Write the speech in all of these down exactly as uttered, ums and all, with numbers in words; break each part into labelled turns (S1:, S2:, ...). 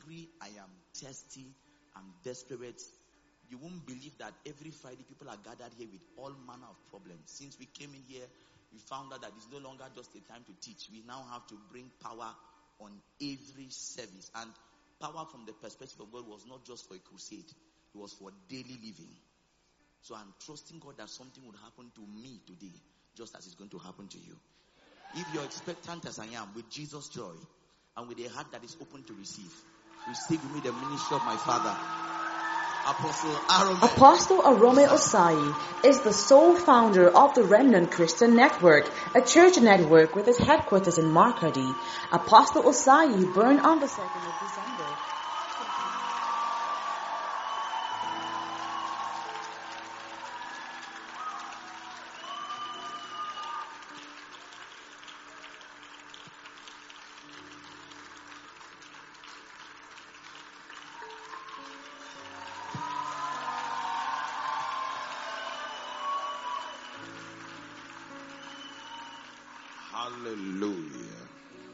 S1: hungry, I am thirsty, I'm desperate. You won't believe that every Friday people are gathered here with all manner of problems. Since we came in here, we found out that it's no longer just a time to teach. We now have to bring power on every service. And power from the perspective of God was not just for a crusade. It was for daily living. So I'm trusting God that something would happen to me today, just as it's going to happen to you. If you're expectant as I am, with Jesus' joy, and with a heart that is open to receive, receive with me the ministry of my Father, Apostle Arome.
S2: Apostle Arome Osayi is the sole founder of the Remnant Christian Network, a church network with its headquarters in Markadi. Apostle Osayi burned on the second of December.
S3: Hallelujah.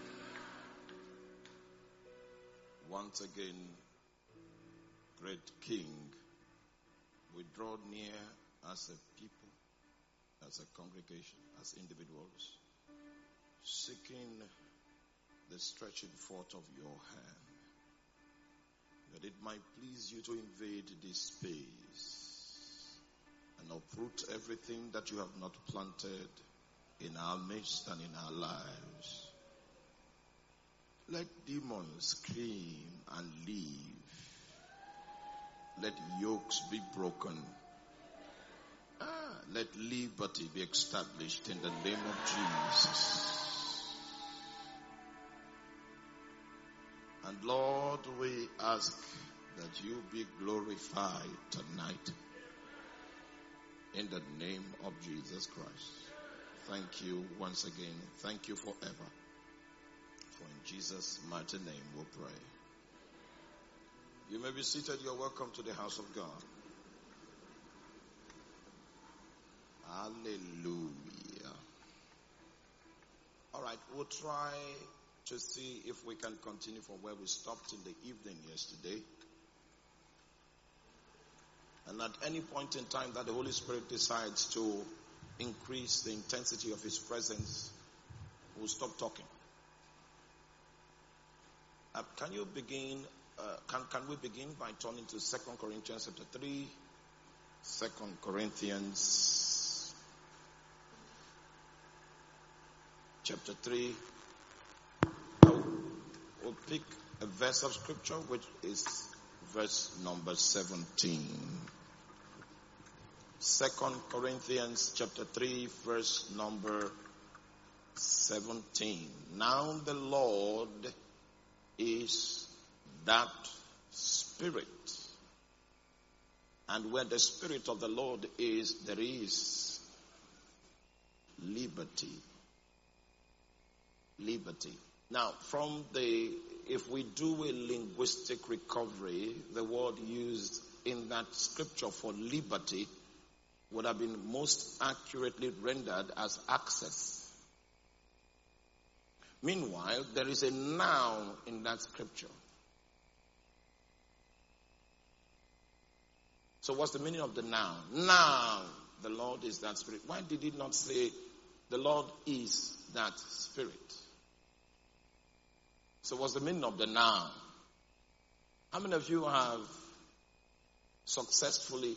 S3: Once again, great King, we draw near as a people, as a congregation, as individuals, seeking the stretching forth of your hand, that it might please you to invade this space and uproot everything that you have not planted in our midst and in our lives. Let demons scream and leave. Let yokes be broken. Ah, let liberty be established in the name of Jesus. And Lord, we ask that you be glorified tonight in the name of Jesus Christ. Thank you once again. Thank you forever. For in Jesus' mighty name we pray. You may be seated. You're welcome to the house of God. Hallelujah. All right, we'll try to see if we can continue from where we stopped in the evening yesterday. And at any point in time that the Holy Spirit decides to increase the intensity of His presence, we'll stop talking. Uh, can you begin, uh, can, can we begin by turning to Second Corinthians chapter three? Second Corinthians chapter three. We'll, we'll pick a verse of scripture which is verse number seventeen. Second Corinthians chapter three, verse number seventeen. Now the Lord is that Spirit. And where the Spirit of the Lord is, there is liberty. Liberty. Now, from the, if we do a linguistic recovery, the word used in that scripture for liberty would have been most accurately rendered as access. Meanwhile, there is a noun in that scripture. So what's the meaning of the noun? Now, the Lord is that Spirit. Why did it not say, the Lord is that Spirit? So what's the meaning of the noun? How many of you have successfully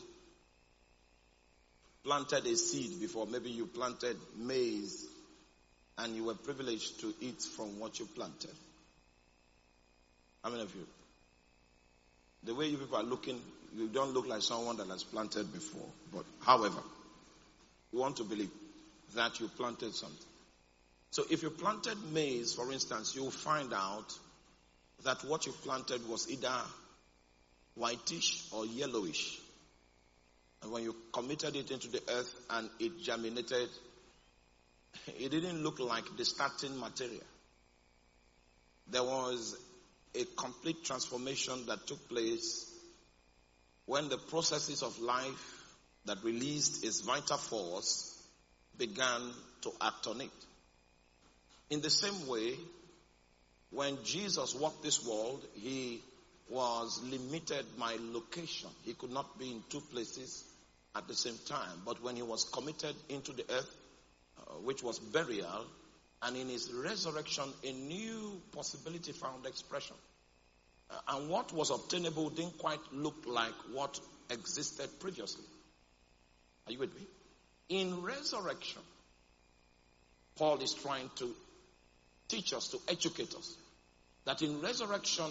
S3: planted a seed before? Maybe you planted maize and you were privileged to eat from what you planted. How many of you? The way you people are looking, you don't look like someone that has planted before. But however, we want to believe that you planted something. So if you planted maize, for instance, you'll find out that what you planted was either whitish or yellowish. And when you committed it into the earth and it germinated, it didn't look like the starting material. There was a complete transformation that took place when the processes of life that released its vital force began to act on it. In the same way, when Jesus walked this world, he was limited by location. He could not be in two places at the same time. But when he was committed into the earth, uh, which was burial, and in his resurrection, a new possibility found expression. Uh, and what was obtainable didn't quite look like what existed previously. Are you with me? In resurrection, Paul is trying to teach us, to educate us, that in resurrection,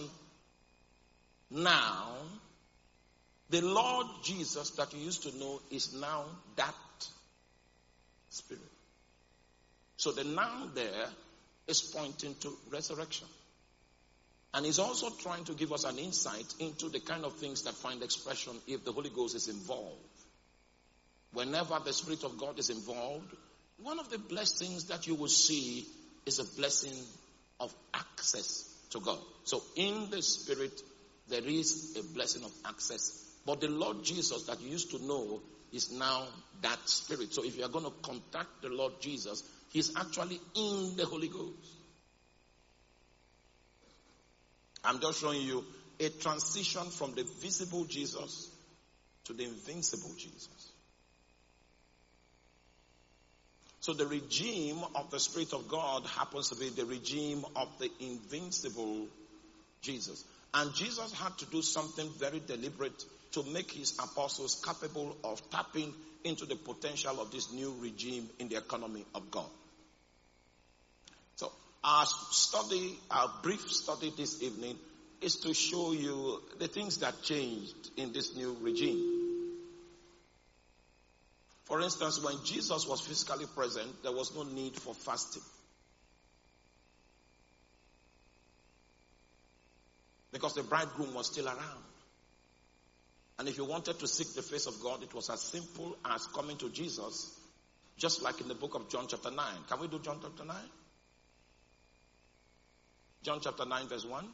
S3: now, the Lord Jesus that you used to know is now that Spirit. So the now there is pointing to resurrection. And he's also trying to give us an insight into the kind of things that find expression if the Holy Ghost is involved. Whenever the Spirit of God is involved, one of the blessings that you will see is a blessing of access to God. So in the Spirit, there is a blessing of access. But the Lord Jesus that you used to know is now that Spirit. So if you are going to contact the Lord Jesus, he's actually in the Holy Ghost. I'm just showing you a transition from the visible Jesus to the invincible Jesus. So the regime of the Spirit of God happens to be the regime of the invincible Jesus. And Jesus had to do something very deliberate to make his apostles capable of tapping into the potential of this new regime in the economy of God. So our study, our brief study this evening is to show you the things that changed in this new regime. For instance, when Jesus was physically present, there was no need for fasting. Because the bridegroom was still around. And if you wanted to seek the face of God, it was as simple as coming to Jesus, just like in the book of John chapter nine. Can we do John chapter nine? John chapter nine verse one.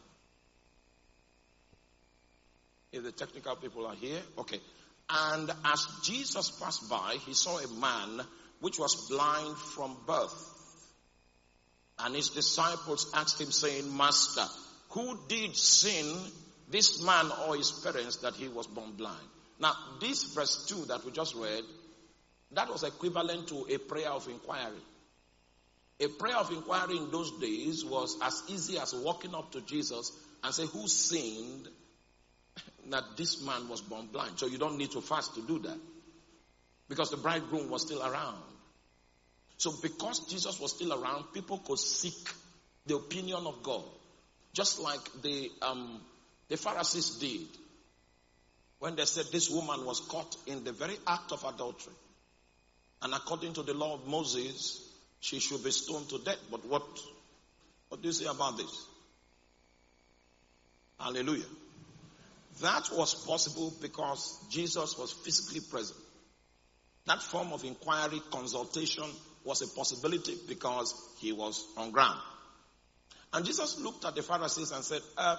S3: If the technical people are here, okay. And as Jesus passed by, he saw a man which was blind from birth. And his disciples asked him, saying, Master, who did sin, this man or his parents, that he was born blind? Now, this verse two that we just read, that was equivalent to a prayer of inquiry. A prayer of inquiry in those days was as easy as walking up to Jesus and say, who sinned that this man was born blind? So you don't need to fast to do that, because the bridegroom was still around. So because Jesus was still around, people could seek the opinion of God, just like the um, the Pharisees did when they said this woman was caught in the very act of adultery, and according to the law of Moses, she should be stoned to death. But what what do you say about this? Hallelujah. That was possible because Jesus was physically present. That form of inquiry, consultation, was a possibility because he was on ground. And Jesus looked at the Pharisees and said, uh,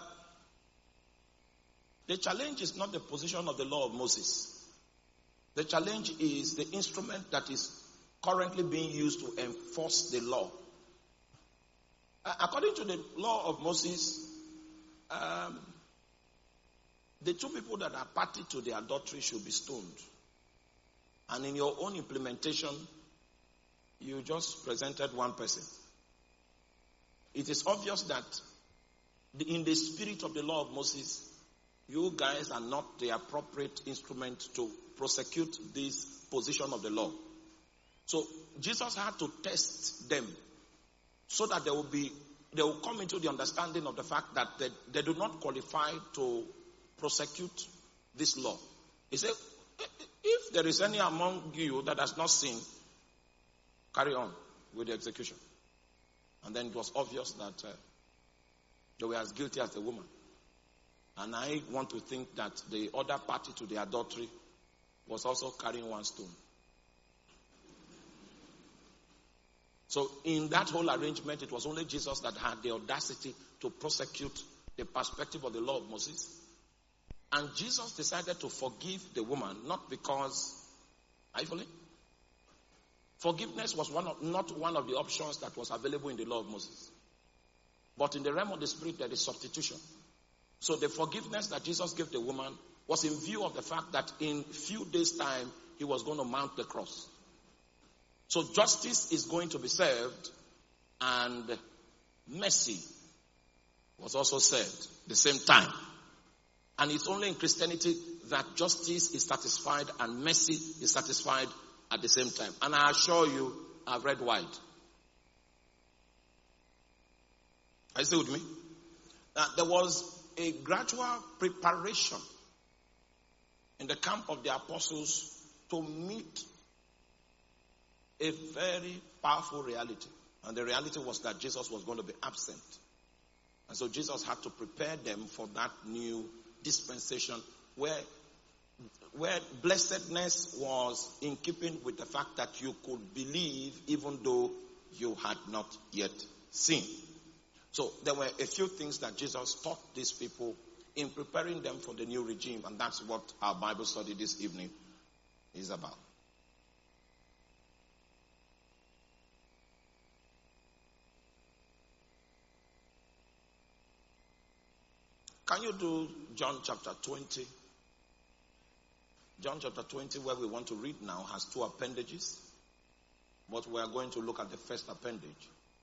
S3: the challenge is not the position of the law of Moses. The challenge is the instrument that is currently being used to enforce the law. Uh, according to the law of Moses, um, the two people that are party to the adultery should be stoned. And in your own implementation, you just presented one person. It is obvious that in the spirit of the law of Moses, you guys are not the appropriate instrument to prosecute this position of the law. So Jesus had to test them so that they will be, they will come into the understanding of the fact that they, they do not qualify to prosecute this law. He said, if there is any among you that has not sinned, carry on with the execution. And then it was obvious that uh, they were as guilty as the woman. And I want to think that the other party to the adultery was also carrying one stone. So in that whole arrangement, it was only Jesus that had the audacity to prosecute the perspective of the law of Moses. And Jesus decided to forgive the woman, not because, are you following? Forgiveness was one of, not one of the options that was available in the law of Moses. But in the realm of the spirit, there is substitution. So the forgiveness that Jesus gave the woman was in view of the fact that in few days' time, he was going to mount the cross. So justice is going to be served, and mercy was also served the same time. And it's only in Christianity that justice is satisfied and mercy is satisfied at the same time. And I assure you, I've read wide. Are you still with me? Uh, there was a gradual preparation in the camp of the apostles to meet a very powerful reality. And the reality was that Jesus was going to be absent. And so Jesus had to prepare them for that new dispensation where, where blessedness was in keeping with the fact that you could believe even though you had not yet seen. So there were a few things that Jesus taught these people in preparing them for the new regime, and that's what our Bible study this evening is about. Can you do John chapter twenty? John chapter twenty, where we want to read now, has two appendages, but we are going to look at the first appendage.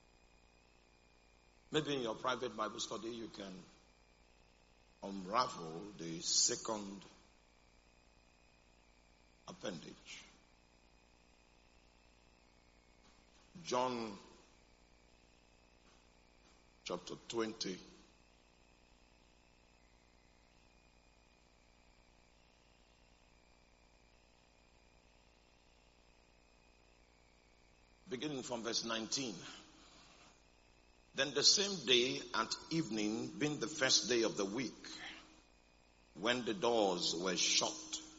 S3: Maybe in your private Bible study you can unravel the second appendage. John chapter twenty. Beginning from verse nineteen. Then the same day at evening, being the first day of the week, when the doors were shut,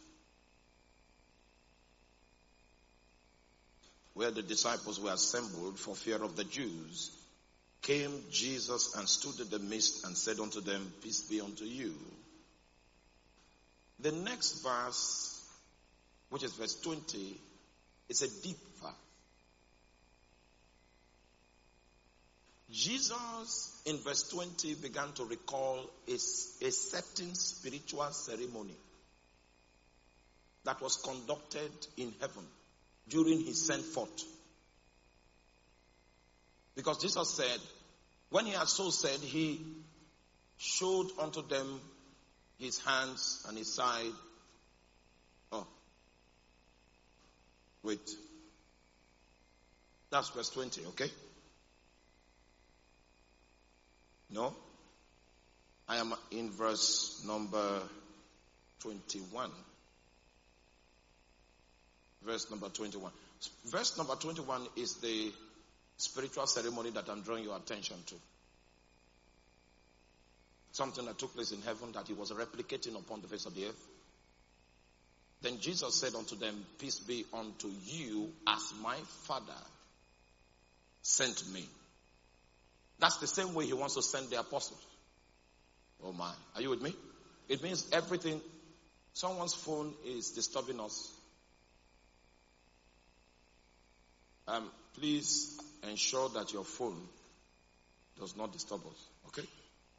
S3: where the disciples were assembled for fear of the Jews, came Jesus and stood in the midst and said unto them, Peace be unto you. The next verse, which is verse twenty, is a deep verse. Jesus, in verse twenty, began to recall a, a certain spiritual ceremony that was conducted in heaven during his sent forth. Because Jesus said, when he had so said, he showed unto them his hands and his side. Oh, wait. That's verse twenty, okay? No? I am in verse number twenty-one. Verse number twenty-one. Verse number twenty-one is the spiritual ceremony that I'm drawing your attention to. Something that took place in heaven that he was replicating upon the face of the earth. Then Jesus said unto them, Peace be unto you, as my Father sent me. That's the same way he wants to send the apostles. Oh my. Are you with me? It means everything. Someone's phone is disturbing us. Um, please ensure that your phone does not disturb us. Okay?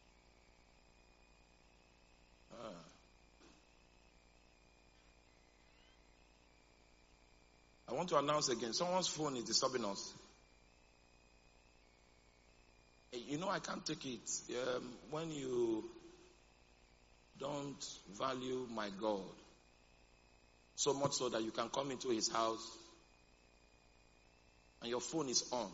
S3: Ah. I want to announce again. Someone's phone is disturbing us. You know, I can't take it. Um, when you don't value my God, so much so that you can come into his house and your phone is on.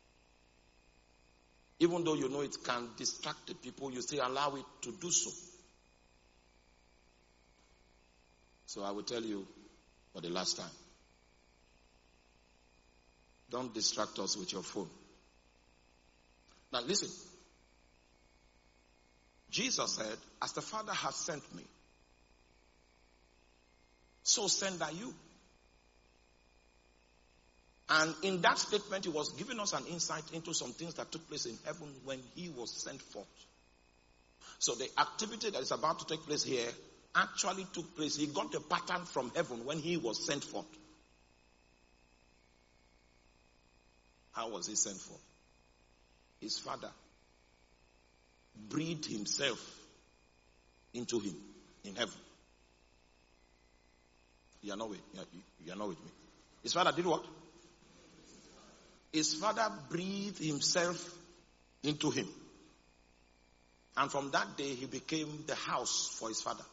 S3: Even though you know it can distract the people, you still allow it to do so. So I will tell you for the last time. Don't distract us with your phone. Now listen. Jesus said, as the Father has sent me, so send I you. And in that statement, he was giving us an insight into some things that took place in heaven when he was sent forth. So the activity that is about to take place here actually took place. He got the pattern from heaven when he was sent forth. How was he sent forth? His Father breathed himself into him in heaven. You are not with, you are not with me. His father did what? His father breathed himself into him. And from that day, he became the house for his father.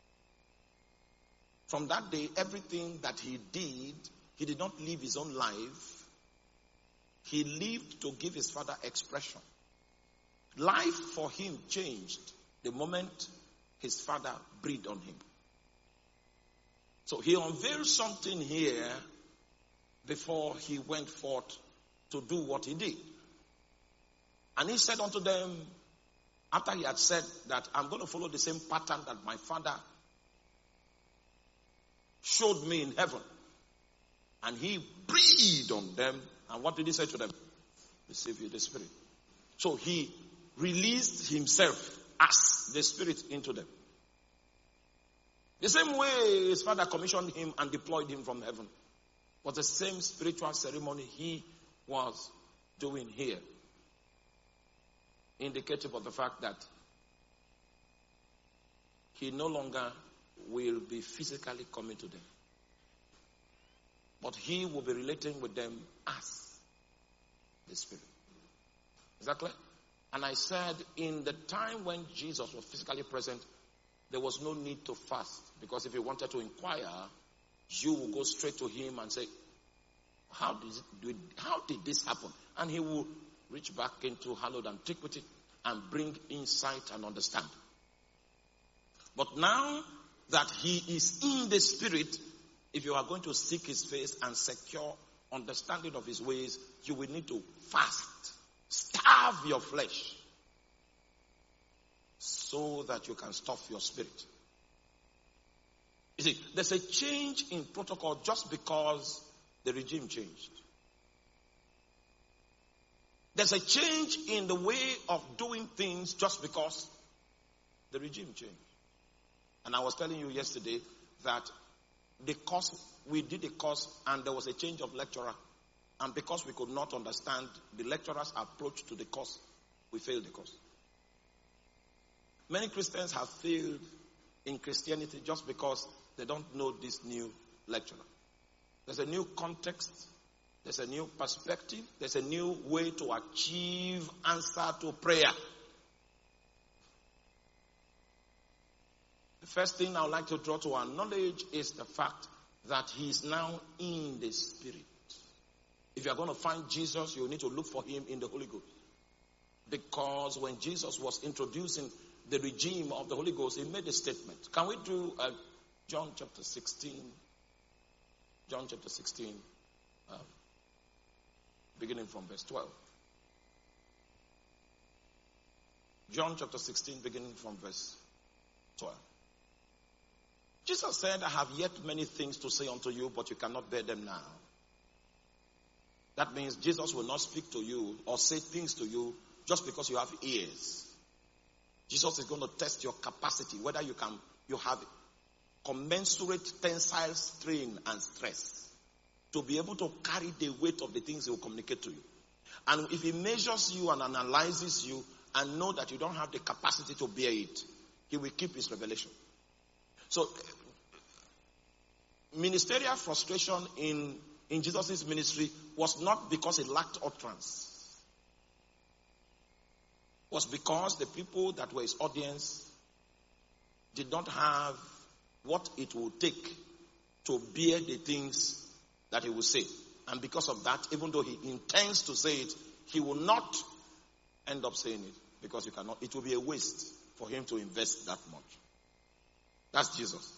S3: From that day, everything that he did, he did not live his own life. He lived to give his father expression. Life for him changed the moment his father breathed on him. So he unveiled something here before he went forth to do what he did. And he said unto them, after he had said that I'm going to follow the same pattern that my father showed me in heaven. And he breathed on them. And what did he say to them? Receive you the Spirit. So he released himself as the Spirit into them. The same way his father commissioned him and deployed him from heaven was the same spiritual ceremony he was doing here. Indicative of the fact that he no longer will be physically coming to them. But he will be relating with them as the Spirit. Is that clear? And I said, in the time when Jesus was physically present, there was no need to fast. Because if you wanted to inquire, you will go straight to him and say, how did, it, how did this happen? And he will reach back into hallowed antiquity and bring insight and understanding. But now that he is in the Spirit, if you are going to seek his face and secure understanding of his ways, you will need to fast. Starve your flesh so that you can stuff your spirit. You see, there's a change in protocol just because the regime changed. There's a change in the way of doing things just because the regime changed. And I was telling you yesterday that the course, we did a course and there was a change of lecturer. And because we could not understand the lecturer's approach to the course, we failed the course. Many Christians have failed in Christianity just because they don't know this new lecturer. There's a new context. There's a new perspective. There's a new way to achieve answer to prayer. The first thing I would like to draw to our knowledge is the fact that he is now in the Spirit. If you are going to find Jesus, you need to look for him in the Holy Ghost. Because when Jesus was introducing the regime of the Holy Ghost, he made a statement. Can we do uh, John chapter sixteen? John chapter sixteen, uh, beginning from verse twelve. John chapter sixteen, beginning from verse twelve. Jesus said, I have yet many things to say unto you, but you cannot bear them now. That means Jesus will not speak to you or say things to you just because you have ears. Jesus is going to test your capacity, whether you can, you have commensurate tensile strain and stress to be able to carry the weight of the things he will communicate to you. And if he measures you and analyzes you and know that you don't have the capacity to bear it, he will keep his revelation. So, ministerial frustration in in Jesus' ministry was not because he lacked utterance. It was because the people that were his audience did not have what it would take to bear the things that he would say. And because of that, even though he intends to say it, he will not end up saying it. Because you cannot, it will be a waste for him to invest that much. That's Jesus.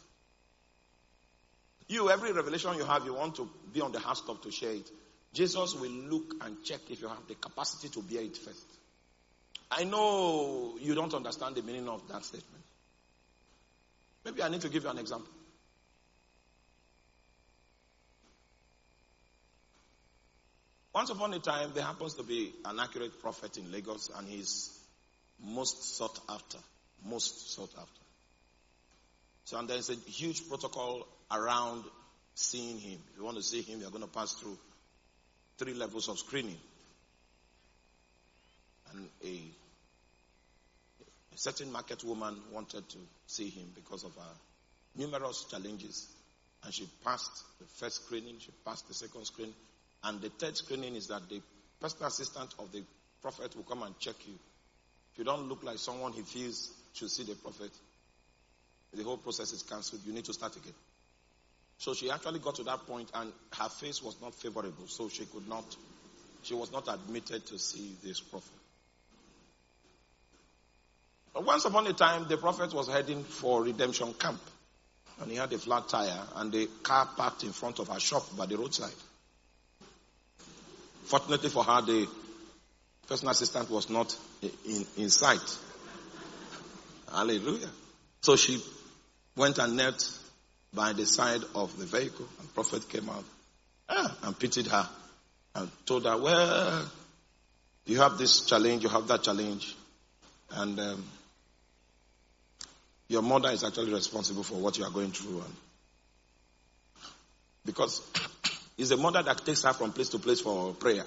S3: You, every revelation you have, you want to be on the housetop to share it. Jesus will look and check if you have the capacity to bear it first. I know you don't understand the meaning of that statement. Maybe I need to give you an example. Once upon a time, there happens to be an accurate prophet in Lagos, and he's most sought after. Most sought after. So, and there's a huge protocol around seeing him. If you want to see him, you're going to pass through three levels of screening. And a, a A certain market woman wanted to see him because of her numerous challenges. And she passed the first screening, she passed the second screening. And the third screening is that the personal assistant of the prophet will come and check you. If you don't look like someone he feels should see the prophet, the whole process is cancelled. You need to start again. So she actually got to that point and her face was not favorable. So she could not, she was not admitted to see this prophet. But once upon a time, the prophet was heading for redemption camp. And he had a flat tire and the car parked in front of her shop by the roadside. Fortunately for her, the personal assistant was not in, in sight. Hallelujah. So she went and knelt by the side of the vehicle. And the prophet came out ah, and pitied her and told her, well, you have this challenge, you have that challenge. And um, your mother is actually responsible for what you are going through. And because it's the mother that takes her from place to place for prayer.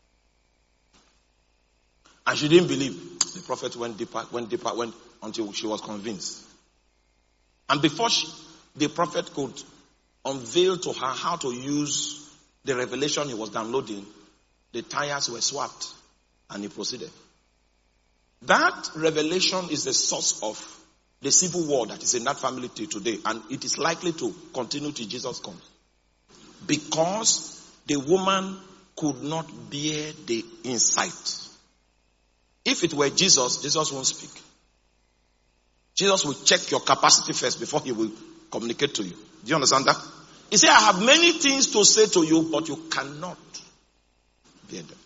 S3: And she didn't believe. The prophet went deeper, went deeper, went until she was convinced. And before she, the prophet could unveil to her how to use the revelation he was downloading, the tires were swapped and he proceeded. That revelation is the source of the civil war that is in that family till today, and it is likely to continue till Jesus comes. Because the woman could not bear the insight. If it were Jesus, Jesus won't speak. Jesus will check your capacity first before he will communicate to you. Do you understand that? He said, I have many things to say to you, but you cannot bear them.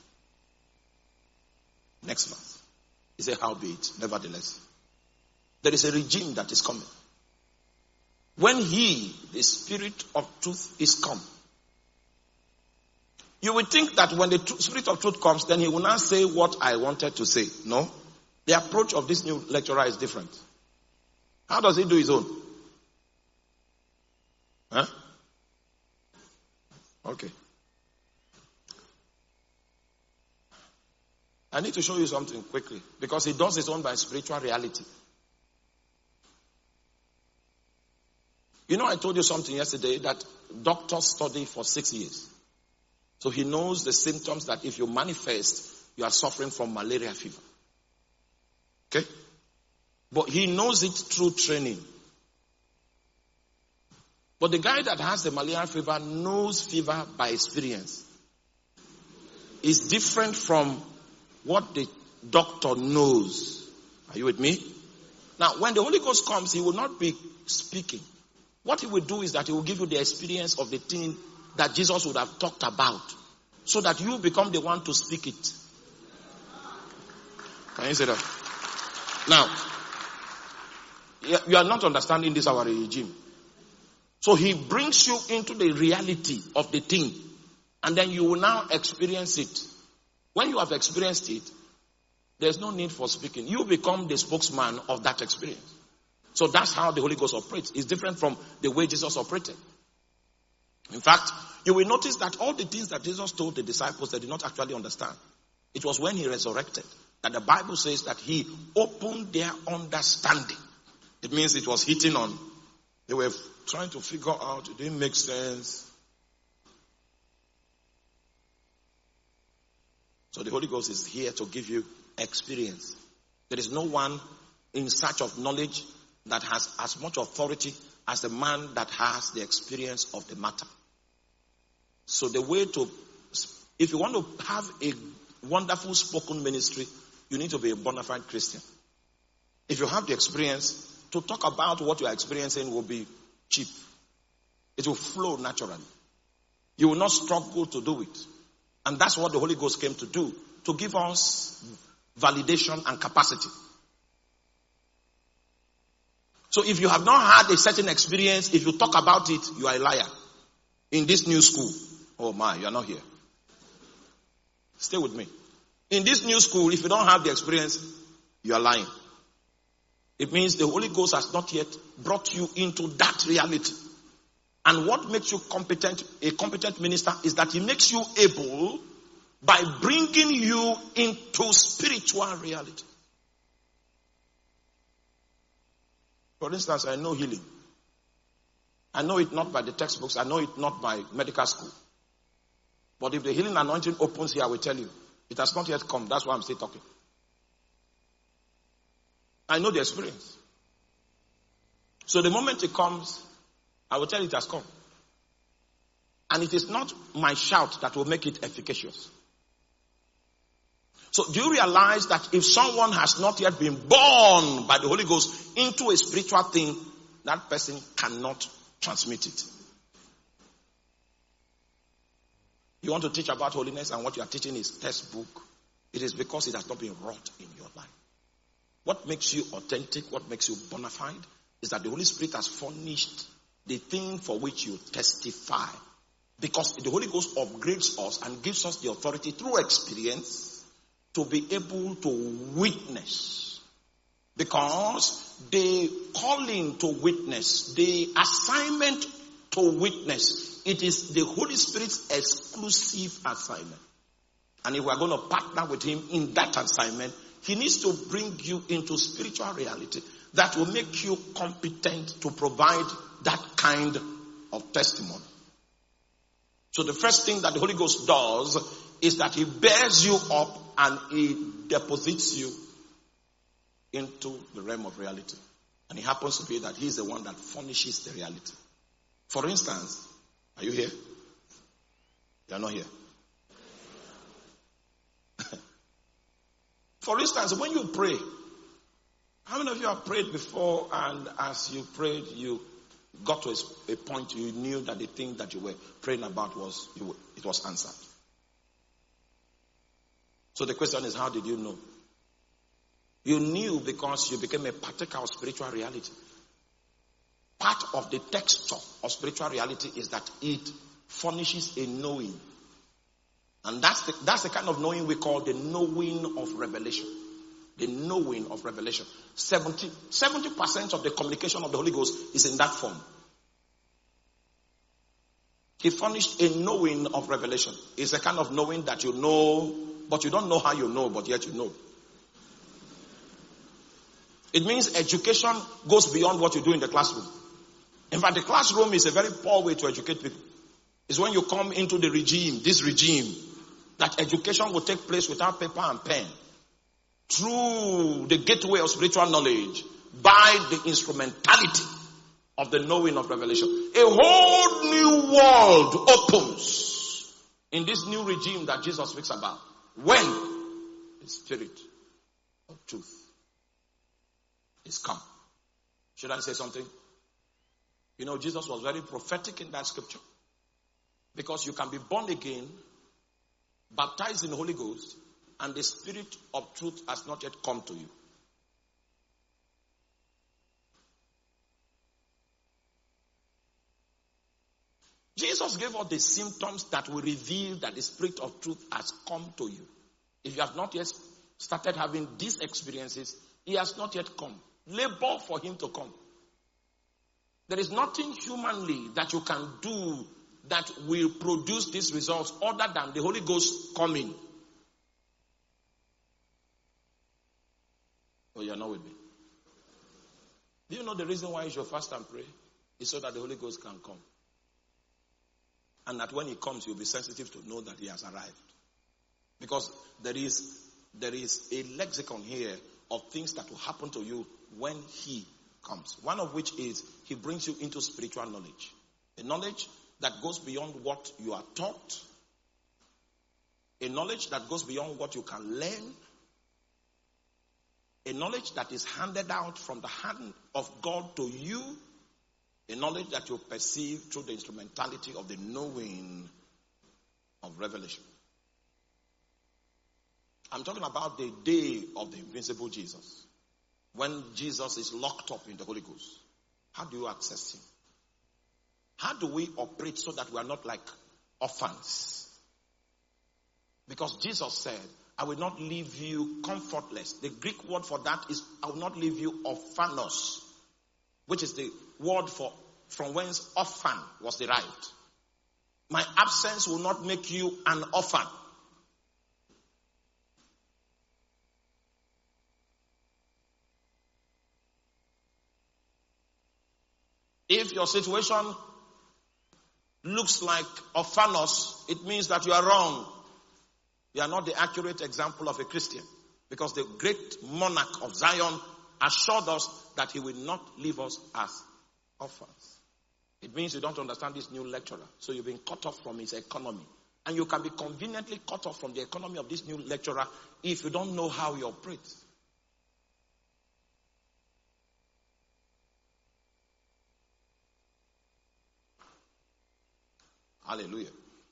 S3: Next verse. He said, howbeit, nevertheless, there is a regime that is coming. When he, the Spirit of truth, is come, you will think that when the tr- Spirit of truth comes, then he will not say what I wanted to say. No. The approach of this new lecturer is different. How does he do his own? Huh? Okay. I need to show you something quickly, because he does his own by spiritual reality. You know, I told you something yesterday that doctors study for six years. So he knows the symptoms that if you manifest, you are suffering from malaria fever. Okay? But he knows it through training. But the guy that has the malaria fever knows fever by experience. It's different from what the doctor knows. Are you with me? Now, when the Holy Ghost comes, he will not be speaking. What he will do is that he will give you the experience of the thing that Jesus would have talked about, so that you become the one to speak it. Can you say that? Now, you are not understanding this, our regime. So he brings you into the reality of the thing, and then you will now experience it. When you have experienced it, there's no need for speaking. You become the spokesman of that experience. So that's how the Holy Ghost operates. It's different from the way Jesus operated. In fact, you will notice that all the things that Jesus told the disciples, they did not actually understand. It was when he resurrected that the Bible says that he opened their understanding. It means it was hitting on. They were trying to figure out, it didn't make sense. So the Holy Ghost is here to give you experience. There is no one in search of knowledge that has as much authority as the man that has the experience of the matter. So the way to, if you want to have a wonderful spoken ministry, you need to be a bona fide Christian. If you have the experience, to talk about what you are experiencing will be cheap. It will flow naturally. You will not struggle to do it. And that's what the Holy Ghost came to do, to give us validation and capacity. So if you have not had a certain experience, if you talk about it, you are a liar. In this new school, oh my, you are not here. Stay with me. In this new school, if you don't have the experience, you are lying. It means the Holy Ghost has not yet brought you into that reality. And what makes you competent, a competent minister, is that he makes you able by bringing you into spiritual reality. For instance, I know healing. I know it not by the textbooks. I know it not by medical school. But if the healing anointing opens here, I will tell you. It has not yet come. That's why I'm still talking. I know the experience. So the moment it comes, I will tell you it has come. And it is not my shout that will make it efficacious. So do you realize that if someone has not yet been born by the Holy Ghost into a spiritual thing, that person cannot transmit it? You want to teach about holiness and what you are teaching is textbook. It is because it has not been wrought in your life. What makes you authentic, what makes you bona fide, is that the Holy Spirit has furnished the thing for which you testify. Because the Holy Ghost upgrades us and gives us the authority through experience to be able to witness. Because the calling to witness, the assignment to witness, it is the Holy Spirit's exclusive assignment. And if we are going to partner with him in that assignment, he needs to bring you into spiritual reality that will make you competent to provide that kind of testimony. So the first thing that the Holy Ghost does is that he bears you up and he deposits you into the realm of reality. And it happens to be that he is the one that furnishes the reality. For instance, are you here? You are not here. For instance, when you pray, how many of you have prayed before and as you prayed, you got to a, a point you knew that the thing that you were praying about was, you were, it was answered? So the question is, how did you know? You knew because you became a partaker of spiritual reality. Part of the texture of spiritual reality is that it furnishes a knowing. And that's the, that's the kind of knowing we call the knowing of revelation. The knowing of revelation. seventy percent of the communication of the Holy Ghost is in that form. He furnished a knowing of revelation. It's a kind of knowing that you know, but you don't know how you know, but yet you know. It means education goes beyond what you do in the classroom. In fact, the classroom is a very poor way to educate people. It's when you come into the regime, this regime, that education will take place without paper and pen. Through the gateway of spiritual knowledge, by the instrumentality of the knowing of revelation. A whole new world opens in this new regime that Jesus speaks about. When the Spirit of truth is come. Should I say something? You know, Jesus was very prophetic in that scripture. Because you can be born again, baptized in the Holy Ghost, and the Spirit of truth has not yet come to you. Jesus gave us the symptoms that will reveal that the Spirit of truth has come to you. If you have not yet started having these experiences, he has not yet come. Labor for him to come. There is nothing humanly that you can do that will produce these results other than the Holy Ghost coming. Oh, you're not with me. Do you know the reason why you should fast and pray? It's so that the Holy Ghost can come. And that when he comes, you'll be sensitive to know that he has arrived. Because there is, there is a lexicon here of things that will happen to you when he comes. One of which is he brings you into spiritual knowledge. A knowledge that goes beyond what you are taught. A knowledge that goes beyond what you can learn. A knowledge that is handed out from the hand of God to you. A knowledge that you perceive through the instrumentality of the knowing of revelation. I'm talking about the day of the invincible Jesus. When Jesus is locked up in the Holy Ghost. How do you access him? How do we operate so that we are not like orphans? Because Jesus said, I will not leave you comfortless. The Greek word for that is, I will not leave you orphanos, which is the word for from whence orphan was derived. My absence will not make you an orphan. If your situation looks like Ophanos, it means that you are wrong. You are not the accurate example of a Christian. Because the great monarch of Zion assured us that he will not leave us as orphans. It means you don't understand this new lecturer. So you've been cut off from his economy. And you can be conveniently cut off from the economy of this new lecturer if you don't know how he operates. Hallelujah.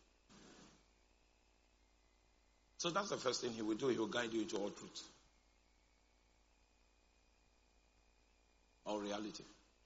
S3: So that's the first thing he will do. He will guide you into all truth. All reality.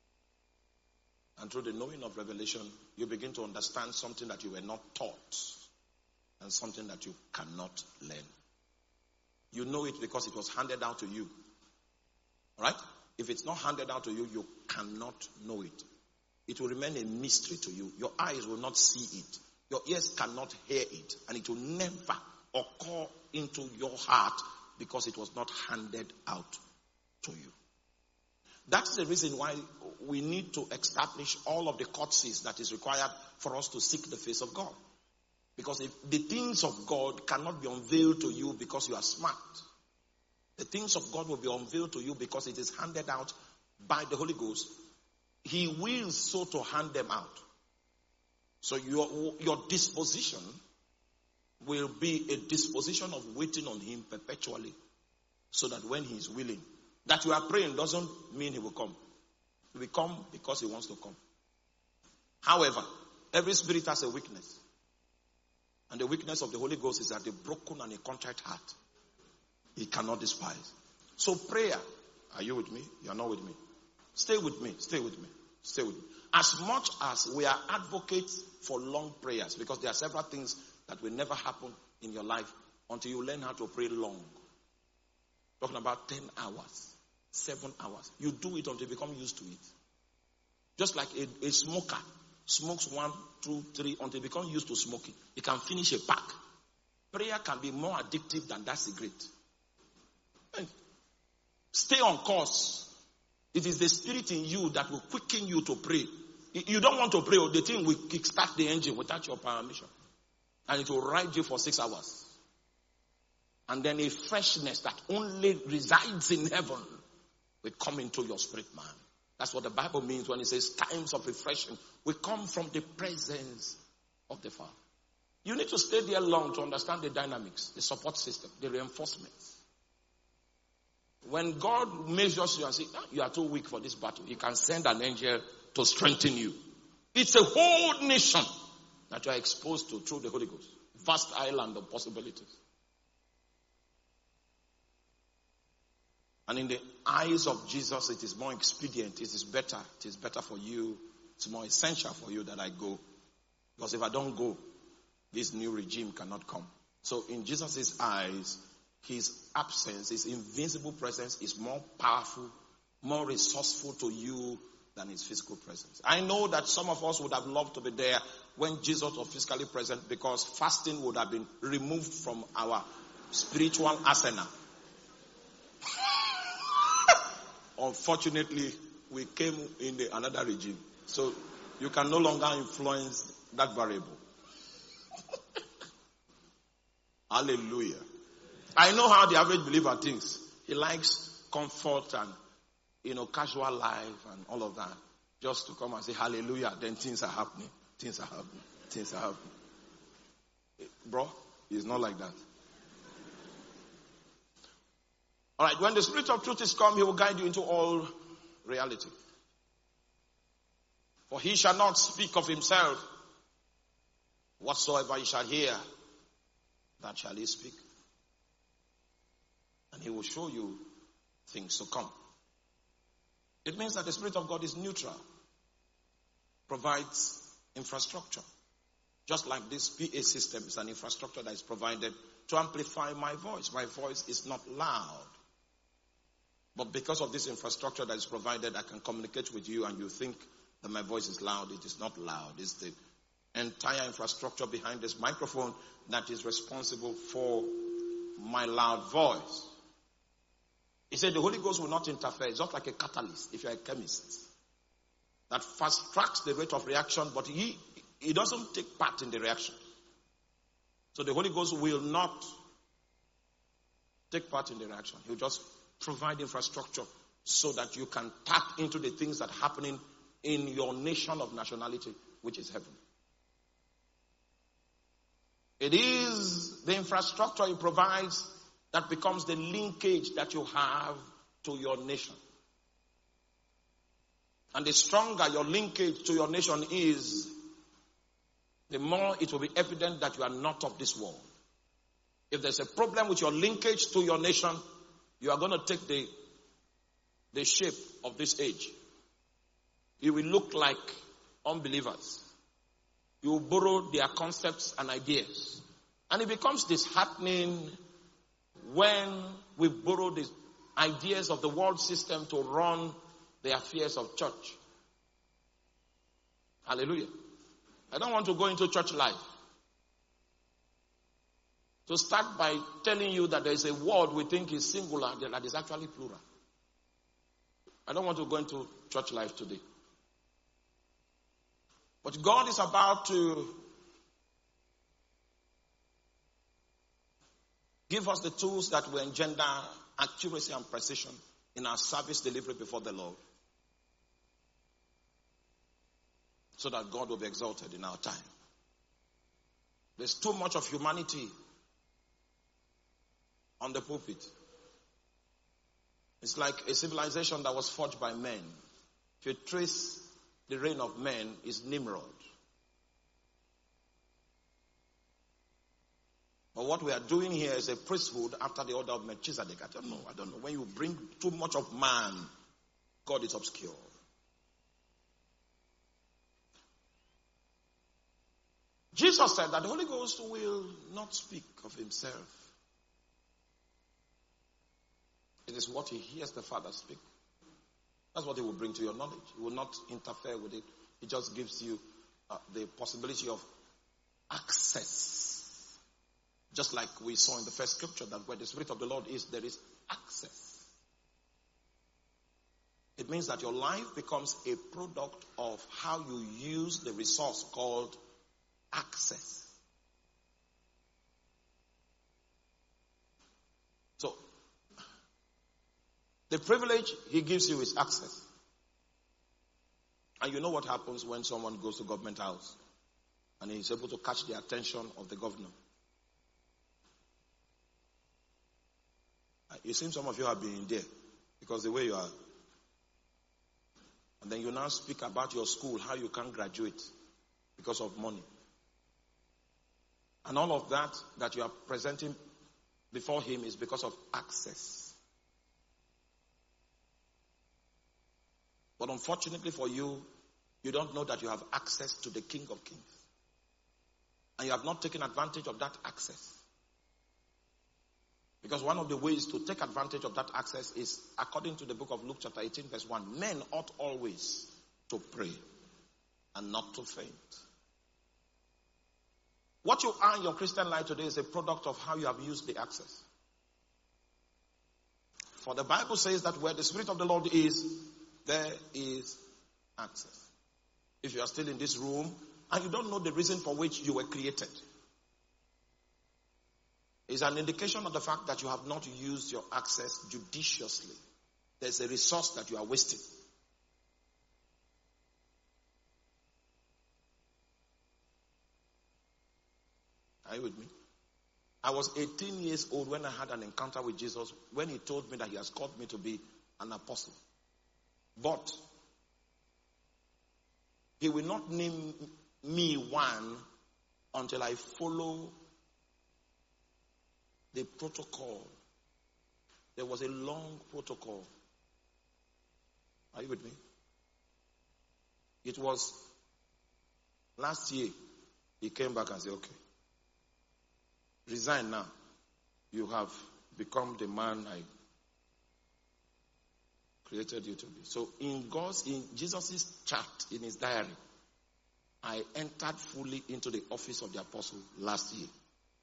S3: And through the knowing of revelation, you begin to understand something that you were not taught and something that you cannot learn. You know it because it was handed down to you. Right? If it's not handed down to you, you cannot know it. It will remain a mystery to you. Your eyes will not see it. Your ears cannot hear it. And it will never occur into your heart because it was not handed out to you. That's the reason why we need to establish all of the courtesies that is required for us to seek the face of God. Because if the things of God cannot be unveiled to you because you are smart. The things of God will be unveiled to you because it is handed out by the Holy Ghost. He wills so to hand them out. So your, your disposition will be a disposition of waiting on him perpetually. So that when he is willing, that you are praying doesn't mean he will come. He will come because he wants to come. However, every spirit has a weakness. And the weakness of the Holy Ghost is that the broken and a contrite heart, he cannot despise. So prayer, are you with me? You are not with me. Stay with me, stay with me, stay with me. As much as we are advocates for long prayers, because there are several things that will never happen in your life until you learn how to pray long. Talking about ten hours, seven hours. You do it until you become used to it. Just like a, a smoker smokes one, two, three, until you become used to smoking. You can finish a pack. Prayer can be more addictive than that cigarette. And stay on course. It is the spirit in you that will quicken you to pray. You don't want to pray, the thing will kickstart the engine without your permission. And it will ride you for six hours. And then a freshness that only resides in heaven will come into your spirit, man. That's what the Bible means when it says times of refreshing will come from the presence of the Father. You need to stay there long to understand the dynamics, the support system, the reinforcements. When God measures you and says, ah, you are too weak for this battle, he can send an angel to strengthen you. It's a whole nation that you are exposed to through the Holy Ghost. Vast island of possibilities. And in the eyes of Jesus, it is more expedient, it is better, it is better for you, it's more essential for you that I go. Because if I don't go, this new regime cannot come. So in Jesus' eyes, his absence, his invisible presence is more powerful, more resourceful to you than his physical presence. I know that some of us would have loved to be there when Jesus was physically present because fasting would have been removed from our spiritual arsenal. Unfortunately, we came in the, another regime. So you can no longer influence that variable. Hallelujah. I know how the average believer thinks. He likes comfort and, you know, casual life and all of that. Just to come and say hallelujah, then things are happening. Things are happening. Things are happening. Bro, it's not like that. All right, when the Spirit of truth is come, he will guide you into all reality. For he shall not speak of himself. Whatsoever he shall hear, that shall he speak. And he will show you things to come. It means that the Spirit of God is neutral. Provides infrastructure. Just like this P A system is an infrastructure that is provided to amplify my voice. My voice is not loud. But because of this infrastructure that is provided, I can communicate with you and you think that my voice is loud. It is not loud. It's the entire infrastructure behind this microphone that is responsible for my loud voice. He said the Holy Ghost will not interfere. It's not like a catalyst if you're a chemist. that fast tracks the rate of reaction, but he, he doesn't take part in the reaction. So the Holy Ghost will not take part in the reaction. He'll just provide infrastructure so that you can tap into the things that are happening in your nation of nationality, which is heaven. It is the infrastructure he provides that becomes the linkage that you have to your nation. And the stronger your linkage to your nation is, the more it will be evident that you are not of this world. If there's a problem with your linkage to your nation, you are going to take the, the shape of this age. You will look like unbelievers. You will borrow their concepts and ideas. And it becomes disheartening when we borrow the ideas of the world system to run the affairs of church. Hallelujah. I don't want to go into church life. To start by telling you that there is a word we think is singular that is actually plural. I don't want to go into church life today. But God is about to give us the tools that will engender accuracy and precision in our service delivery before the Lord, so that God will be exalted in our time. There's too much of humanity on the pulpit. It's like a civilization that was forged by men. If you trace the reign of men, is Nimrod. But what we are doing here is a priesthood after the order of Melchizedek. I don't know. I don't know. When you bring too much of man, God is obscure. Jesus said that the Holy Ghost will not speak of himself. It is what he hears the Father speak. That's what he will bring to your knowledge. He will not interfere with it. He just gives you uh, the possibility of access. Just like we saw in the first scripture, that where the Spirit of the Lord is, there is access. It means that your life becomes a product of how you use the resource called access. So, the privilege he gives you is access. And you know what happens when someone goes to government house and he's able to catch the attention of the governor. It seems some of you have been in there because the way you are. And then you now speak about your school, how you can't graduate because of money. And all of that that you are presenting before him is because of access. But unfortunately for you, you don't know that you have access to the King of Kings. And you have not taken advantage of that access. Because one of the ways to take advantage of that access is, according to the book of Luke chapter eighteen verse one, men ought always to pray and not to faint. What you are in your Christian life today is a product of how you have used the access. For the Bible says that where the Spirit of the Lord is, there is access. If you are still in this room and you don't know the reason for which you were created, it's an indication of the fact that you have not used your access judiciously. There's a resource that you are wasting. Are you with me? I was eighteen years old when I had an encounter with Jesus, when he told me that he has called me to be an apostle. But he will not name me one until I follow the protocol. There was a long protocol. Are you with me? It was last year. He came back and said, okay, resign now. You have become the man I created you to be. So in God's, in Jesus' chart, in his diary, I entered fully into the office of the apostle last year.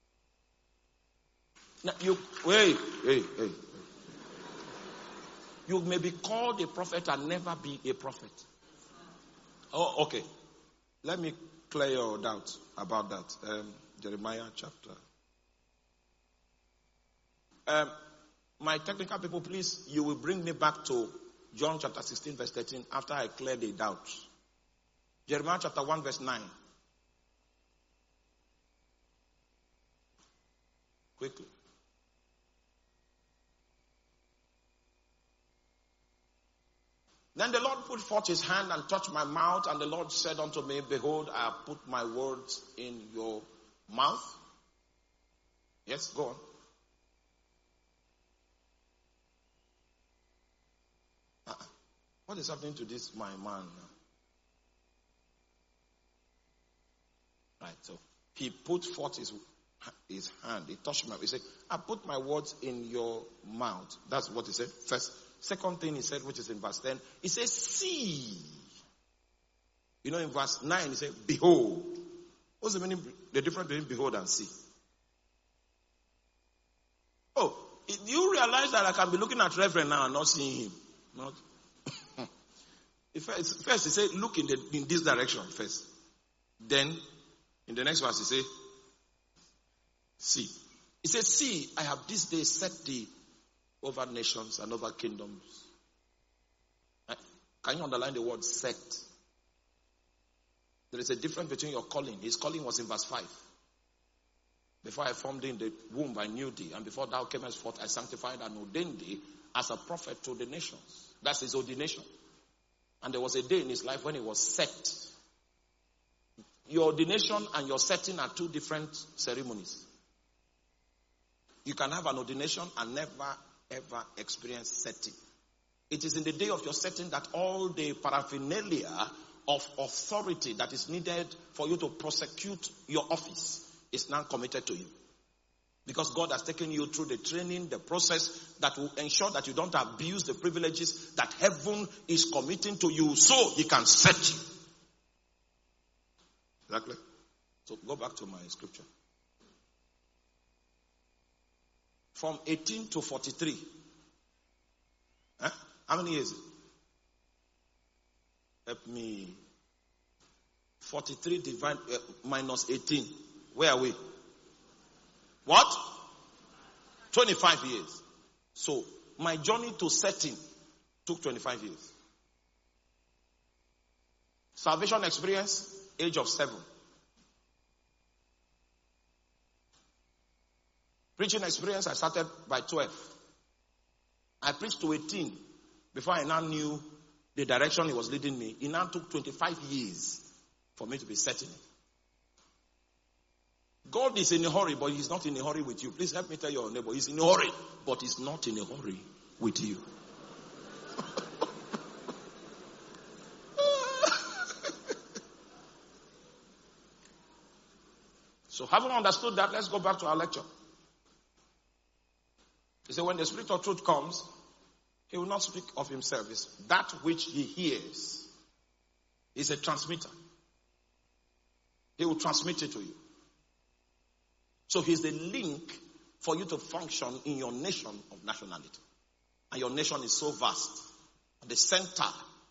S3: Now you, wait, hey, hey. You may be called a prophet and never be a prophet. Oh, okay. Let me clear your doubt about that. Um, Jeremiah chapter. Um, my technical people, please, you will bring me back to John chapter sixteen, verse thirteen, after I clear the doubt. Jeremiah chapter one, verse nine. Quickly. Then the Lord put forth his hand and touched my mouth, and the Lord said unto me, behold, I have put my words in your mouth. Yes, go on. Uh-uh. What is happening to this, my man? Right, so he put forth his, his hand. He touched my mouth. He said, I put my words in your mouth. That's what he said. First. Second thing he said, which is in verse ten, he says, see. You know, in verse nine, he said, behold. What's the meaning, the difference between behold and see? Oh, do you realize that I can be looking at Reverend now and not seeing him? Not. first, first, he said, look in, the, in this direction first. Then, in the next verse, he said, see. He said, see, I have this day set thee over nations and over kingdoms. Can you underline the word set? There is a difference between your calling. His calling was in verse five. Before I formed thee in the womb, I knew thee. And before thou camest forth, I sanctified and ordained thee as a prophet to the nations. That's his ordination. And there was a day in his life when he was set. Your ordination and your setting are two different ceremonies. You can have an ordination and never ever experience setting. It is in the day of your setting that all the paraphernalia of authority that is needed for you to prosecute your office is now committed to you. Because God has taken you through the training, the process that will ensure that you don't abuse the privileges that heaven is committing to you so he can set you. Exactly. So go back to my scripture. From eighteen to forty-three. Huh? How many years? Help me. forty-three divided uh, minus eighteen. Where are we? What? twenty-five years. So, my journey to setting took twenty-five years. Salvation experience, age of seven. Preaching experience, I started by twelve. I preached to eighteen before I now knew the direction he was leading me. It now took twenty-five years for me to be setting it. God is in a hurry, but he's not in a hurry with you. Please help me tell your neighbor, he's in a hurry, but he's not in a hurry with you. So having understood that, let's go back to our lecture. He said, when the Spirit of truth comes, he will not speak of himself. It's that which he hears. He's a transmitter. He will transmit it to you. So he's the link for you to function in your nation of nationality. And your nation is so vast. The center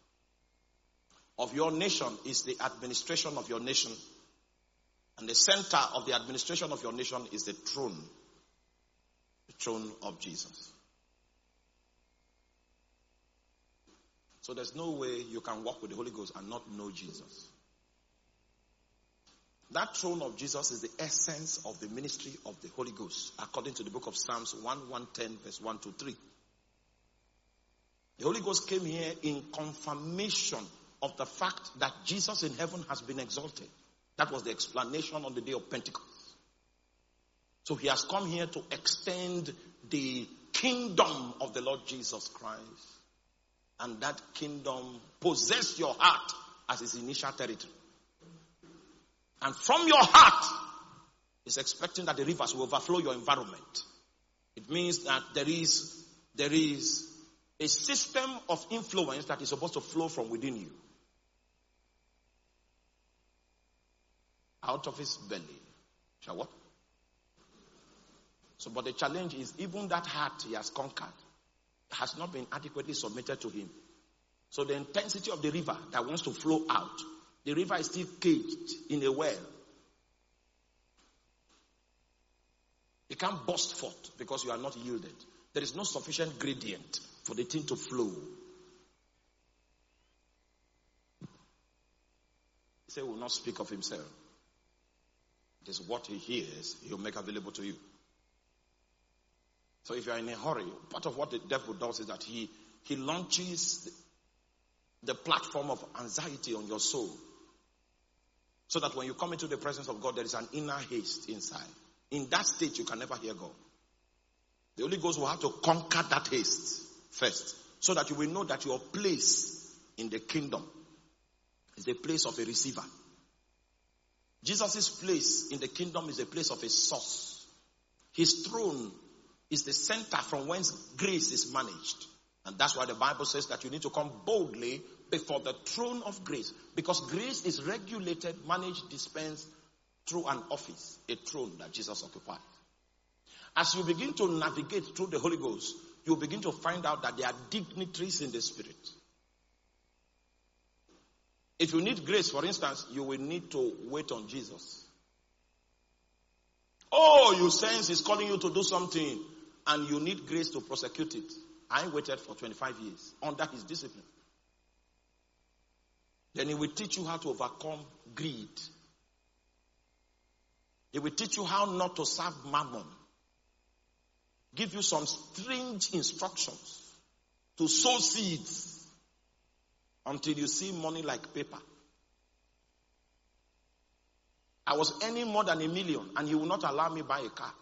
S3: of your nation is the administration of your nation. And the center of the administration of your nation is the throne. The throne of Jesus. So there's no way you can walk with the Holy Ghost and not know Jesus. That throne of Jesus is the essence of the ministry of the Holy Ghost, according to the book of Psalms one ten, verse one to three. The Holy Ghost came here in confirmation of the fact that Jesus in heaven has been exalted. That was the explanation on the day of Pentecost. So he has come here to extend the kingdom of the Lord Jesus Christ. And that kingdom possess your heart as his initial territory. And from your heart, he's expecting that the rivers will overflow your environment. It means that there is, there is a system of influence that is supposed to flow from within you. Out of his belly shall what? So, but the challenge is, even that heart he has conquered has not been adequately submitted to him. So the intensity of the river that wants to flow out, the river is still caged in a well. It can't burst forth because you are not yielded. There is no sufficient gradient for the thing to flow. He said, he will not speak of himself. It is what he hears, he will make available to you. So if you are in a hurry, part of what the devil does is that he, he launches the platform of anxiety on your soul. So that when you come into the presence of God, there is an inner haste inside. In that state, you can never hear God. The Holy Ghost will have to conquer that haste first. So that you will know that your place in the kingdom is the place of a receiver. Jesus' place in the kingdom is a place of a source. His throne is the center from whence grace is managed. And that's why the Bible says that you need to come boldly before the throne of grace. Because grace is regulated, managed, dispensed through an office, a throne that Jesus occupied. As you begin to navigate through the Holy Ghost, you begin to find out that there are dignitaries in the Spirit. If you need grace, for instance, you will need to wait on Jesus. Oh, you sense he's calling you to do something and you need grace to prosecute it. I waited for twenty-five years under his discipline. Then he will teach you how to overcome greed. He will teach you how not to serve mammon. Give you some strange instructions to sow seeds until you see money like paper. I was earning more than a million and he will not allow me buy a car.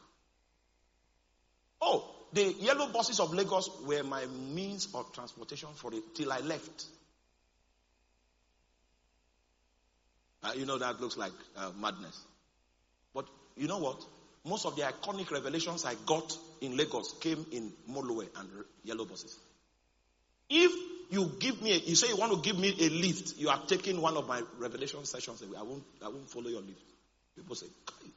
S3: Oh, the yellow buses of Lagos were my means of transportation for it till I left. Uh, you know, that looks like uh, madness. But you know what? Most of the iconic revelations I got in Lagos came in Molowe and yellow buses. If you give me, a, you say you want to give me a lift, you are taking one of my revelation sessions away. I won't, I won't follow your lift. People say, Kai.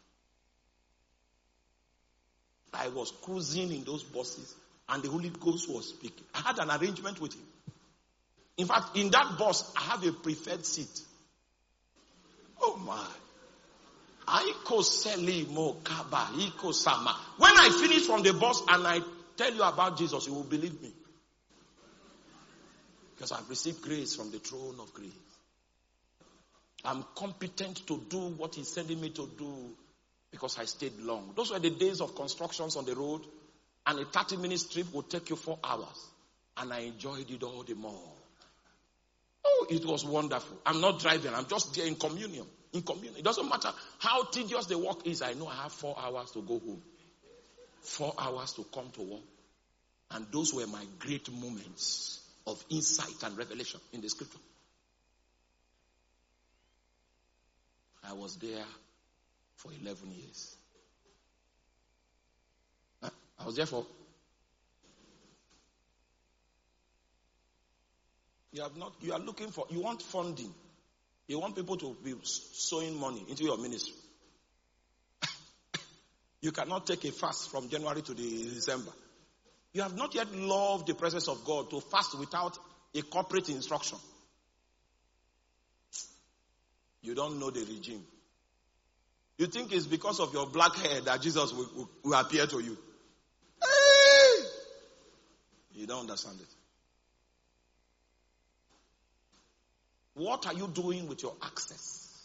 S3: I was cruising in those buses and the Holy Ghost was speaking. I had an arrangement with him. In fact, in that bus, I have a preferred seat. Oh my. When I finish from the bus and I tell you about Jesus, you will believe me. Because I've received grace from the throne of grace. I'm competent to do what he's sending me to do because I stayed long. Those were the days of constructions on the road, and a thirty minute trip would take you four hours. And I enjoyed it all the more. Oh, it was wonderful. I'm not driving. I'm just there in communion. In communion. It doesn't matter how tedious the work is. I know I have four hours to go home. Four hours to come to work. And those were my great moments of insight and revelation in the scripture. I was there for eleven years. I was there for... You have not, you are looking for, you want funding. You want people to be sowing money into your ministry. You cannot take a fast from January to the December. You have not yet loved the presence of God to fast without a corporate instruction. You don't know the regime. You think it's because of your black hair that Jesus will, will, will appear to you. Hey! You don't understand it. What are you doing with your access?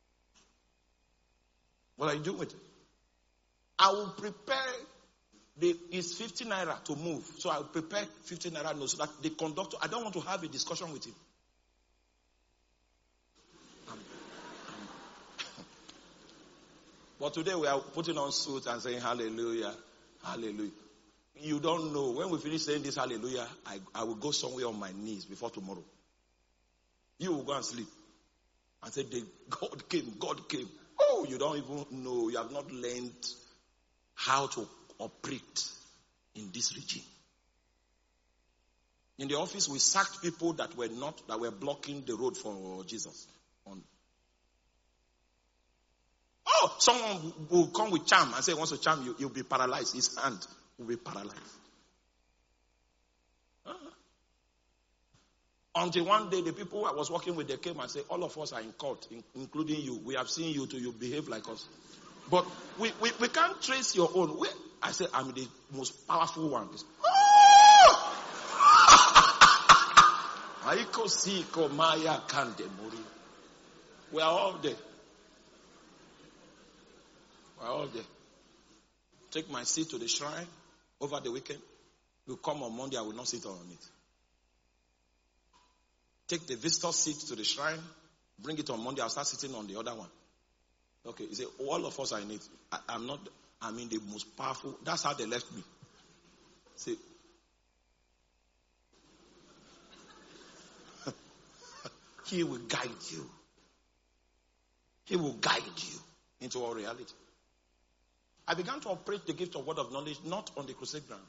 S3: What are you doing with it? I will prepare, the, it's fifty naira to move. So I will prepare fifty naira notes so that the conductor, I don't want to have a discussion with him. I'm, I'm but today we are putting on suits and saying hallelujah, hallelujah. You don't know. When we finish saying this hallelujah, I, I will go somewhere on my knees before tomorrow. You will go and sleep and say, God came, God came. Oh, you don't even know. You have not learned how to operate in this regime. In the office, we sacked people that were not, that were blocking the road for Jesus. On. Oh, someone will come with charm and say he wants to charm you. You'll be paralyzed. His hand will be paralyzed. Until one day, the people I was working with, they came and said, all of us are in court, in, including you. We have seen you till you behave like us. But we, we, we can't trace your own. We, I said, I'm the most powerful one. It's, we are all there. We are all there. Take my seat to the shrine over the weekend. We'll come on Monday, I will not sit on it. Take the visitor seat to the shrine, bring it on Monday, I'll start sitting on the other one. Okay, you say, all of us are in it. I, I'm not, I'm in the most powerful. That's how they left me. See, He will guide you. He will guide you into all reality. I began to operate the gift of word of knowledge not on the crusade ground.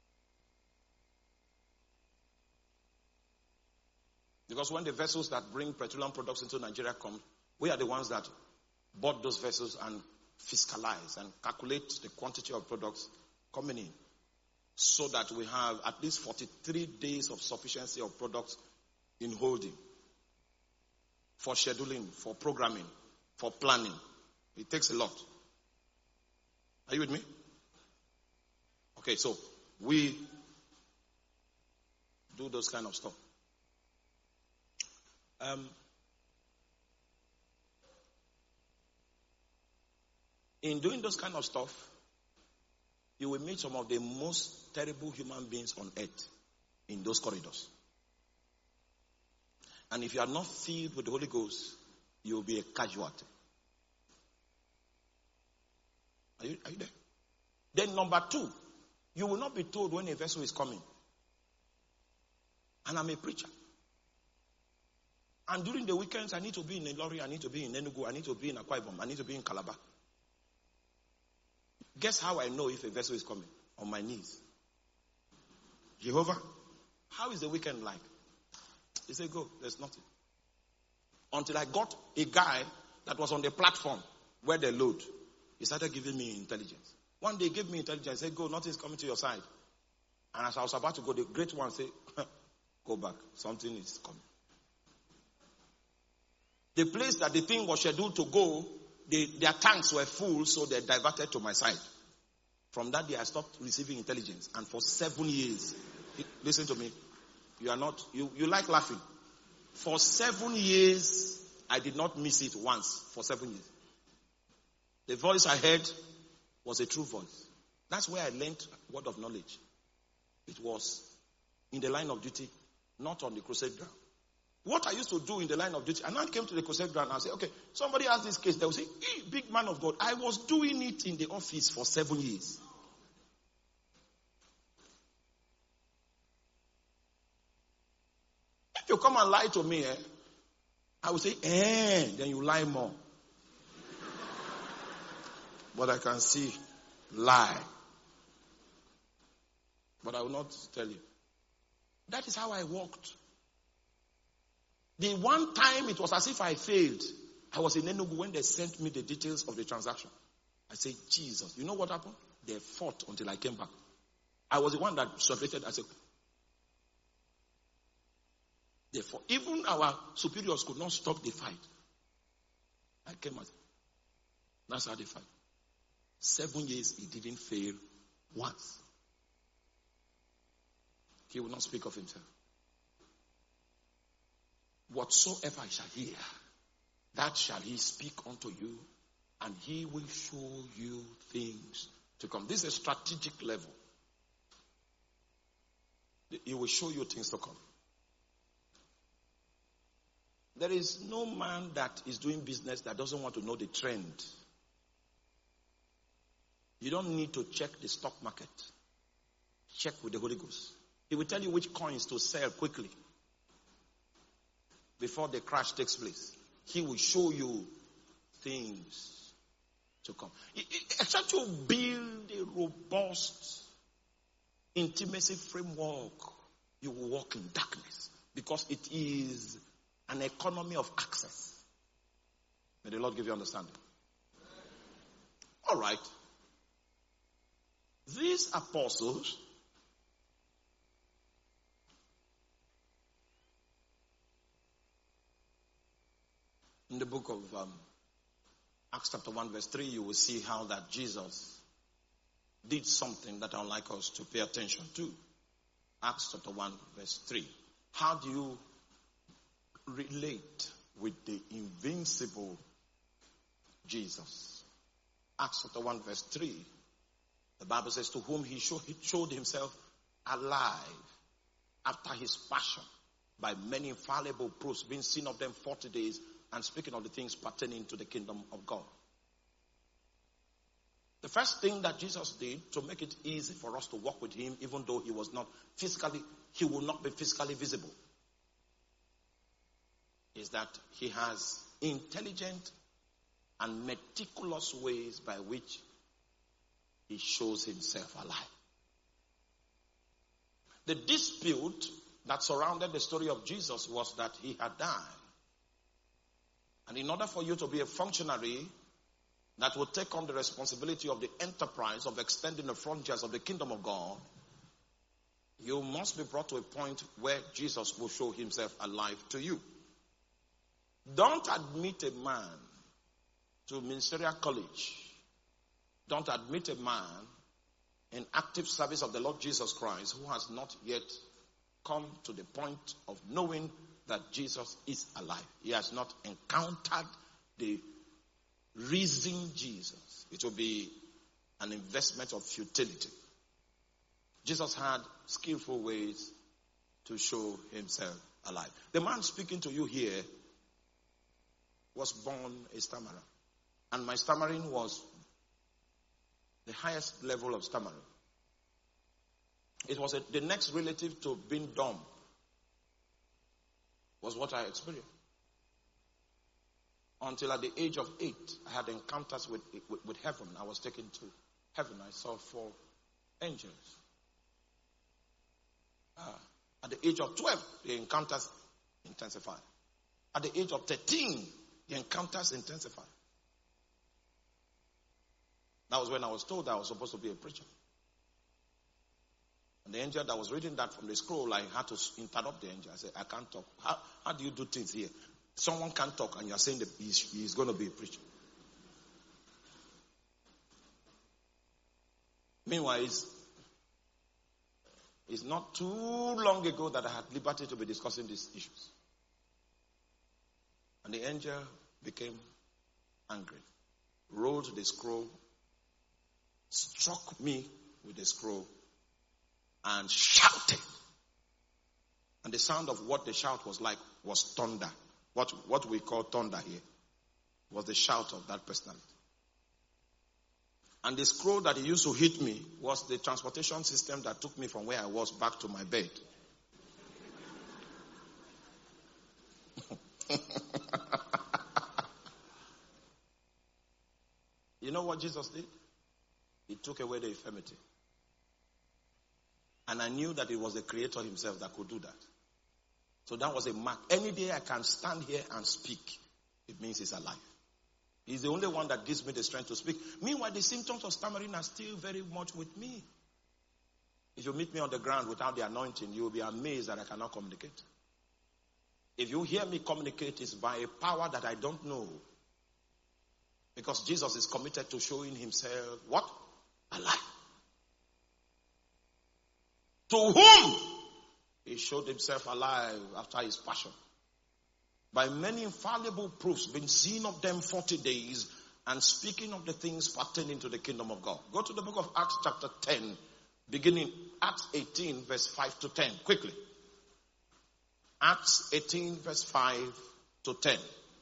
S3: Because when the vessels that bring petroleum products into Nigeria come, we are the ones that bought those vessels and fiscalize and calculate the quantity of products coming in. So that we have at least forty-three days of sufficiency of products in holding. For scheduling, for programming, for planning. It takes a lot. Are you with me? Okay, so we do those kind of stuff. Um, in doing those kind of stuff, you will meet some of the most terrible human beings on earth in those corridors. And if you are not filled with the Holy Ghost, you will be a casualty. Are you, are you there? Then number two, you will not be told when a vessel is coming. And I'm a preacher. And during the weekends, I need to be in Ilori, I need to be in Enugu, I need to be in Akwa Ibom, I need to be in Calabar. Guess how I know if a vessel is coming? On my knees. Jehovah, how is the weekend like? He said, go, there's nothing. Until I got a guy that was on the platform where they load. He started giving me intelligence. One day he gave me intelligence. He said, go, nothing's coming to your side. And as I was about to go, the great one said, go back. Something is coming. The place that the thing was scheduled to go, they, their tanks were full, so they diverted to my side. From that day, I stopped receiving intelligence. And for seven years, listen to me. You are not, you, you like laughing. For seven years, I did not miss it once. For seven years. The voice I heard was a true voice. That's where I learned word of knowledge. It was in the line of duty, not on the crusade ground. What I used to do in the line of duty, and I came to the crusade ground and I said, okay, somebody has this case. They will say, hey, big man of God, I was doing it in the office for seven years. If you come and lie to me, eh, I will say, eh, then you lie more. But I can see lie. But I will not tell you. That is how I walked. The one time it was as if I failed. I was in Enugu when they sent me the details of the transaction. I said, Jesus, you know what happened? They fought until I came back. I was the one that separated. I said, they fought. Even our superiors could not stop the fight. I came out. That's how they fight. Seven years he didn't fail once. He will not speak of himself. Whatsoever I shall hear, that shall he speak unto you, and he will show you things to come. This is a strategic level. He will show you things to come. There is no man that is doing business that doesn't want to know the trend. You don't need to check the stock market. Check with the Holy Ghost. He will tell you which coins to sell quickly before the crash takes place. He will show you things to come. Except you build a robust intimacy framework, you will walk in darkness because it is an economy of access. May the Lord give you understanding. All right. These apostles In the book of um, Acts chapter one verse three, you will see how that Jesus did something that I would like us to pay attention to. Acts chapter one verse three. How do you relate with the invincible Jesus? Acts chapter one verse three. The Bible says, to whom he showed, he showed himself alive after his passion by many infallible proofs, being seen of them forty days, and speaking of the things pertaining to the kingdom of God. The first thing that Jesus did to make it easy for us to walk with him, even though he was not physically, he will not be physically visible, is that he has intelligent and meticulous ways by which he shows himself alive. The dispute that surrounded the story of Jesus was that he had died. And in order for you to be a functionary that will take on the responsibility of the enterprise of extending the frontiers of the kingdom of God, you must be brought to a point where Jesus will show himself alive to you. Don't admit a man to ministerial college. Don't admit a man in active service of the Lord Jesus Christ who has not yet come to the point of knowing that Jesus is alive. He has not encountered the risen Jesus. It will be an investment of futility. Jesus had skillful ways to show himself alive. The man speaking to you here was born a stammerer. And my stammering was the highest level of stammering. It was a, the next relative to being dumb was what I experienced. Until at the age of eight, I had encounters with, with, with heaven. I was taken to heaven. I saw four angels. Uh, at the age of twelve, the encounters intensified. At the age of thirteen, the encounters intensified. That was when I was told that I was supposed to be a preacher. And the angel that was reading that from the scroll, I had to interrupt the angel. I said, I can't talk. How, how do you do things here? Someone can't talk and you're saying that he's, he's going to be a preacher. Meanwhile, it's, it's not too long ago that I had liberty to be discussing these issues. And the angel became angry, rolled the scroll, struck me with the scroll, and shouted. And the sound of what the shout was like was thunder. What, what we call thunder here was the shout of that personality. And the scroll that he used to hit me was the transportation system that took me from where I was back to my bed. You know what Jesus did? He took away the infirmity. And I knew that it was the Creator himself that could do that. So that was a mark. Any day I can stand here and speak, it means he's alive. He's the only one that gives me the strength to speak. Meanwhile, the symptoms of stammering are still very much with me. If you meet me on the ground without the anointing, you will be amazed that I cannot communicate. If you hear me communicate, it's by a power that I don't know. Because Jesus is committed to showing himself what? Alive. To whom he showed himself alive after his passion. By many infallible proofs, been seen of them forty days, and speaking of the things pertaining to the kingdom of God. Go to the book of Acts chapter ten, beginning Acts eighteen, verse five to ten. Quickly. Acts eighteen, verse five to ten.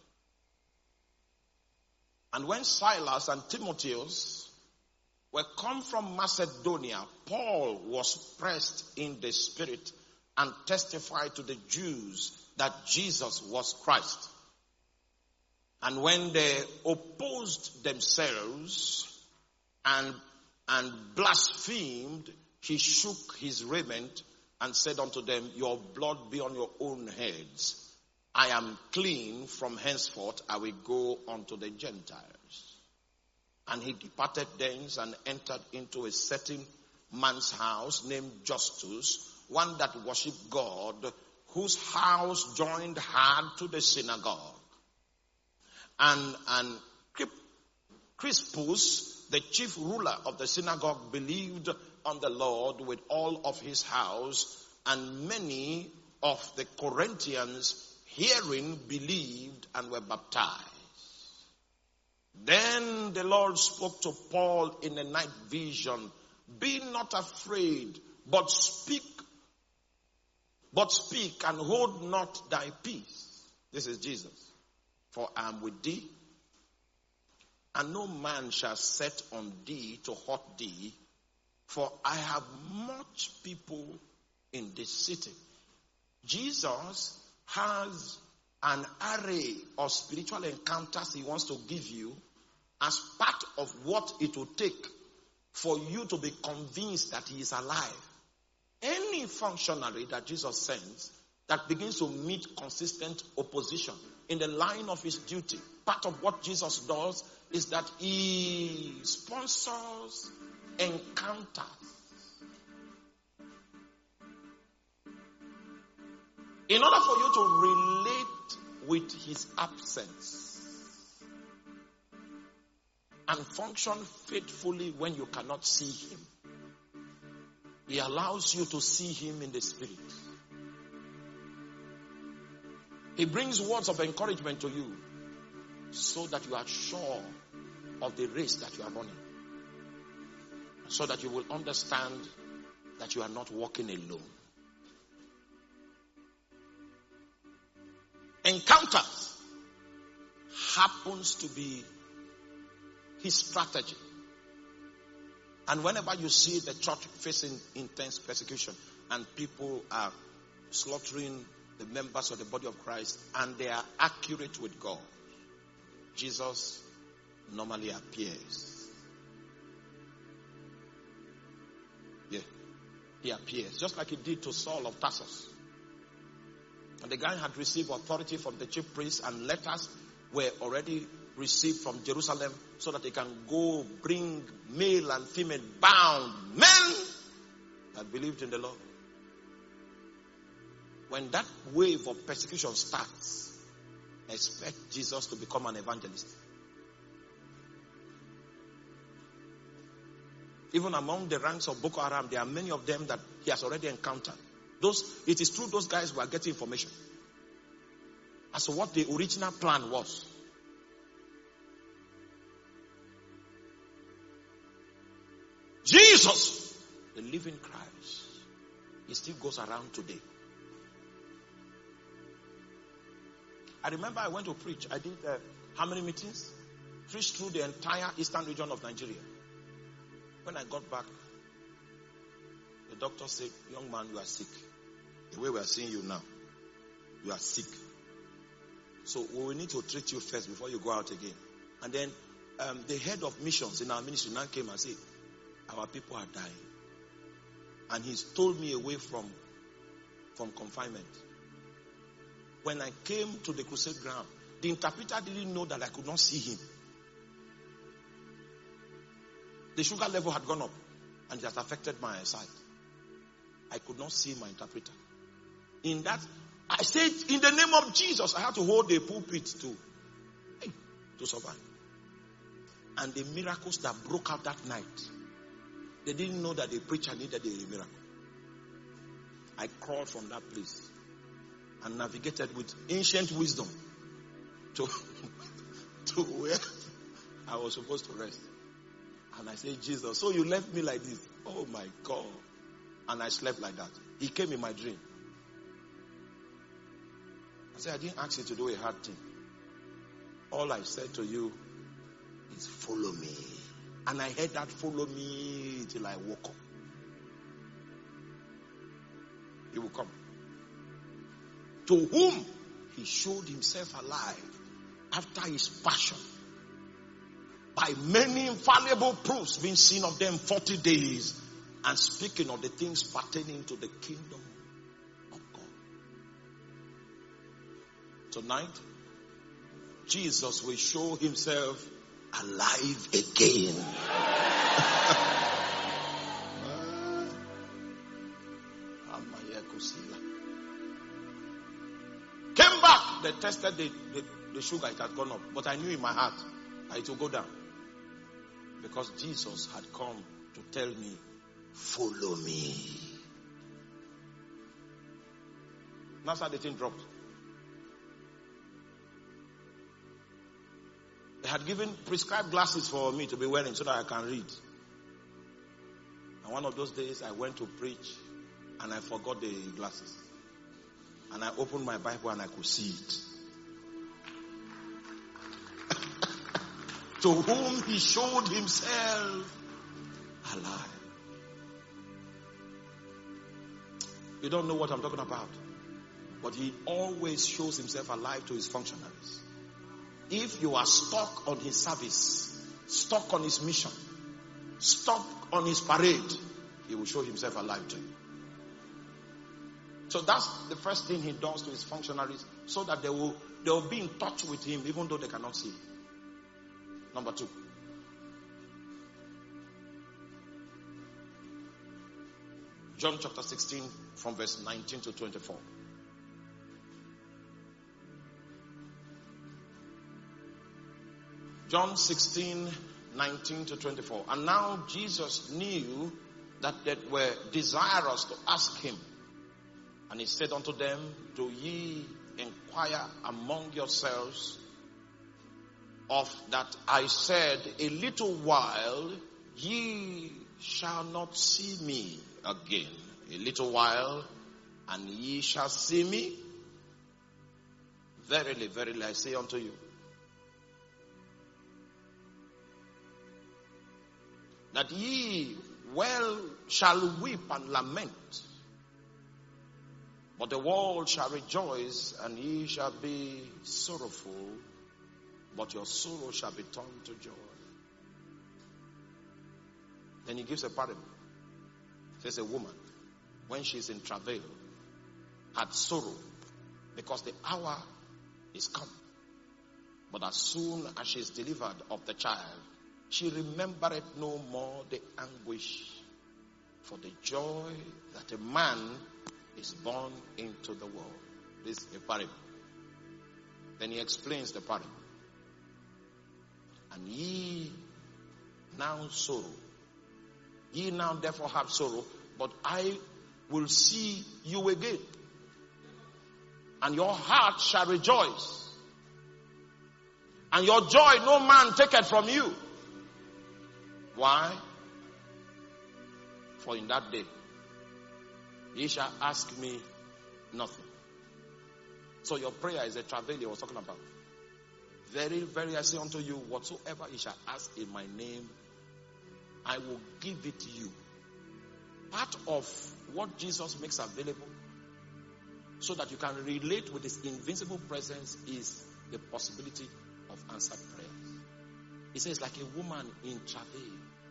S3: And when Silas and Timotheus were come from Macedonia, Paul was pressed in the spirit and testified to the Jews that Jesus was Christ. And when they opposed themselves and, and blasphemed, he shook his raiment and said unto them, your blood be on your own heads. I am clean, from henceforth I will go unto the Gentiles. And he departed thence and entered into a certain man's house named Justus, one that worshipped God, whose house joined hard to the synagogue. And, and Crispus, the chief ruler of the synagogue, believed on the Lord with all of his house, and many of the Corinthians, hearing, believed and were baptized. Then the Lord spoke to Paul in a night vision, "Be not afraid, but speak, but speak and hold not thy peace." This is Jesus. "For I am with thee, and no man shall set on thee to hurt thee, for I have much people in this city." Jesus has an array of spiritual encounters he wants to give you as part of what it will take for you to be convinced that he is alive. Any functionary that Jesus sends that begins to meet consistent opposition in the line of his duty, part of what Jesus does is that he sponsors encounters. In order for you to relate with his absence and function faithfully when you cannot see him, he allows you to see him in the spirit. He brings words of encouragement to you so that you are sure of the race that you are running, so that you will understand that you are not walking alone. Encounters happens to be his strategy. And whenever you see the church facing intense persecution and people are slaughtering the members of the body of Christ and they are accurate with God, Jesus normally appears. Yeah, he appears just like he did to Saul of Tarsus. And the guy had received authority from the chief priests, and letters were already received from Jerusalem so that they can go bring male and female bound men that believed in the Lord. When that wave of persecution starts, expect Jesus to become an evangelist. Even among the ranks of Boko Haram, there are many of them that he has already encountered. Those, it is through those guys who are getting information as to what the original plan was. Jesus, the living Christ, he still goes around today. I remember I went to preach. I did uh, how many meetings? Preached through the entire eastern region of Nigeria. When I got back, the doctor said, "Young man, you are sick. The way we are seeing you now, you are sick. So we will need to treat you first before you go out again." And then um, the head of missions in our ministry now came and said, "Our people are dying." And he stole me away from, from confinement. When I came to the crusade ground, the interpreter didn't know that I could not see him. The sugar level had gone up and it has affected my eyesight. I could not see my interpreter. In that, I said, in the name of Jesus, I had to hold a pulpit to, hey, to survive. And the miracles that broke out that night, they didn't know that the preacher needed a miracle. I crawled from that place and navigated with ancient wisdom to, to where I was supposed to rest. And I said, "Jesus, so you left me like this? Oh my God." And I slept like that. He came in my dream. I said, "I didn't ask you to do a hard thing. All I said to you is follow me." And I heard that follow me till I woke up. He will come. To whom he showed himself alive after his passion, by many infallible proofs being seen of them forty days, and speaking of the things pertaining to the kingdom of God. Tonight, Jesus will show himself alive again. Came back they tested the, the, the sugar, it had gone up. But I knew in my heart that it will go down. Because Jesus had come to tell me, follow me. That's how the thing dropped. They had given prescribed glasses for me to be wearing so that I can read. And one of those days I went to preach and I forgot the glasses. And I opened my Bible and I could see it. To whom he showed himself alive. You don't know what I'm talking about. But he always shows himself alive to his functionaries. If you are stuck on his service, stuck on his mission, stuck on his parade, he will show himself alive to you. So that's the first thing he does to his functionaries, so that they will, they will be in touch with him even though they cannot see him. Number two. John chapter sixteen from verse nineteen to twenty-four. John sixteen, nineteen to twenty-four. And now Jesus knew that they were desirous to ask him. And he said unto them, do ye inquire among yourselves of that I said, a little while ye shall not see me again. A little while and ye shall see me. Verily, verily, I say unto you, that ye well shall weep and lament, but the world shall rejoice, and ye shall be sorrowful, but your sorrow shall be turned to joy. Then he gives a parable. He says a woman, when she is in travail, had sorrow, because the hour is come. But as soon as she is delivered of the child, she remembered no more the anguish for the joy that a man is born into the world. This is a parable. Then he explains the parable. And ye now sorrow. Ye now therefore have sorrow, but I will see you again. And your heart shall rejoice. And your joy no man taketh from you. Why? For in that day ye shall ask me nothing. So your prayer is a travail he was talking about. Very, very I say unto you, whatsoever ye shall ask in my name, I will give it to you. Part of what Jesus makes available so that you can relate with his invincible presence is the possibility of answered prayers. He says, like a woman in travail.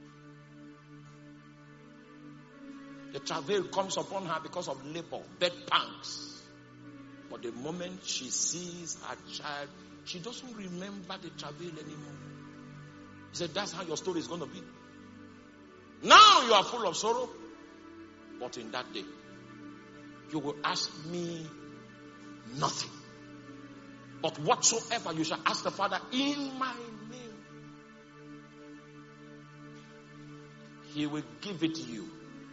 S3: The travail comes upon her because of labor, bed pangs. But the moment she sees her child, she doesn't remember the travail anymore. He said, that's how your story is going to be. Now you are full of sorrow, but in that day, you will ask me nothing. But whatsoever you shall ask the Father in my name, he will give it to you.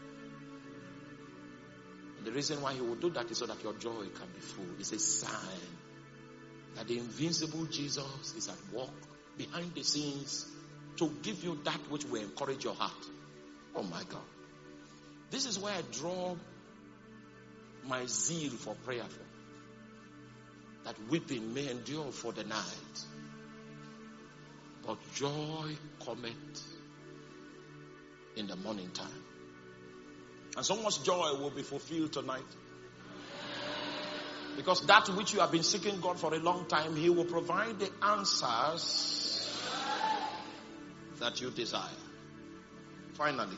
S3: And the reason why he will do that is so that your joy can be full. It's a sign that the invincible Jesus is at work behind the scenes to give you that which will encourage your heart. Oh my God. This is where I draw my zeal for prayer from. That weeping may endure for the night, but joy cometh in the morning time. And so much joy will be fulfilled tonight. Because that which you have been seeking God for a long time, he will provide the answers that you desire. Finally,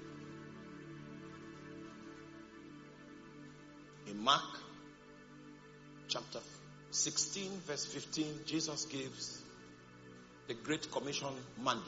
S3: in Mark chapter sixteen verse fifteen, Jesus gives the Great Commission mandate.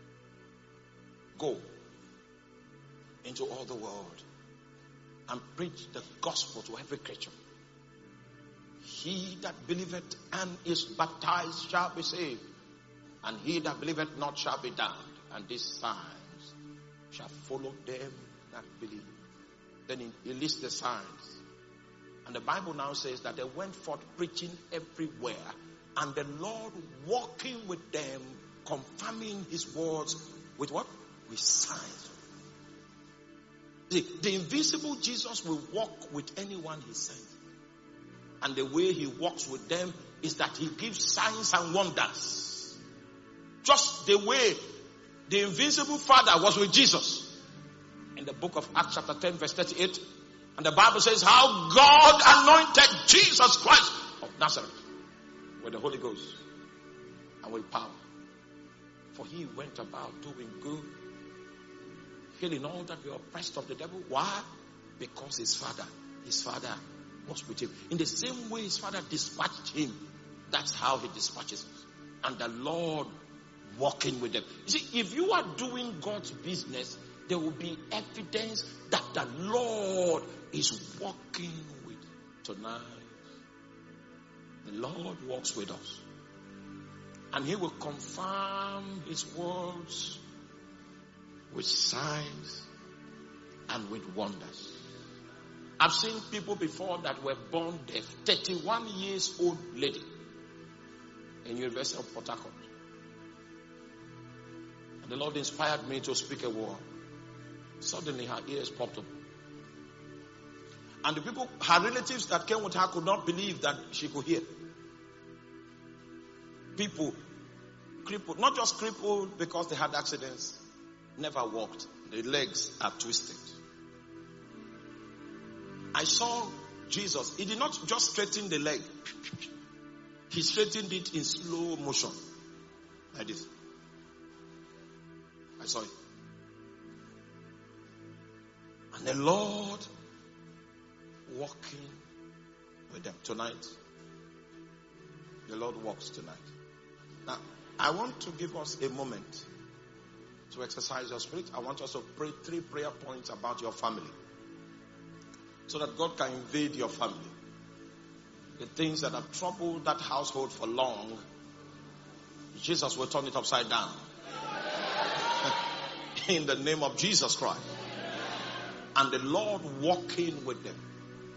S3: Go into all the world and preach the gospel to every creature. He that believeth and is baptized shall be saved, and he that believeth not shall be damned. And these signs shall follow them that believe. Then he, he lists the signs. And the Bible now says that they went forth preaching everywhere, and the Lord walking with them, confirming his words with what? With signs. The, the invisible Jesus will walk with anyone he sends. And the way he walks with them is that he gives signs and wonders. Just the way the invisible Father was with Jesus. In the book of Acts chapter ten verse thirty-eight. And the Bible says how God anointed Jesus Christ of Nazareth with the Holy Ghost and with power. For he went about doing good, healing all that were oppressed of the devil. Why? Because his Father, his Father was with him. In the same way his Father dispatched him, that's how he dispatches us. And the Lord walking with them. You see, if you are doing God's business, there will be evidence that the Lord is walking with you. Tonight, the Lord walks with us. And he will confirm his words with signs and with wonders. I've seen people before that were born deaf. thirty-one years old lady in University of Port Harcourt. And the Lord inspired me to speak a word. Suddenly her ears popped up. And the people, her relatives that came with her could not believe that she could hear. People crippled, not just crippled because they had accidents, never walked. The legs are twisted. I saw Jesus. He did not just straighten the leg. He straightened it in slow motion. Like this. I saw it. And the Lord walking with them tonight. The Lord walks tonight. Now, I want to give us a moment to exercise your spirit. I want us to pray three prayer points about your family, so that God can invade your family. The things that have troubled that household for long, Jesus will turn it upside down. In the name of Jesus Christ. And the Lord walking with them.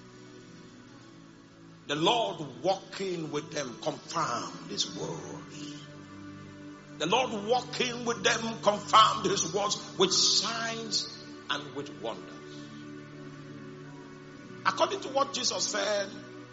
S3: The Lord walking with them confirmed his words. The Lord walking with them confirmed his words with signs and with wonders. According to what Jesus said,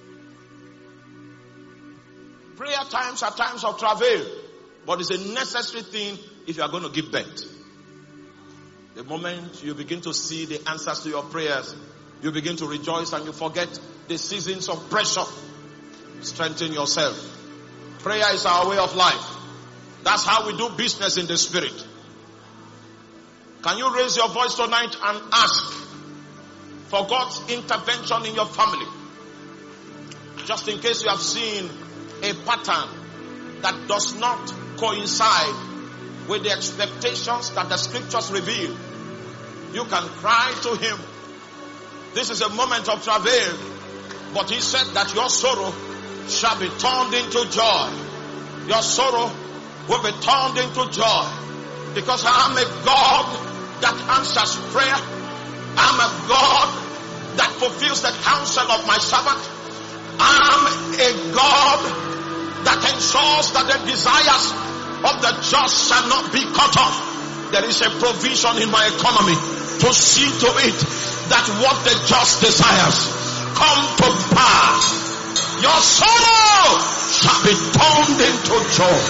S3: prayer times are times of travail, but it's a necessary thing if you are going to give birth. The moment you begin to see the answers to your prayers, you begin to rejoice and you forget the seasons of pressure. Strengthen yourself. Prayer is our way of life. That's how we do business in the spirit. Can you raise your voice tonight and ask for God's intervention in your family? Just in case you have seen a pattern that does not coincide with the expectations that the scriptures reveal, you can cry to him. This is a moment of travail, but he said that your sorrow shall be turned into joy. Your sorrow will be turned into joy, because I am a God that answers prayer. I am a God that fulfills the counsel of my servant. I am a God that ensures that the desires of the just shall not be cut off. There is a provision in my economy to see to it that what the just desires come to pass. Your sorrow shall be turned into joy.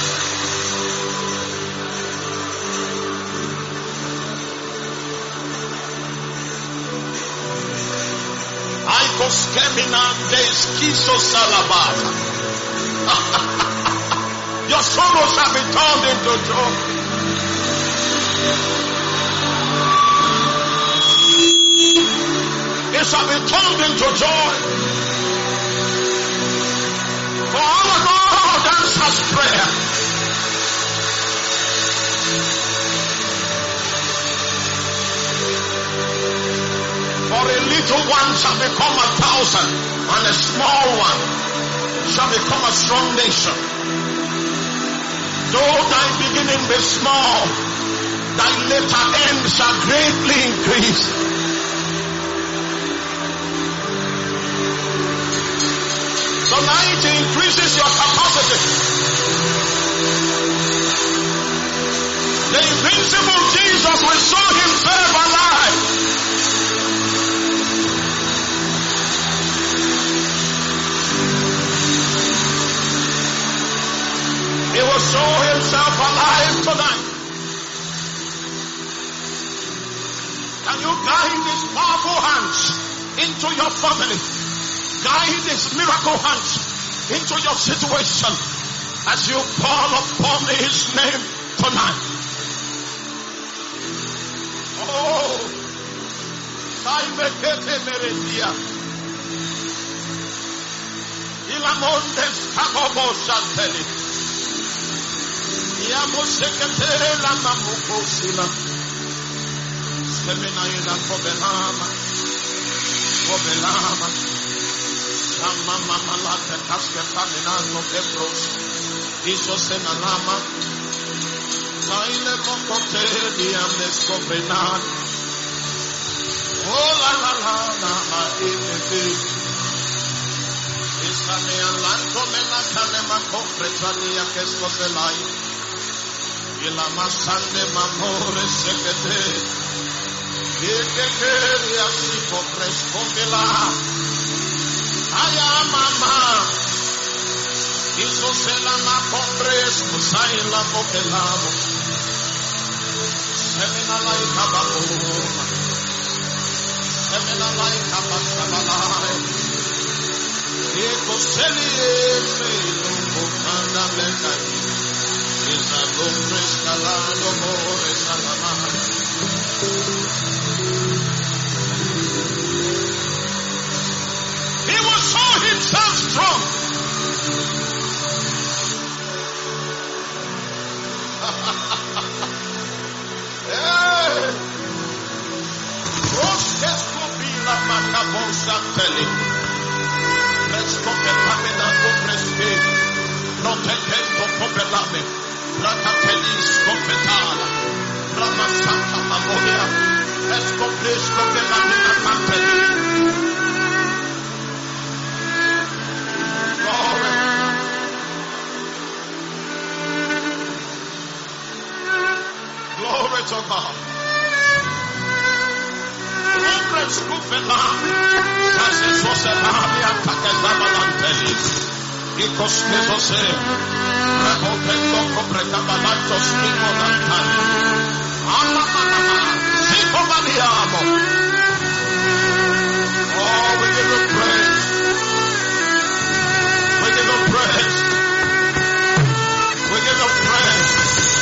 S3: Aikos keminandes kiso salabata. Your sorrow shall be turned into joy. It shall be turned into joy. For our God answers prayer. For a little little one shall become a thousand, and a small one shall become a strong nation. Though thy beginning be small, thy later end shall greatly increase. Tonight increases your capacity. The invincible Jesus will show himself alive. He will show himself alive tonight. Can you guide his powerful hands into your family? Guide his miracle hands into your situation as you call upon his name tonight. Oh, Saimekete Merendia. Ilamondes Kabobo Shanteli. Yamosekete la Mamukosila. Semina ila Kobelama. Kobelama. Sama mama lata kaske kaminano kebros. Iso senalama. Saile mokote diames kobenan. Oh la la la la la imete. Isame alanto menatane makopre tania kesko selai. Ila masande mamore sekete. Ikeke riasiko presko mila. Aya mama, iso se la ma compres, musai la mokelamo. Semina lai kabakoma, semina lai kabakabalai. Eko seli ese lumbo kanda mekai. Isa lumbres kalado more salamai. He will show himself strong. Hey. Let's go be la macabosa telly. Let's go be la prespe. No tetento copelame. Racatelis copetala. Rama Santa Mabolia. Let's go please go be la manteli. Glory to God. Progress Kupela. Sases Oselami Atakazabalantelis. Ikoskevose. Repopendo Copretabalantos Imodantan. Alamana. Sikovaliamo. Oh, we give you praise. We give you praise. We give you praise.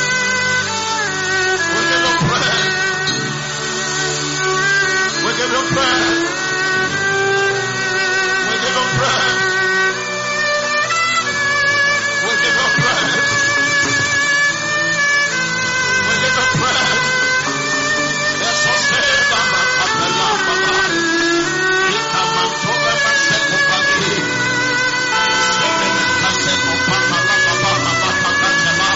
S3: We give you praise. We give you praise. We give you praise. We give you praise. We give you praise. Yes, I say that my capella, my he come and told them I said to Pali. Seven and said to Papa, Papa, Papa, Papa,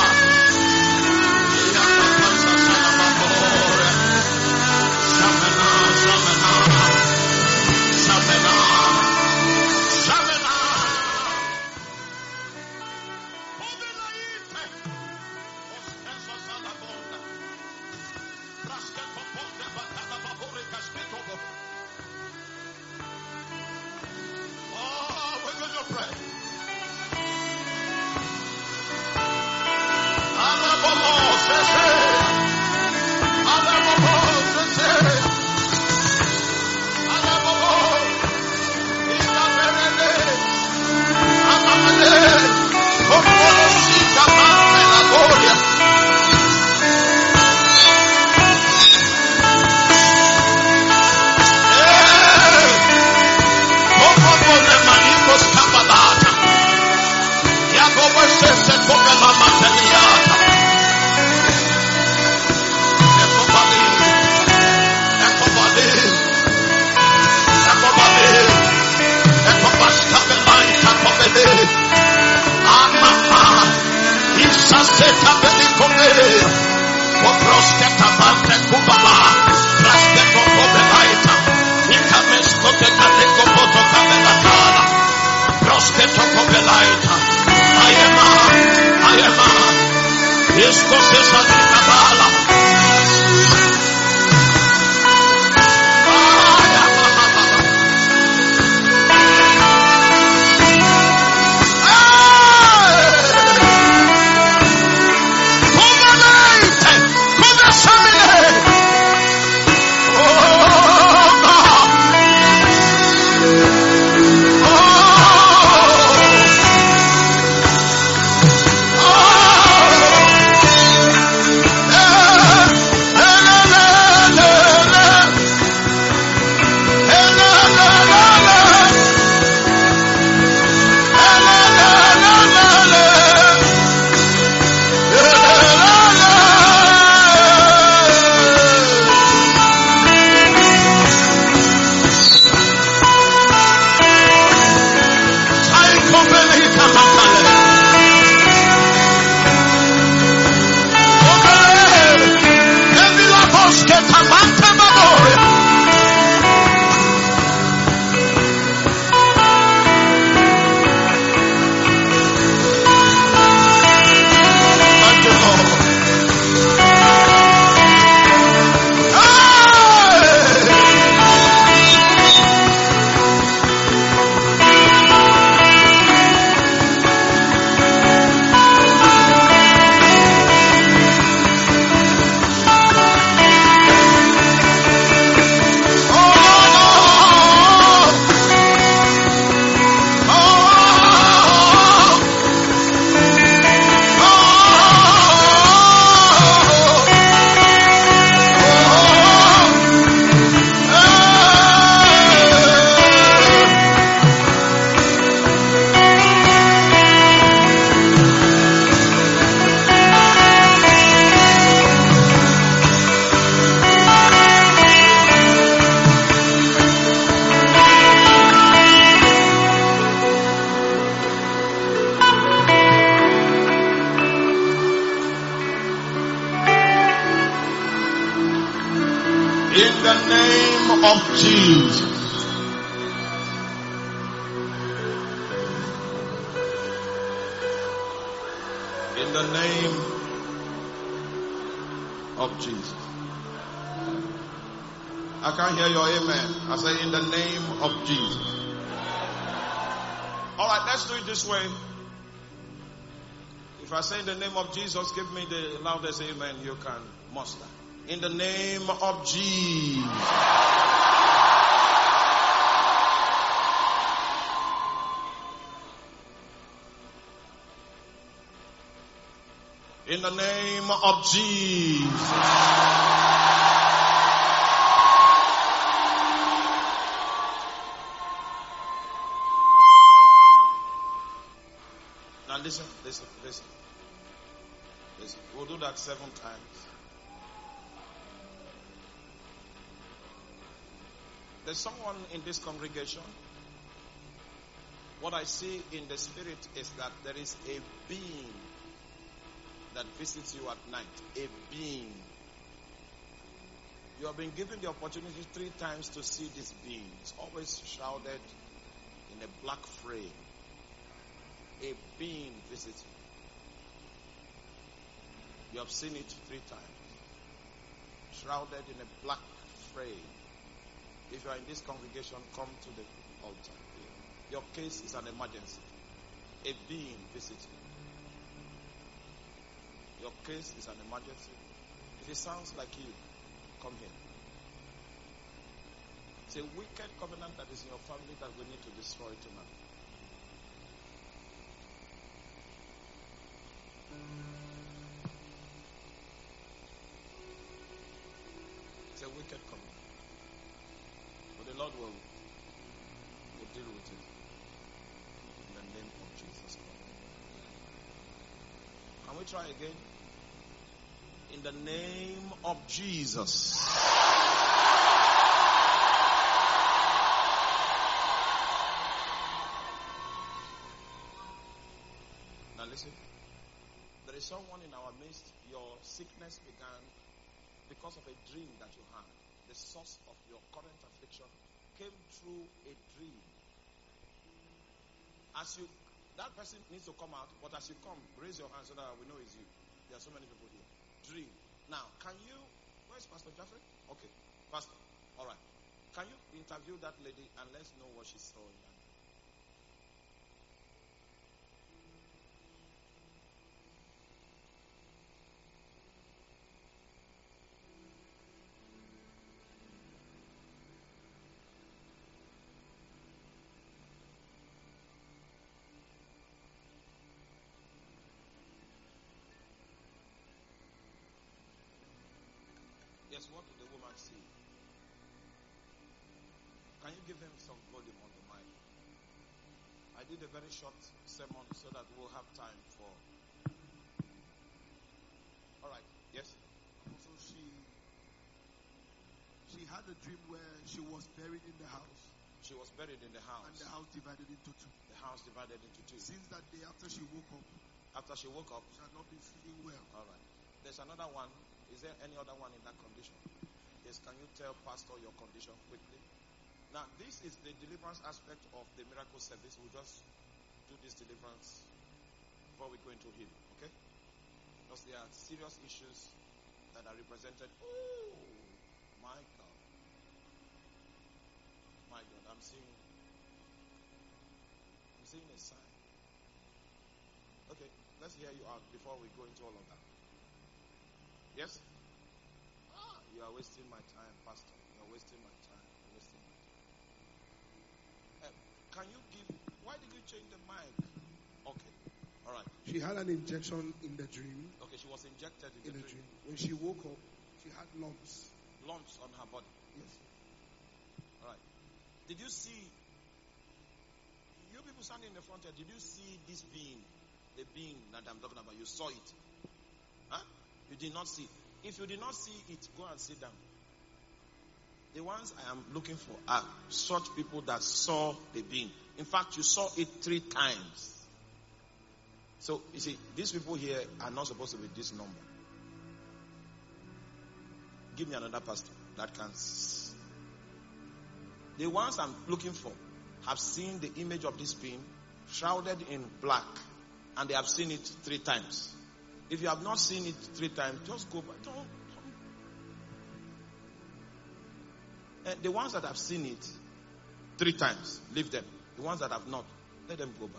S3: In the name of Jesus. In the name of Jesus. I can't hear your amen. I say in the name of Jesus. All right, let's do it this way. If I say in the name of Jesus, give me the loudest amen you can muster. In the name of Jesus. In the name of Jesus. Now listen, listen, listen. Listen. We'll do that seven times. There's someone in this congregation. What I see in the spirit is that there is a being that visits you at night. A being. You have been given the opportunity three times to see this being. It's always shrouded in a black frame. A being visits you. You have seen it three times. Shrouded in a black frame. If you are in this congregation, come to the altar. Your case is an emergency. A being visits you. Your case is an emergency. If it sounds like you, come here. It's a wicked covenant that is in your family that we need to destroy tonight. It's a wicked covenant. But the Lord will, will deal with it. In the name of Jesus Christ. Can we try again? In the name of Jesus. Now listen. There is someone in our midst. Your sickness began because of a dream that you had. The source of your current affliction came through a dream. As you, that person needs to come out, but as you come, raise your hand so that we know it's you. There are so many people here. Dream. Now, can you, where's Pastor Jeffrey? Okay, Pastor. All right. Can you interview that lady and let's know what she saw in that? Yes, what did the woman see? Can you give him some volume on the mic? I did a very short sermon so that we'll have time for. All right. Yes.
S4: Also, she she had a dream where she was buried in the house.
S3: She was buried in the house.
S4: And the house divided into two.
S3: The house divided into two.
S4: Since that day, after she woke up,
S3: after she woke up,
S4: she had not been feeling well.
S3: All right. There's another one. Is there any other one in that condition? Yes. Can you tell Pastor your condition quickly? Now, this is the deliverance aspect of the miracle service. We'll just do this deliverance before we go into healing, okay? Because there are serious issues that are represented. Oh, my God. My God, I'm seeing, I'm seeing a sign. Okay, let's hear you out before we go into all of that. Yes? Ah, you are wasting my time, Pastor. You are wasting my time. You're wasting my time. Uh, can you give, why did you change the mic? Okay, all right.
S4: She had an injection in the dream.
S3: Okay, she was injected in,
S4: in
S3: the,
S4: the
S3: dream.
S4: dream. When she woke up, she had lumps.
S3: Lumps on her body?
S4: Yes.
S3: All right. Did you see, you people standing in the front here, did you see this being, the being that I'm talking about? You saw it? Huh? You did not see. If you did not see it, go and sit down. The ones I am looking for are such people that saw the being. In fact, you saw it three times. So, you see, these people here are not supposed to be this number. Give me another pastor that can. The ones I'm looking for have seen the image of this being shrouded in black, and they have seen it three times. If you have not seen it three times, just go back. Don't, don't. Uh, the ones that have seen it three times, leave them. The ones that have not, let them go back.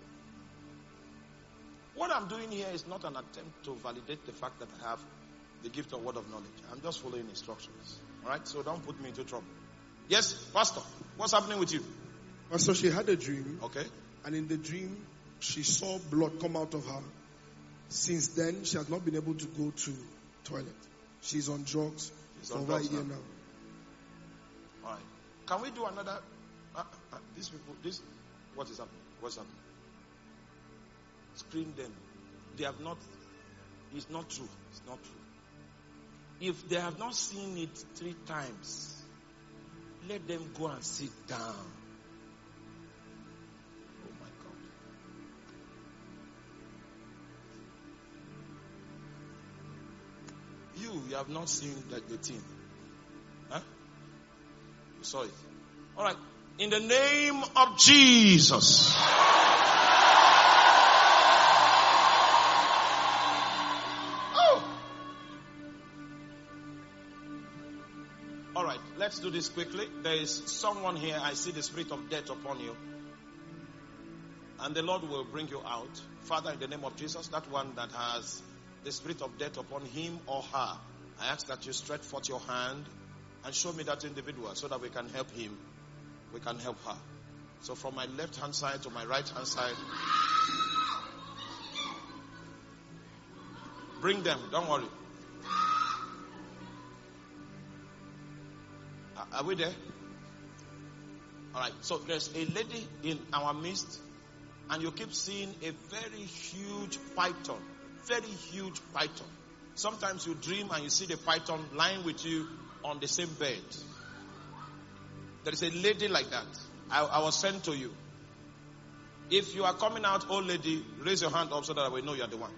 S3: What I'm doing here is not an attempt to validate the fact that I have the gift of word of knowledge. I'm just following instructions. All right? So don't put me into trouble. Yes, Pastor, what's happening with you?
S4: Pastor, she had a dream.
S3: Okay.
S4: And in the dream, she saw blood come out of her. Since then, she has not been able to go to toilet. She's on drugs
S3: She's
S4: for
S3: on
S4: over
S3: drugs
S4: a year
S3: now.
S4: now.
S3: All right. Can we do another? Uh, uh, these people, this, what is happening? What's happening? Screen them. They have not, it's not true. It's not true. If they have not seen it three times, let them go and sit down. Oh my God. You, you have not seen that the thing. Huh? You saw it. All right. In the name of Jesus. All right, let's do this quickly. There is someone here, I see the spirit of death upon you. And the Lord will bring you out. Father, in the name of Jesus, that one that has the spirit of death upon him or her, I ask that you stretch forth your hand and show me that individual so that we can help him. We can help her. So from my left hand side to my right hand side, bring them, don't worry. Are we there? All right. So there's a lady in our midst, and you keep seeing a very huge python. Very huge python. Sometimes you dream and you see the python lying with you on the same bed. There is a lady like that. I, I was sent to you. If you are coming out, old lady, raise your hand up so that I will know you are the one.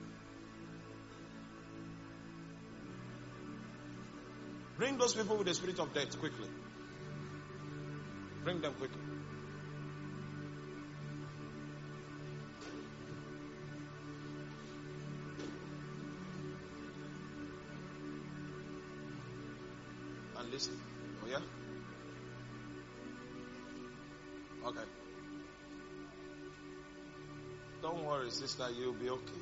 S3: Bring those people with the spirit of death quickly. Bring them quickly. and listen. Oh, yeah? Okay. Don't worry, sister, you'll be okay.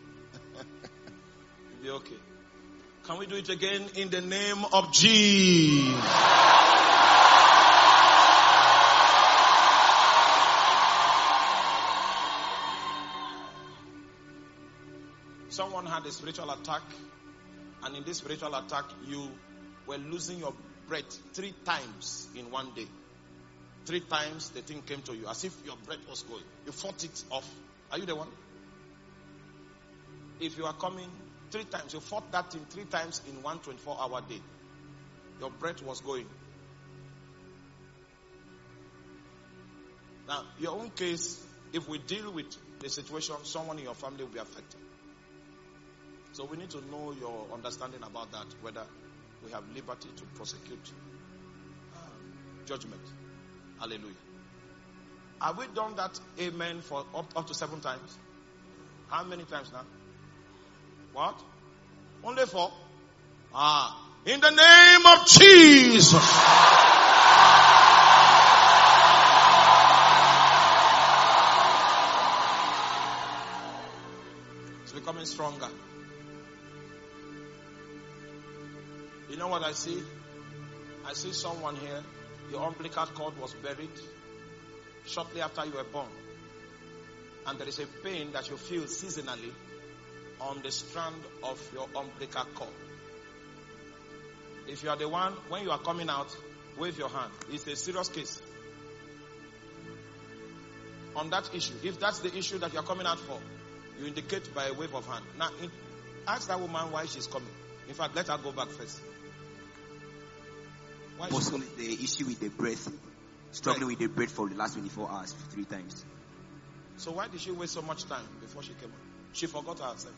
S3: You'll be okay. Can we do it again in the name of Jesus? Someone had a spiritual attack, and in this spiritual attack, you were losing your breath three times in one day. Three times the thing came to you, as if your breath was going. You fought it off. Are you the one? If you are coming three times, you fought that thing three times in one twenty-four hour day. Your breath was going. Now, your own case, if we deal with the situation, someone in your family will be affected. So we need to know your understanding about that, whether we have liberty to prosecute uh, judgment. Hallelujah. Have we done that amen for up, up to seven times? How many times now? What? Only four? Ah. In the name of Jesus. It's becoming stronger. You know what I see? I see someone here. Your umbilical cord was buried shortly after you were born. And there is a pain that you feel seasonally on the strand of your umbilical cord. If you are the one, when you are coming out, wave your hand. It's a serious case. On that issue, if that's the issue that you are coming out for, you indicate by a wave of hand. Now, ask that woman why she's coming. In fact, let her go back first. Why
S5: Possibly the issue with the breath. Struggling
S3: Right.
S5: with the breath for the last twenty-four hours, three times.
S3: So why did she waste so much time before she came out? She forgot herself.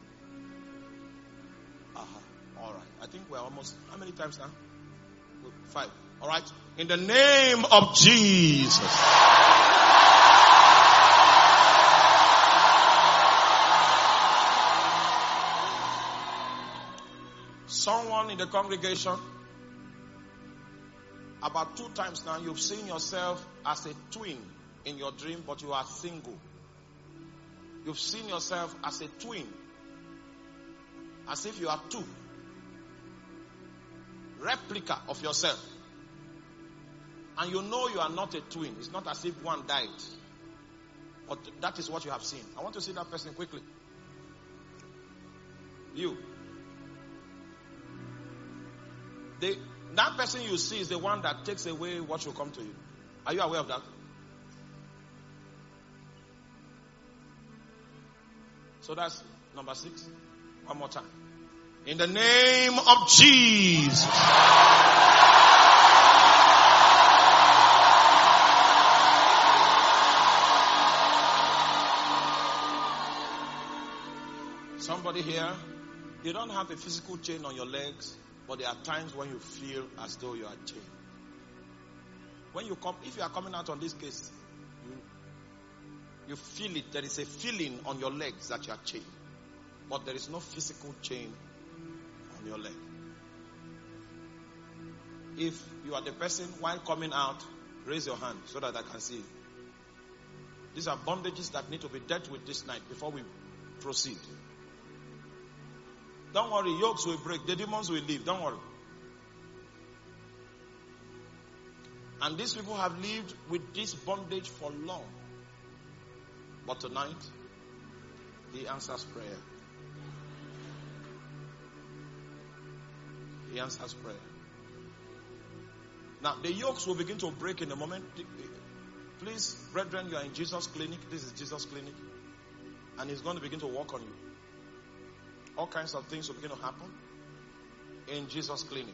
S3: Aha. All right. I think we're almost, how many times now? Five. All right. In the name of Jesus. Someone in the congregation, about two times now, you've seen yourself as a twin in your dream, but you are single. You've seen yourself as a twin, as if you are two. Replica of yourself. And you know you are not a twin. It's not as if one died. But that is what you have seen. I want to see that person quickly. You. They, that person you see is the one that takes away what will come to you. Are you aware of that? So that's number six. One more time. In the name of Jesus. Somebody here, you don't have a physical chain on your legs, but there are times when you feel as though you are chained. When you come, if you are coming out on this case, you, you feel it. There is a feeling on your legs that you are chained, but there is no physical chain on your leg. If you are the person while coming out, raise your hand so that I can see. These are bondages that need to be dealt with this night before we proceed. Don't worry, yokes will break, the demons will leave. Don't worry. And these people have lived with this bondage for long. But tonight, He answers prayer. He answers prayer. Now, the yokes will begin to break in a moment. Please, brethren, you are in Jesus' clinic. This is Jesus' clinic. And He's going to begin to work on you. All kinds of things will begin to happen in Jesus' clinic.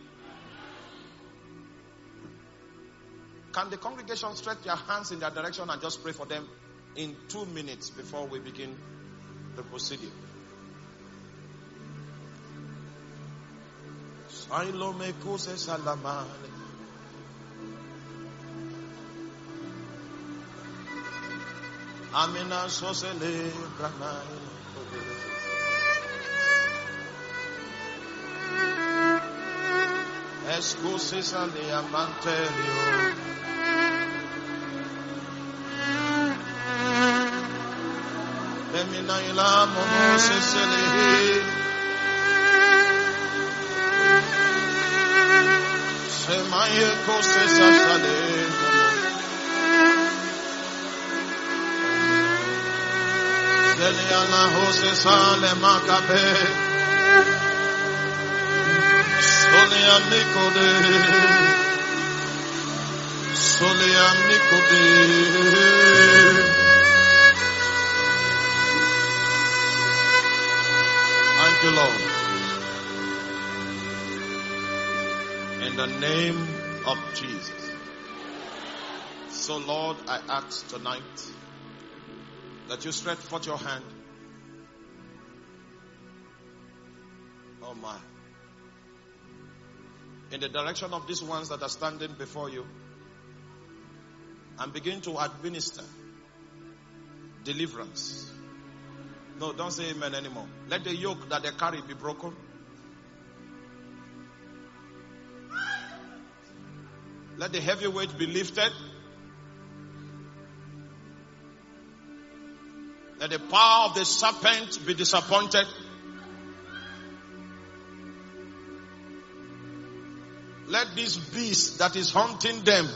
S3: Can the congregation stretch their hands in their direction and just pray for them in two minutes before we begin the procedure? Amina sosele pranay. Excuses and the amantelio. Emina ila mono sesele. Semaye kose sasale. Eliana Jose Sale Macabe Solia Nicode Solia Nicode. Thank you, Lord. In the name of Jesus. So, Lord, I ask tonight that you stretch forth your hand. Oh my. In the direction of these ones that are standing before you, and begin to administer deliverance. No, don't say amen anymore. Let the yoke that they carry be broken. Let the heavy weight be lifted. Let the power of the serpent be disappointed. Let this beast that is hunting them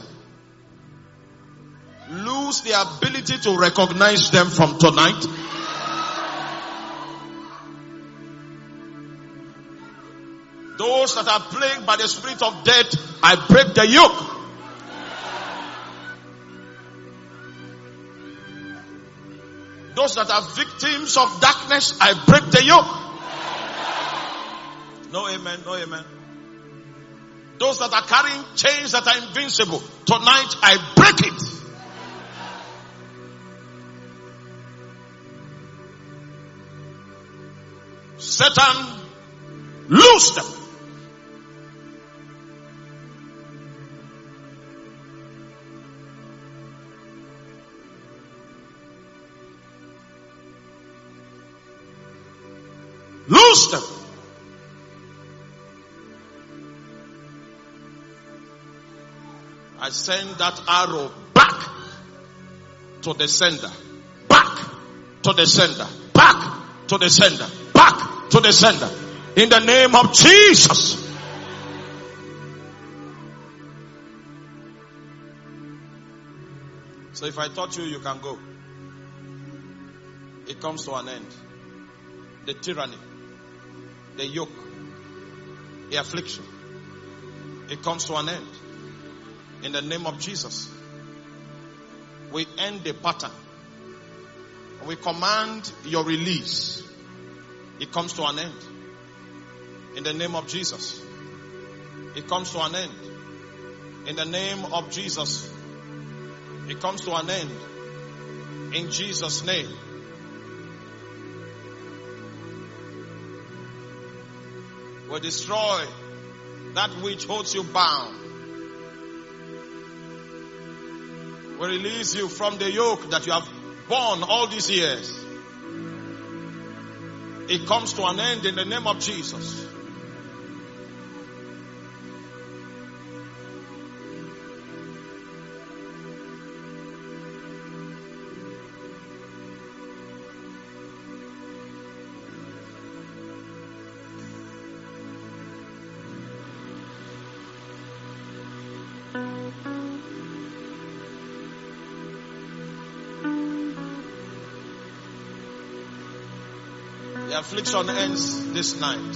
S3: lose the ability to recognize them from tonight. Those that are plagued by the spirit of death, I break the yoke. Those that are victims of darkness, I break the yoke. No amen, no amen. Those that are carrying chains that are invincible, tonight I break it. Satan, loose them. Loose them. I send that arrow back to the sender. Back to the sender. Back to the sender. Back to the sender. In the name of Jesus. So if I touch you, you can go. It comes to an end. The tyranny, the yoke, the affliction, it comes to an end. In the name of Jesus, we end the pattern. We command your release. It comes to an end. In the name of Jesus, it comes to an end. In the name of Jesus, it comes to an end. In Jesus' name. We destroy that which holds you bound. We release you from the yoke that you have borne all these years. It comes to an end in the name of Jesus. The affliction ends this night.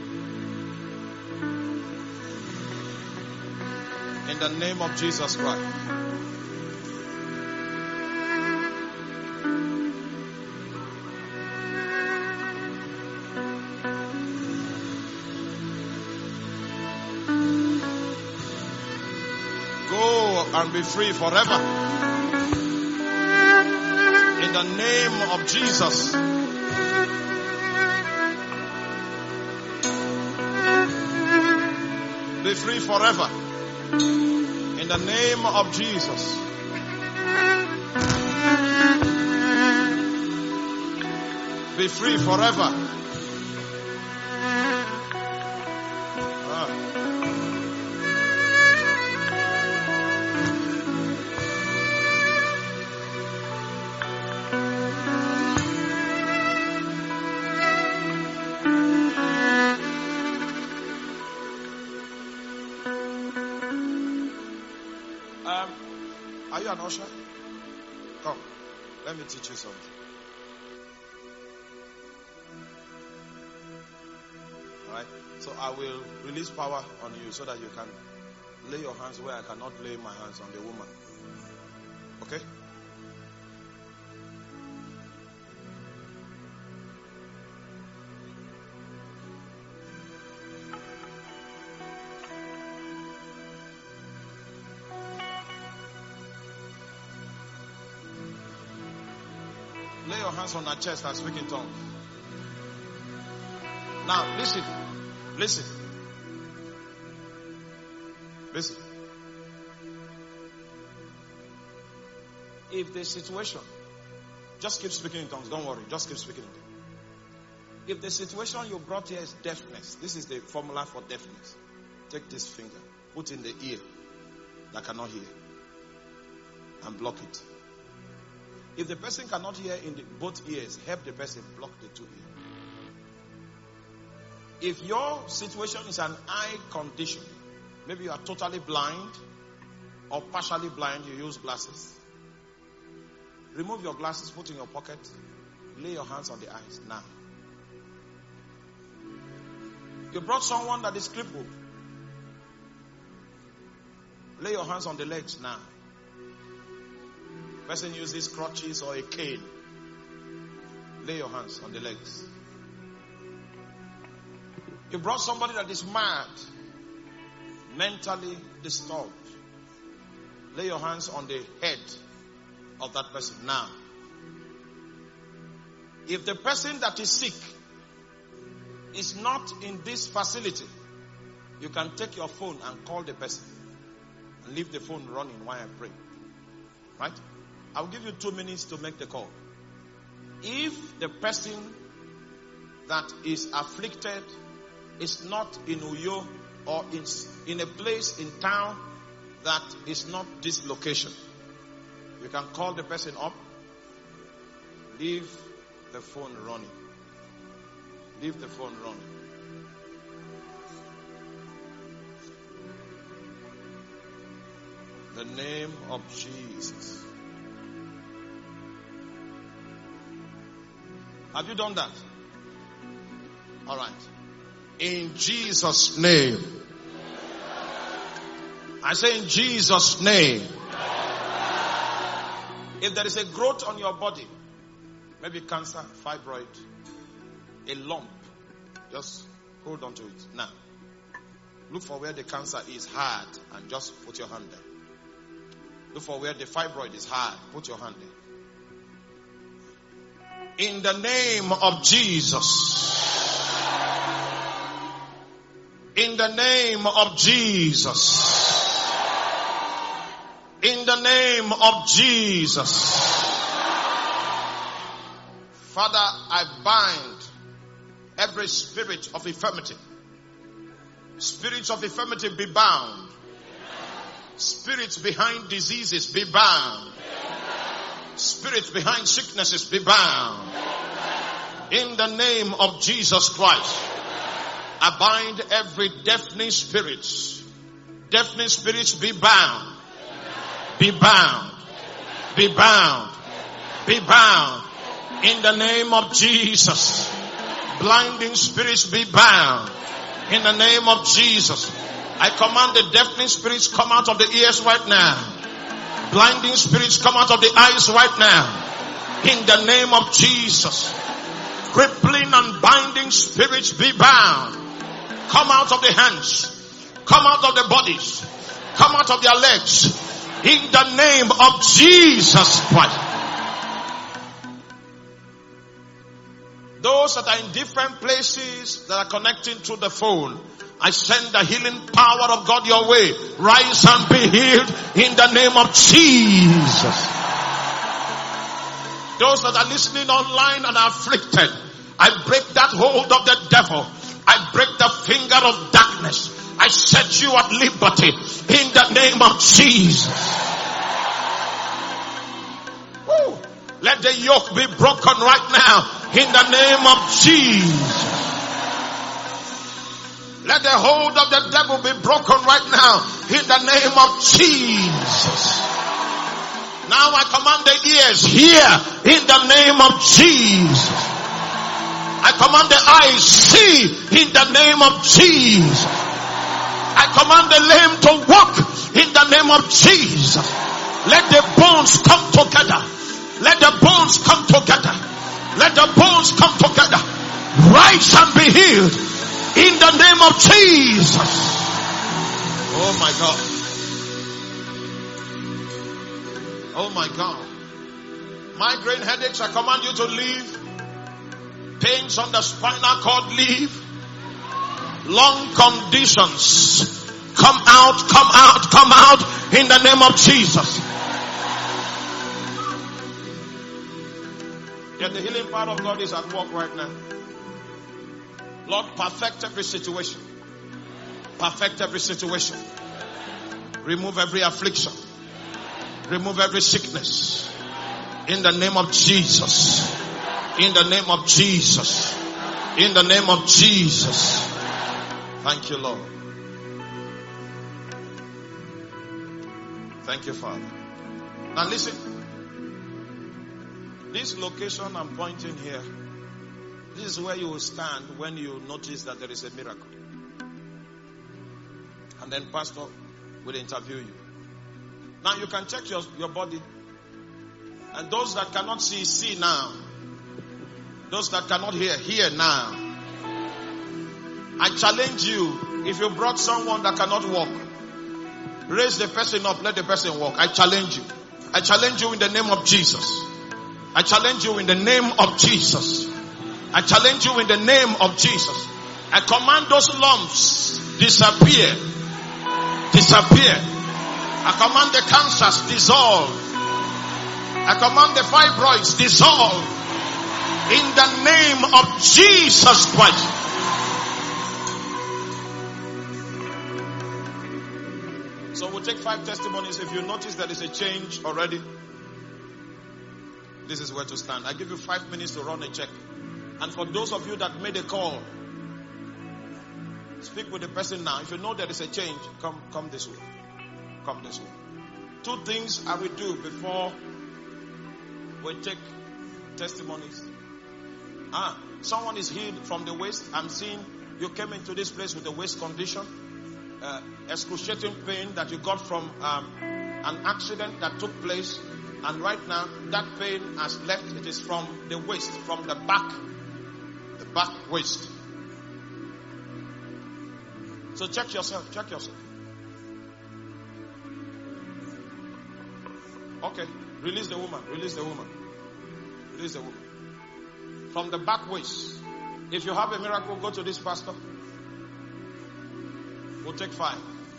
S3: In the name of Jesus Christ. Go and be free forever. In the name of Jesus. Be free forever. In the name of Jesus. Be free forever. Ah. you an usher? Come. Let me teach you something. Alright? So I will release power on you so that you can lay your hands where I cannot lay my hands on the woman. Okay? Lay your hands on her chest and speak in tongues. Now, listen. Listen. Listen. If the situation, just keep speaking in tongues. Don't worry. Just keep speaking in tongues. If the situation you brought here is deafness, this is the formula for deafness. Take this finger, put in the ear that cannot hear, and block it. If the person cannot hear in the, both ears, help the person block the two ears. If your situation is an eye condition, maybe you are totally blind or partially blind, you use glasses. Remove your glasses, put in your pocket, lay your hands on the eyes now. You brought someone that is crippled. Lay your hands on the legs now. Person uses crutches or a cane. Lay your hands on the legs. You brought somebody that is mad, mentally disturbed. Lay your hands on the head of that person now. If the person that is sick is not in this facility, you can take your phone and call the person and leave the phone running while I pray. Right? I'll give you two minutes to make the call. If the person that is afflicted is not in Uyo or in, in a place in town that is not this location, you can call the person up, leave the phone running. Leave the phone running. The name of Jesus. Have you done that? All right. In Jesus' name. I say in Jesus' name. If there is a growth on your body, maybe cancer, fibroid, a lump, just hold on to it. Now, look for where the cancer is hard and just put your hand there. Look for where the fibroid is hard. Put your hand there. In the name of Jesus. In the name of Jesus. In the name of Jesus. Father, I bind every spirit of infirmity. Spirits of infirmity be bound. Spirits behind diseases be bound. Spirits behind sicknesses be bound. In the name of Jesus Christ, I bind every deafening spirit. Deafening spirits be bound. Be bound. Be bound. Be bound. In the name of Jesus. Blinding spirits be bound. In the name of Jesus. I command the deafening spirits come out of the ears right now. Blinding spirits come out of the eyes right now. In the name of Jesus. Crippling and binding spirits be bound. Come out of the hands. Come out of the bodies. Come out of their legs. In the name of Jesus Christ. Those that are in different places that are connecting to the phone, I send the healing power of God your way. Rise and be healed in the name of Jesus. Those that are listening online and are afflicted, I break that hold of the devil. I break the finger of darkness. I set you at liberty in the name of Jesus. Woo. Let the yoke be broken right now in the name of Jesus. Let the hold of the devil be broken right now in the name of Jesus. Now I command the ears, hear in the name of Jesus. I command the eyes, see in the name of Jesus. I command the lame to walk in the name of Jesus. Let the bones come together. Let the bones come together. Let the bones come together. Rise and be healed in the name of Jesus. Oh my God. Oh my God. Migraine headaches, I command you to leave. Pains on the spinal cord, leave. Lung conditions, come out, come out, come out in the name of Jesus. Yet the healing power of God is at work right now. Lord, perfect every situation. Perfect every situation. Remove every affliction. Remove every sickness. In the name of Jesus. In the name of Jesus. In the name of Jesus. Thank you, Lord. Thank you, Father. Now listen. This location I'm pointing here, this is where you will stand when you notice that there is a miracle. And then Pastor will interview you. Now you can check your, your body. And those that cannot see, see now. Those that cannot hear, hear now. I challenge you, if you brought someone that cannot walk, raise the person up, let the person walk. I challenge you. I challenge you in the name of Jesus. I challenge you in the name of Jesus. I challenge you in the name of Jesus. I command those lumps disappear. Disappear. I command the cancers dissolve. I command the fibroids dissolve. In the name of Jesus Christ. So we'll take five testimonies. If you notice there is a change already, this is where to stand. I give you five minutes to run a check. And for those of you that made a call, speak with the person now. If you know there is a change, come, come this way. Come this way. Two things I will do before we take testimonies. Ah, someone is healed from the waist. I'm seeing you came into this place with a waist condition. Uh, excruciating pain that you got from um, an accident that took place. And right now, that pain has left. It is from the waist, from the back. The back waist. So check yourself, check yourself. Okay, release the woman, release the woman. Release the woman. From the back waist. If you have a miracle, go to this pastor. We'll take five.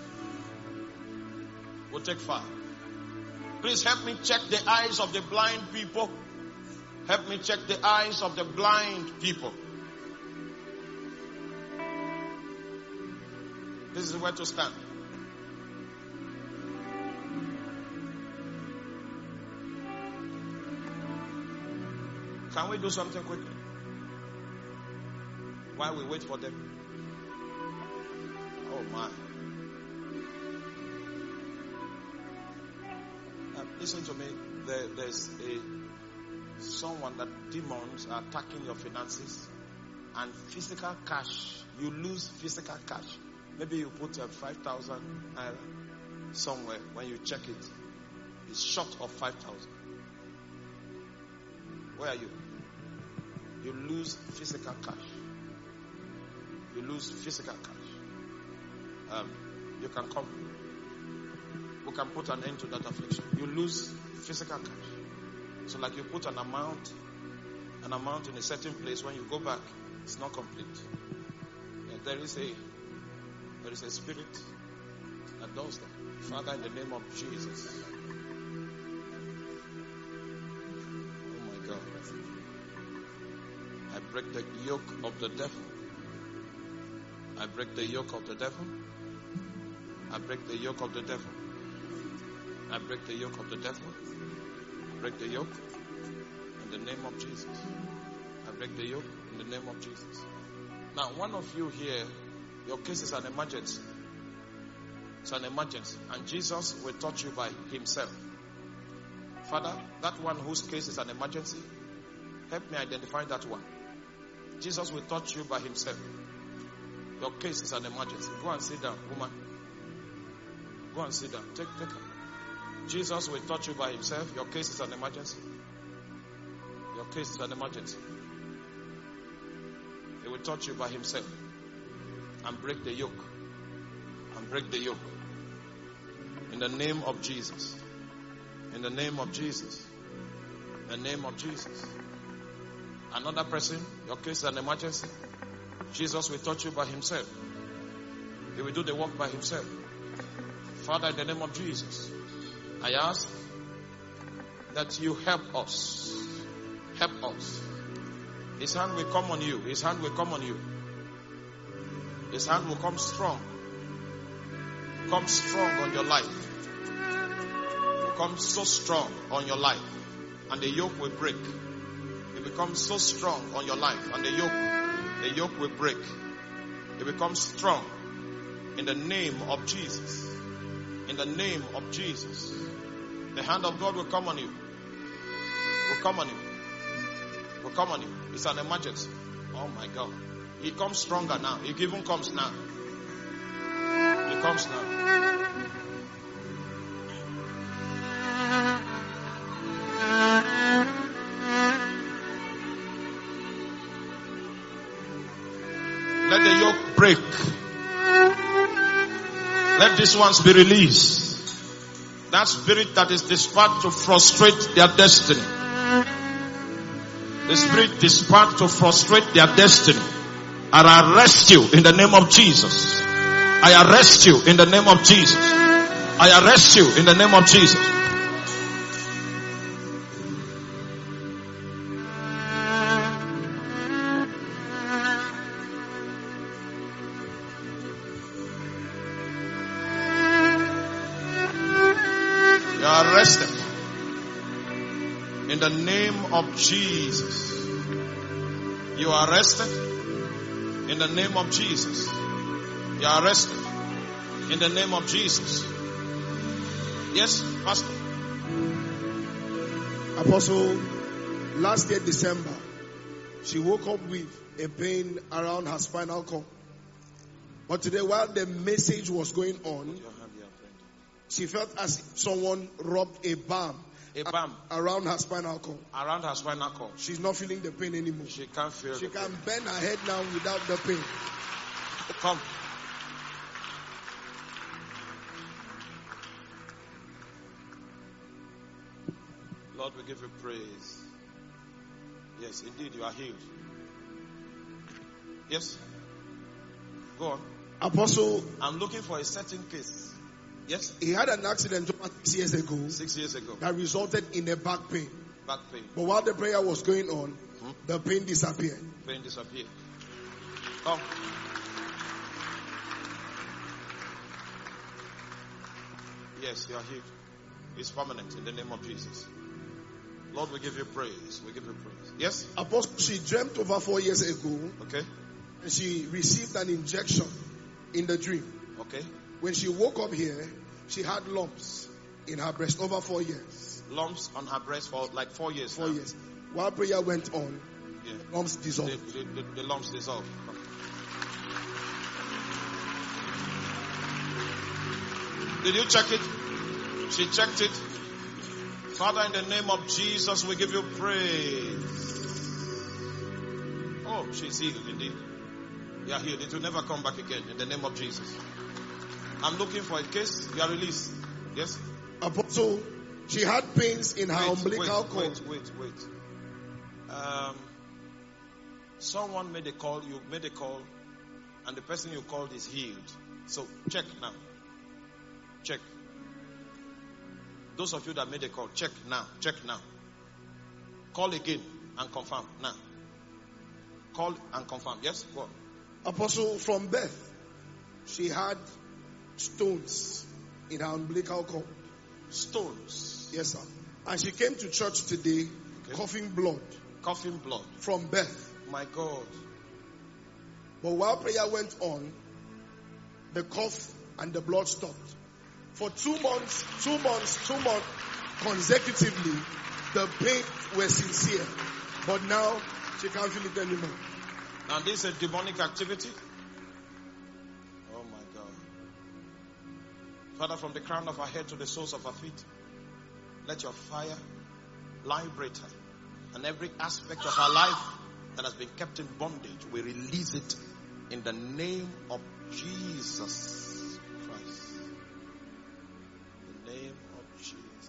S3: We'll take five. Please help me check the eyes of the blind people. Help me check the eyes of the blind people. This is where to stand. Can we do something quickly? While we wait for them. Oh my. Now, listen to me. There, there's a someone that demons are attacking your finances and physical cash. You lose physical cash. Maybe you put a five thousand naira somewhere. When you check it, it's short of five thousand. Where are you? You lose physical cash. You lose physical cash. Um, you can come. We can put an end to that affliction. You lose physical cash. So like you put an amount, an amount in a certain place. When you go back, it's not complete. Yeah, there is a, there is a spirit that does that. Father, in the name of Jesus. Oh my God. I break the yoke of the devil. I break the yoke of the devil. I break the yoke of the devil. I break the yoke of the devil. I break the yoke in the name of Jesus. I break the yoke in the name of Jesus. Now, one of you here, your case is an emergency. It's an emergency. And Jesus will touch you by himself. Father, that one whose case is an emergency, help me identify that one. Jesus will touch you by himself. Your case is an emergency. Go and sit down, woman. Go and sit down. Take, take her. Jesus will touch you by himself. Your case is an emergency. Your case is an emergency. He will touch you by himself and break the yoke. And break the yoke. In the name of Jesus. In the name of Jesus. In the name of Jesus. Another person, your case is an emergency. Jesus will touch you by himself. He will do the work by himself. Father, in the name of Jesus, I ask that you help us. Help us. His hand will come on you. His hand will come on you. His hand will come strong. Come strong on your life. Will come so strong on your life. And the yoke will break. It becomes so strong on your life. And the yoke, the yoke will break. It becomes strong. In the name of Jesus. In the name of Jesus. The hand of God will come on you. Will come on you. Will come on you. It's an emergency. Oh my God. He comes stronger now. He even comes now. He comes now. Let the yoke break. Let these ones be released. That spirit that is dispatched to frustrate their destiny. The spirit dispatched to frustrate their destiny. I arrest you in the name of Jesus. I arrest you in the name of Jesus. I arrest you in the name of Jesus. You are arrested in the name of Jesus. You are arrested in the name of Jesus. You are arrested in the name of Jesus. Yes, Pastor.
S4: Apostle, last year December, she woke up with a pain around her spinal cord. But today, while the message was going on, she felt as if someone rubbed a balm,
S3: a balm
S4: around her spinal cord.
S3: Around her spinal cord.
S4: She's not feeling the pain anymore.
S3: She can't feel.
S4: She
S3: the
S4: can
S3: pain.
S4: bend her head now without the pain.
S3: Come. Lord, we give you praise. Yes, indeed, you are healed. Yes. Go on.
S4: Apostle,
S3: I'm looking for a certain case. Yes.
S4: He had an accident over six years ago.
S3: Six years ago.
S4: That resulted in a back pain.
S3: Back pain.
S4: But while the prayer was going on, hmm? the pain disappeared.
S3: Pain disappeared. Come. Yes, you are healed. It's permanent in the name of Jesus. Lord, we give you praise. We give you praise. Yes?
S4: Apostle, she dreamt over four years ago.
S3: Okay.
S4: And she received an injection in the dream.
S3: Okay.
S4: When she woke up here, she had lumps in her breast over four years.
S3: Lumps on her breast for like four years.
S4: Four
S3: now.
S4: years. While prayer went on,
S3: yeah.
S4: the lumps dissolved.
S3: The, the, the, the lumps dissolved. Did you check it? She checked it. Father, in the name of Jesus, we give you praise. Oh, she's healed indeed. You are healed. It will never come back again in the name of Jesus. I'm looking for a case. You are released. Yes?
S4: Apostle, she had pains in her
S3: wait,
S4: umbilical
S3: wait,
S4: cord.
S3: Wait, wait, wait. Um, someone made a call. You made a call. And the person you called is healed. So check now. Check. Those of you that made a call, check now. Check now. Call again and confirm now. Call and confirm. Yes? Go on.
S4: Apostle, from birth, she had stones in her umbilical cord.
S3: Stones?
S4: Yes, sir. And she came to church today, okay. coughing blood.
S3: Coughing blood?
S4: From birth.
S3: My God.
S4: But while prayer went on, the cough and the blood stopped. For two months, two months, two months, consecutively, the pains were sincere. But now, she can't feel it anymore.
S3: Now this is a demonic activity. Oh my God. Father, from the crown of our head to the soles of our feet, let your fire liberate her. And every aspect of our life that has been kept in bondage, we release it in the name of Jesus Christ. In the name of Jesus.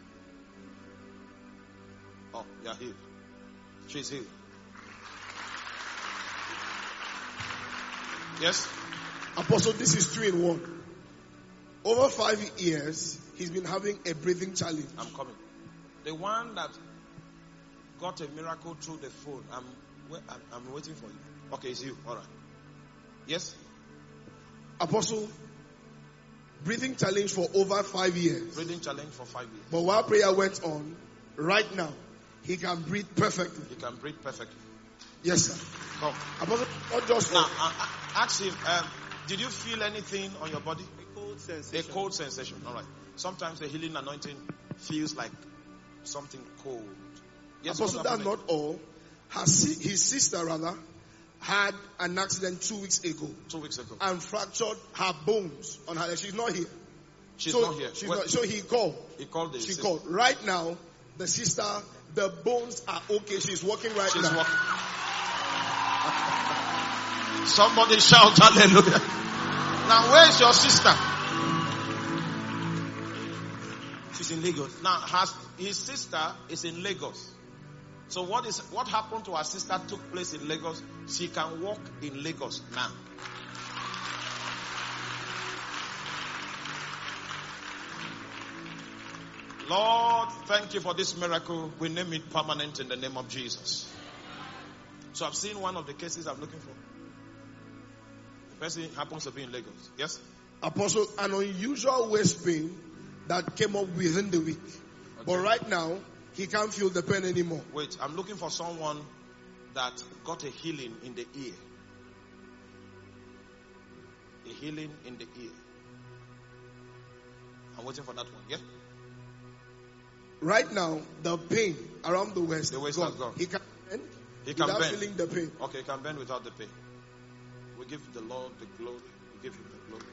S3: Oh, you are healed. She's healed. Yes?
S4: Apostle, this is two in one. Over five years, he's been having a breathing challenge.
S3: I'm coming. The one that got a miracle through the phone, I'm, I'm, I'm waiting for you. Okay, it's you. All right. Yes?
S4: Apostle, breathing challenge for over five years.
S3: Breathing challenge for five years.
S4: But while prayer went on, right now, he can breathe perfectly.
S3: He can breathe perfectly.
S4: Yes, sir.
S3: Come.
S4: Apostle, not just
S3: now, uh, ask him, um, did you feel anything on your body?
S6: A cold sensation.
S3: A cold sensation. All right. Sometimes the healing anointing feels like something cold. Yes,
S4: Apostle, that's not all. Her, his sister, rather, had an accident two weeks ago.
S3: Two weeks ago.
S4: And fractured her bones on her leg. She's not here.
S3: She's
S4: so,
S3: not here.
S4: She's
S3: Well,
S4: not, so he called.
S3: He called the
S4: She
S3: sister.
S4: called. Right now, the sister, the bones are okay. She's walking right
S3: She's
S4: now.
S3: walking. Somebody shout hallelujah. Now, where's your sister?
S6: She's in Lagos.
S3: Now, has, his sister is in Lagos. So what is what happened to her sister took place in Lagos. She can walk in Lagos now. Lord, thank you for this miracle. We name it permanent in the name of Jesus. So I've seen one of the cases I'm looking for. The person happens to be in Lagos. Yes?
S4: Apostle, an unusual waist pain that came up within the week.
S3: Okay.
S4: But right now, he can't feel the pain anymore.
S3: Wait, I'm looking for someone that got a healing in the ear. A healing in the ear. I'm waiting for that one. Yeah?
S4: Right now, the pain around the waist,
S3: The waist
S4: gone.
S3: has gone.
S4: He can bend
S3: He can
S4: without
S3: bend.
S4: feeling the pain.
S3: Okay, he can bend without the pain. We give the Lord the glory. We give him the glory.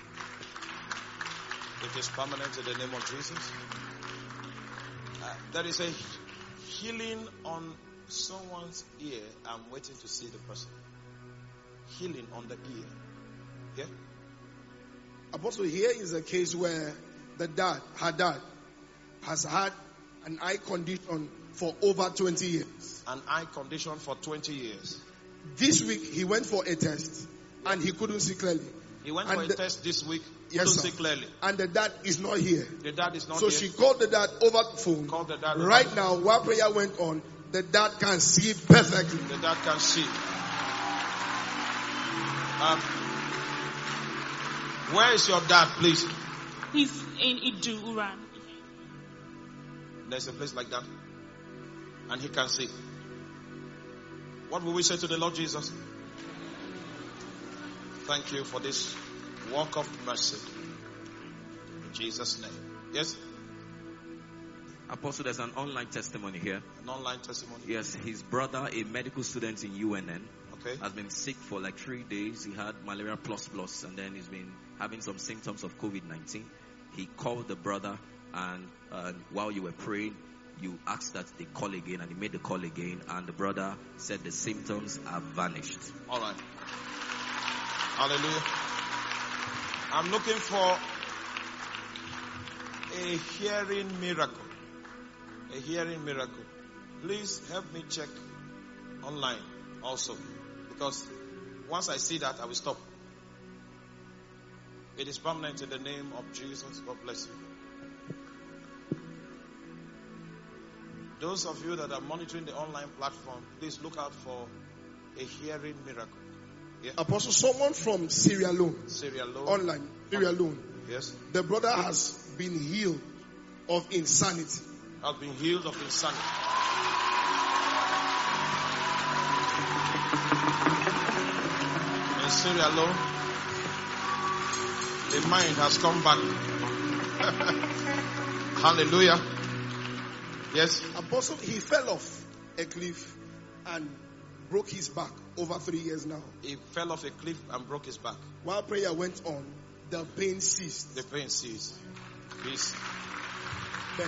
S3: It is permanent in the name of Jesus. Uh, there is a healing on someone's ear. I'm waiting to see the person. Healing on the ear. Yeah?
S4: Apostle, here is a case where the dad, her dad, has had an eye condition for over twenty years.
S3: An eye condition for twenty years.
S4: This week, he went for a test and he couldn't see clearly.
S3: He went
S4: And
S3: for a
S4: the-
S3: test this week.
S4: Yes,
S3: Couldn't
S4: sir.
S3: see clearly.
S4: And the dad is not here.
S3: The dad is not
S4: So
S3: here.
S4: she called the dad over the phone.
S3: Called the dad over
S4: Right
S3: the-
S4: now, while prayer went on, the dad can see perfectly.
S3: The dad can see. Um, where is your dad, please?
S7: He's in Idu, Uran.
S3: There's a place like that. And he can see. What will we say to the Lord Jesus? Thank you for this walk of mercy. In Jesus' name. Yes?
S8: Apostle, there's an online testimony here.
S3: An online testimony.
S8: Yes, his brother, a medical student in U N N,
S3: Okay.
S8: has been sick for like three days. He had malaria plus plus, and then he's been having some symptoms of COVID nineteen. He called the brother, and uh, while you were praying, you asked that they call again, and he made the call again, and the brother said the symptoms have vanished.
S3: All right. Hallelujah. I'm looking for a hearing miracle. A hearing miracle. Please help me check online also. Because once I see that, I will stop. It is permanent in the name of Jesus. God bless you. Those of you that are monitoring the online platform, please look out for a hearing miracle. Yeah.
S4: Apostle, someone from Sierra Leone,
S3: Sierra Leone.
S4: online, Sierra Leone,
S3: Yes.
S4: the brother has been healed of insanity.
S3: Have been healed of insanity. In Sierra Leone, the mind has come back. Hallelujah. Yes.
S4: Apostle, he fell off a cliff and broke his back over three years now.
S3: He fell off a cliff and broke his back.
S4: While prayer went on, the pain ceased.
S3: The pain ceased. Please.
S4: Then,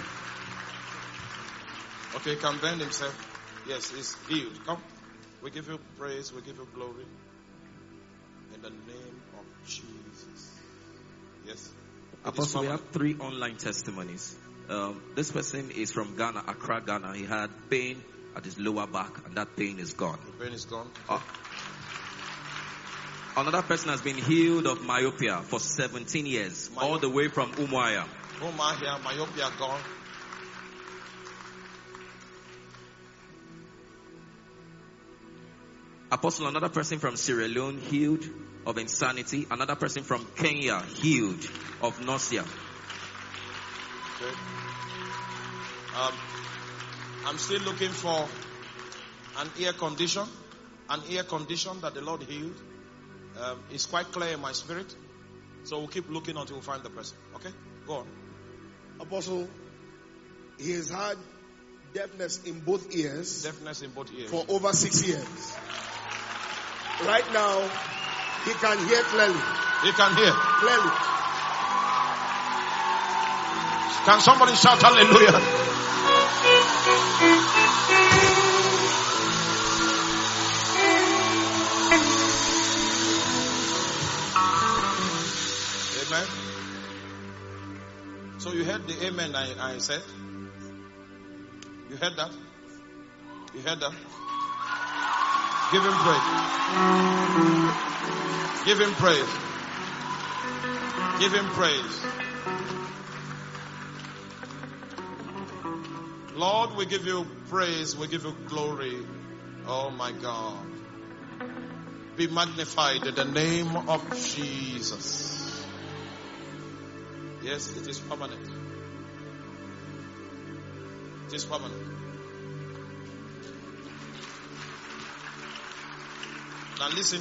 S3: Okay, he can bend himself. Yes, he's healed. Come. We give you praise. We give you glory. In the name of Jesus. Yes.
S8: Apostle, we have three online testimonies. Um, this person is from Ghana, Accra, Ghana. He had pain at his lower back, and that pain is gone.
S3: The pain is gone.
S8: Uh, another person has been healed of myopia for seventeen years,
S3: Myop-
S8: all the way from Umuahia.
S3: Umuahia, myopia gone.
S8: Apostle, another person from Sierra Leone healed of insanity. Another person from Kenya healed of nausea.
S3: Okay. Um, I'm still looking for an ear condition. An ear condition that the Lord healed. Um, it's quite clear in my spirit. So we'll keep looking until we find the person. Okay? Go on.
S4: Apostle, he has had deafness in both ears
S3: Deafness in both ears.
S4: for over six years. Right now, he can hear clearly.
S3: He can hear.
S4: Clearly.
S3: Can somebody shout hallelujah? Amen. So you heard the amen I, I said? You heard that? You heard that? Give him praise. Give him praise. Give him praise. Lord, we give you praise. We give you glory. Oh my God. Be magnified in the name of Jesus. Yes, it is permanent. It is permanent. Now listen.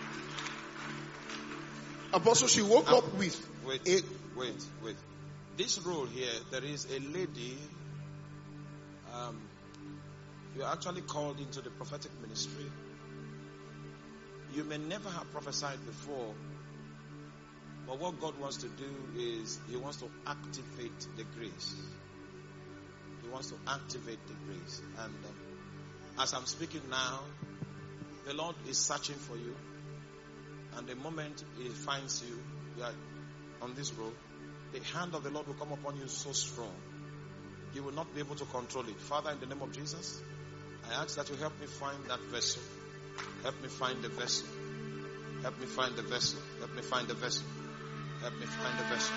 S4: Apostle, she woke
S3: Um,
S4: up with
S3: Wait,
S4: a
S3: wait, wait. This role here, there is a lady. Um, you are actually called into the prophetic ministry. You may never have prophesied before, but what God wants to do is He wants to activate the grace. He wants to activate the grace. And um, as I'm speaking now, the Lord is searching for you. And the moment He finds you, you are on this road, the hand of the Lord will come upon you so strong. You will not be able to control it. Father, in the name of Jesus, I ask that you help me find that vessel. Help me find the vessel. Help me find the vessel. Help me find the vessel. Help me find the vessel.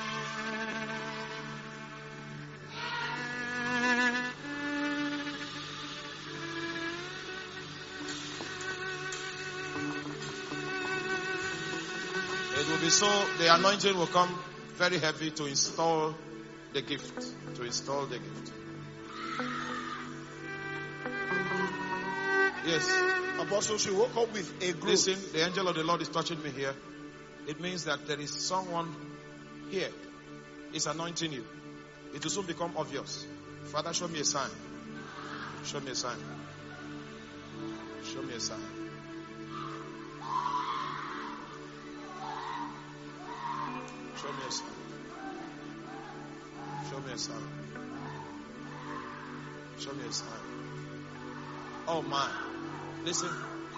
S3: It will be so, the anointing will come very heavy to install the gift. To install the gift. Yes.
S4: Apostle, she woke up with a group.
S3: Listen, the angel of the Lord is touching me here. It means that there is someone here. It's anointing you. It will soon become obvious. Father, show me a sign. Show me a sign. Show me a sign. Show me a sign. Show me a sign. Show me a sign. Oh my. Listen.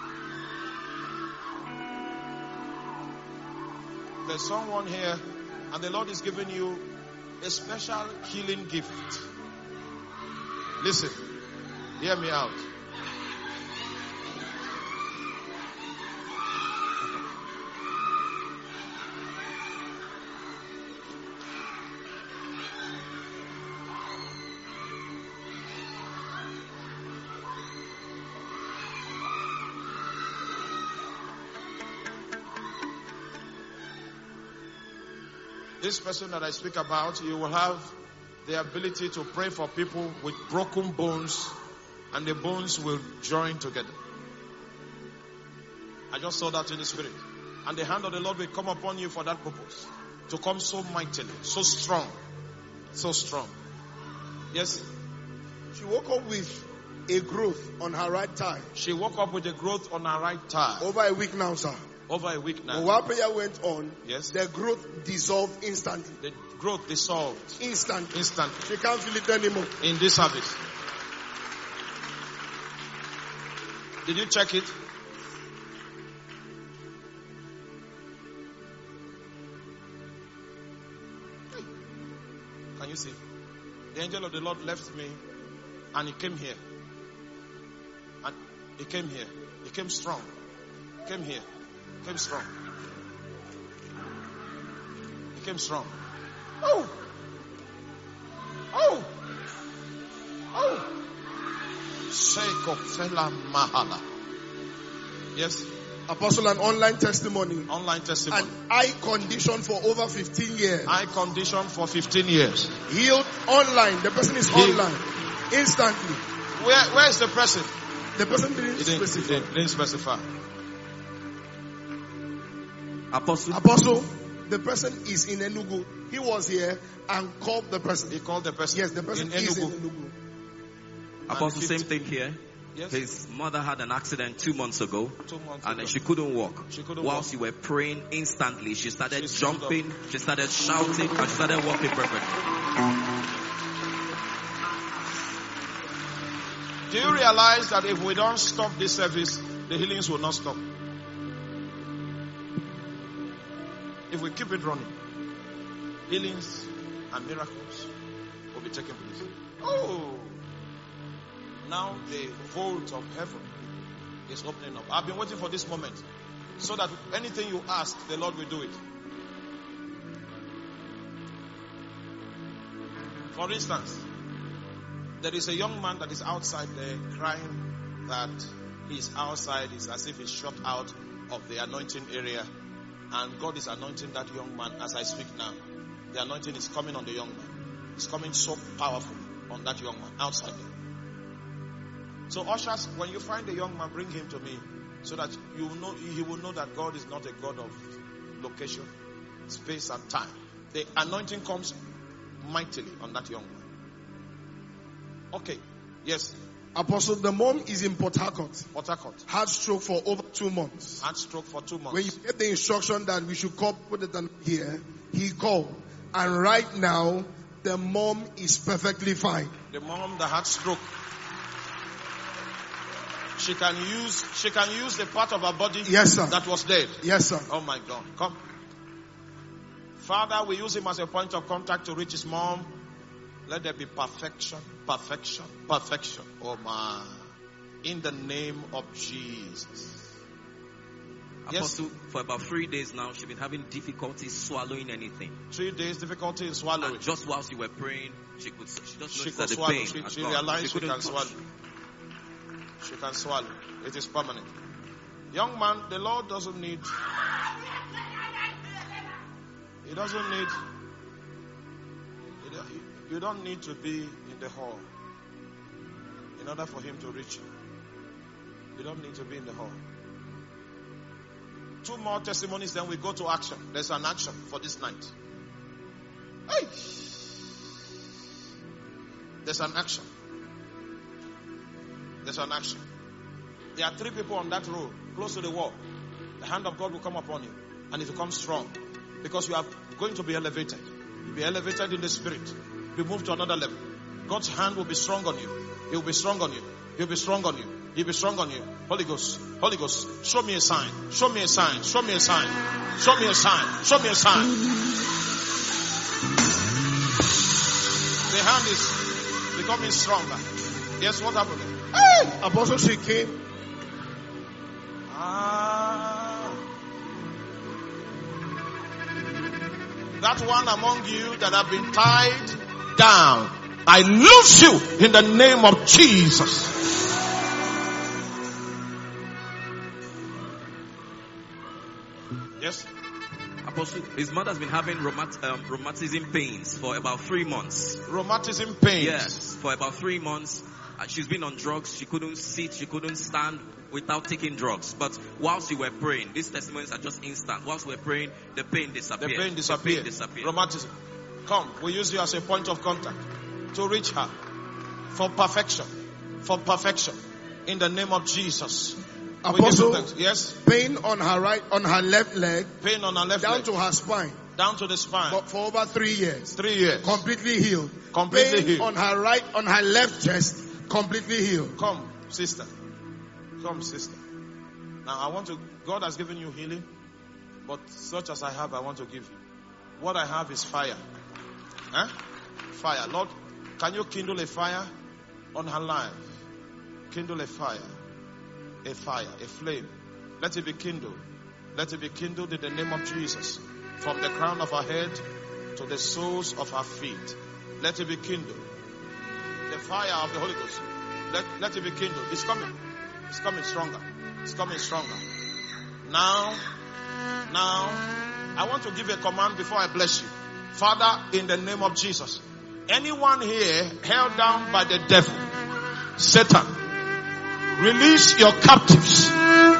S3: There's someone here, and the Lord is giving you a special healing gift. Listen. Hear me out. This person that I speak about, you will have the ability to pray for people with broken bones, and the bones will join together. I just saw that in the spirit. And the hand of the Lord will come upon you for that purpose. To come so mightily, so strong, so strong. Yes.
S4: She woke up with a growth on her right thigh.
S3: She woke up with a growth on her right thigh.
S4: Over a week now, sir.
S3: Over a week now.
S4: But while prayer went on,
S3: yes,
S4: the growth dissolved instantly.
S3: The growth dissolved.
S4: Instantly.
S3: Instantly.
S4: She can't feel it anymore.
S3: In this service. Did you check it? Can you see? The angel of the Lord left me and he came here. And he came here. He came strong. He came here. He came strong. He came strong. Oh! Oh! Oh! Seko fela mahala. Yes.
S4: Apostle, an online testimony.
S3: Online testimony.
S4: An eye condition for over fifteen years.
S3: Eye condition for fifteen years.
S4: Healed online. The person is
S3: Healed.
S4: online. Instantly.
S3: Where Where is the person?
S4: The person didn't,
S3: He didn't
S4: specify.
S3: Didn't, didn't specify.
S8: Apostle.
S4: Apostle, the person is in Enugu. He was here and called the person.
S3: He called the person.
S4: Yes, the person
S3: in
S4: is in
S3: Enugu.
S4: Enugu.
S8: Apostle,
S3: And
S8: same
S3: fifty
S8: thing here.
S3: Yes.
S8: His mother had an accident two months ago,
S3: Two months
S8: and
S3: ago.
S8: she couldn't walk.
S3: She couldn't
S8: Whilst
S3: walk.
S8: you were praying, instantly she started
S3: She stood
S8: jumping, she started shouting, and she started walking perfectly.
S3: Do you realize that if we don't stop this service, the healings will not stop? If we keep it running, healings and miracles will be taking place. Oh! Now the vault of heaven is opening up. I've been waiting for this moment so that anything you ask, the Lord will do it. For instance, there is a young man that is outside there crying that he's outside. It's as if he's shut out of the anointing area. And God is anointing that young man as I speak now. The anointing is coming on the young man. It's coming so powerfully on that young man outside there. So ushers, when you find a young man, bring him to me so that you know he will know that God is not a God of location, space and time. The anointing comes mightily on that young man. Okay. Yes.
S4: Apostle, the mom is in Port Harcourt.
S3: Port Harcourt.
S4: Had stroke for over two months.
S3: Had stroke for two months.
S4: When you get the instruction that we should call, put it on here, he called. And right now, the mom is perfectly fine.
S3: The mom that had stroke. She can use she can use the part of her body
S4: Yes, sir.
S3: that was dead.
S4: Yes, sir.
S3: Oh my God. Come. Father, we use him as a point of contact to reach his mom. Let there be perfection, perfection, perfection. Oh my. In the name of Jesus.
S8: Apostle,
S3: Yes.
S8: for about three days now, she's been having difficulty swallowing anything.
S3: Three days difficulty in swallowing.
S8: And just whilst you were praying, she could she just
S3: She
S8: noticed
S3: could
S8: that the
S3: swallow.
S8: pain
S3: She,
S8: had
S3: she
S8: gone.
S3: realized she,
S8: couldn't
S3: can
S8: touch.
S3: swallow. She can swallow. It is permanent. Young man, the Lord doesn't need. He doesn't need. You don't need to be in the hall in order for him to reach you. You don't need to be in the hall. Two more testimonies, then we go to action. There's an action for this night. Hey! There's an action. There's an action. There are three people on that road, close to the wall. The hand of God will come upon you, and it will come strong, because you are going to be elevated. You'll be elevated in the spirit. Be moved to another level. God's hand will be strong on you. He will be strong on you. He'll be strong on you. He'll be strong on you. Holy Ghost, Holy Ghost, show me a sign. Show me a sign. Show me a sign. Show me a sign. Show me a sign. The hand is becoming stronger. Yes, what happened?
S4: Hey! Apostle, she came.
S3: Ah. That one among you that have been tied down, I loose you in the name of Jesus. Yes.
S8: Apostle, his mother's been having rheumat, um, rheumatism pains for about three months.
S3: Rheumatism pains.
S8: Yes, for about three months. And she's been on drugs. She couldn't sit. She couldn't stand without taking drugs. But whilst you were praying, these testimonies are just instant. Whilst we were praying, the pain disappeared.
S3: The pain disappeared.
S8: The pain disappeared.
S3: Rheumatism. Come, we use you as a point of contact to reach her. For perfection. For perfection. In the name of Jesus.
S4: Apostle,
S3: yes?
S4: Pain on her right, on her left leg.
S3: Pain on her left
S4: down
S3: leg.
S4: to her spine.
S3: Down to the spine.
S4: For, for over three years.
S3: Three years.
S4: Completely healed.
S3: Completely
S4: Pain
S3: healed.
S4: on her right, on her left chest. Completely healed.
S3: Come, sister. Come, sister. Now I want to, God has given you healing. But such as I have, I want to give you. What I have is fire. Huh? Fire. Lord, can you kindle a fire on her life? Kindle a fire. A fire. A flame. Let it be kindled. Let it be kindled in the name of Jesus. From the crown of her head to the soles of her feet. Let it be kindled. The fire of the Holy Ghost. Let, let it be kindled. It's coming. It's coming stronger. It's coming stronger. Now, now, I want to give a command before I bless you. Father, in the name of Jesus, anyone here held down by the devil, Satan, release your captives.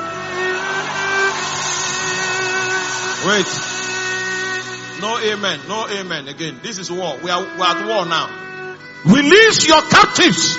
S3: Wait. No amen. No amen again. This is war. We are, we are at war now. Release your captives.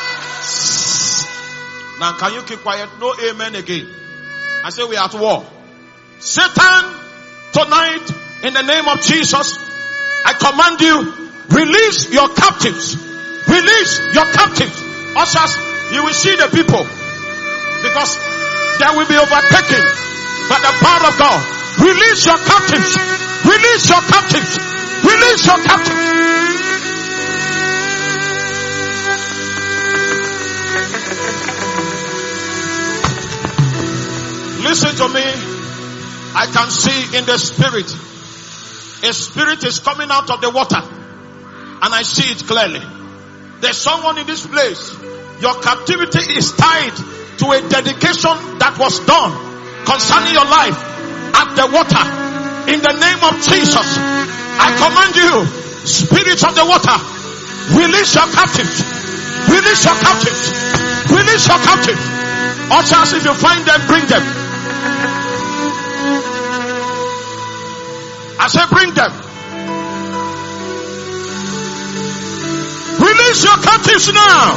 S3: Now can you keep quiet? No amen again. I say we are at war. Satan, tonight, in the name of Jesus, I command you, release your captives. Release your captives. Ushers, you will see the people. Because they will be overtaken by the power of God. Release your captives. Release your captives. Release your captives. Listen to me. I can see in the spirit. A spirit is coming out of the water. And I see it clearly. There's someone in this place. Your captivity is tied to a dedication that was done concerning your life at the water. In the name of Jesus, I command you, spirits of the water, release your captives. Release your captives. Release your captives. Ushers, if you find them, bring them. I say bring them. Release your captives now.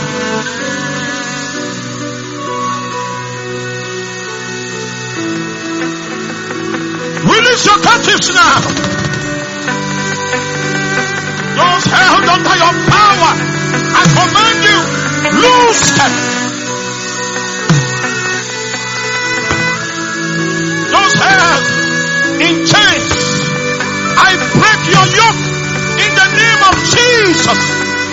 S3: Release your captives now. Those held under your power, I command you, loose them. Those held in chains, I break your yoke in the name of Jesus.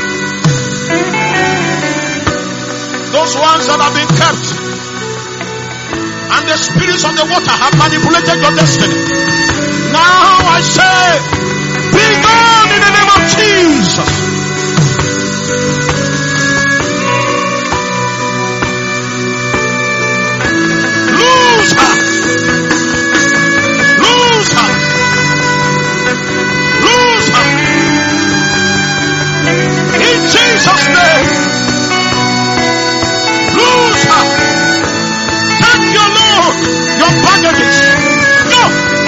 S3: Those ones that have been kept, and the spirits of the water have manipulated your destiny. Now I say, be gone in the name of Jesus. Lose her. Lose her. Lose her. In Jesus' name. Lose her. Take your load, your baggages. Go.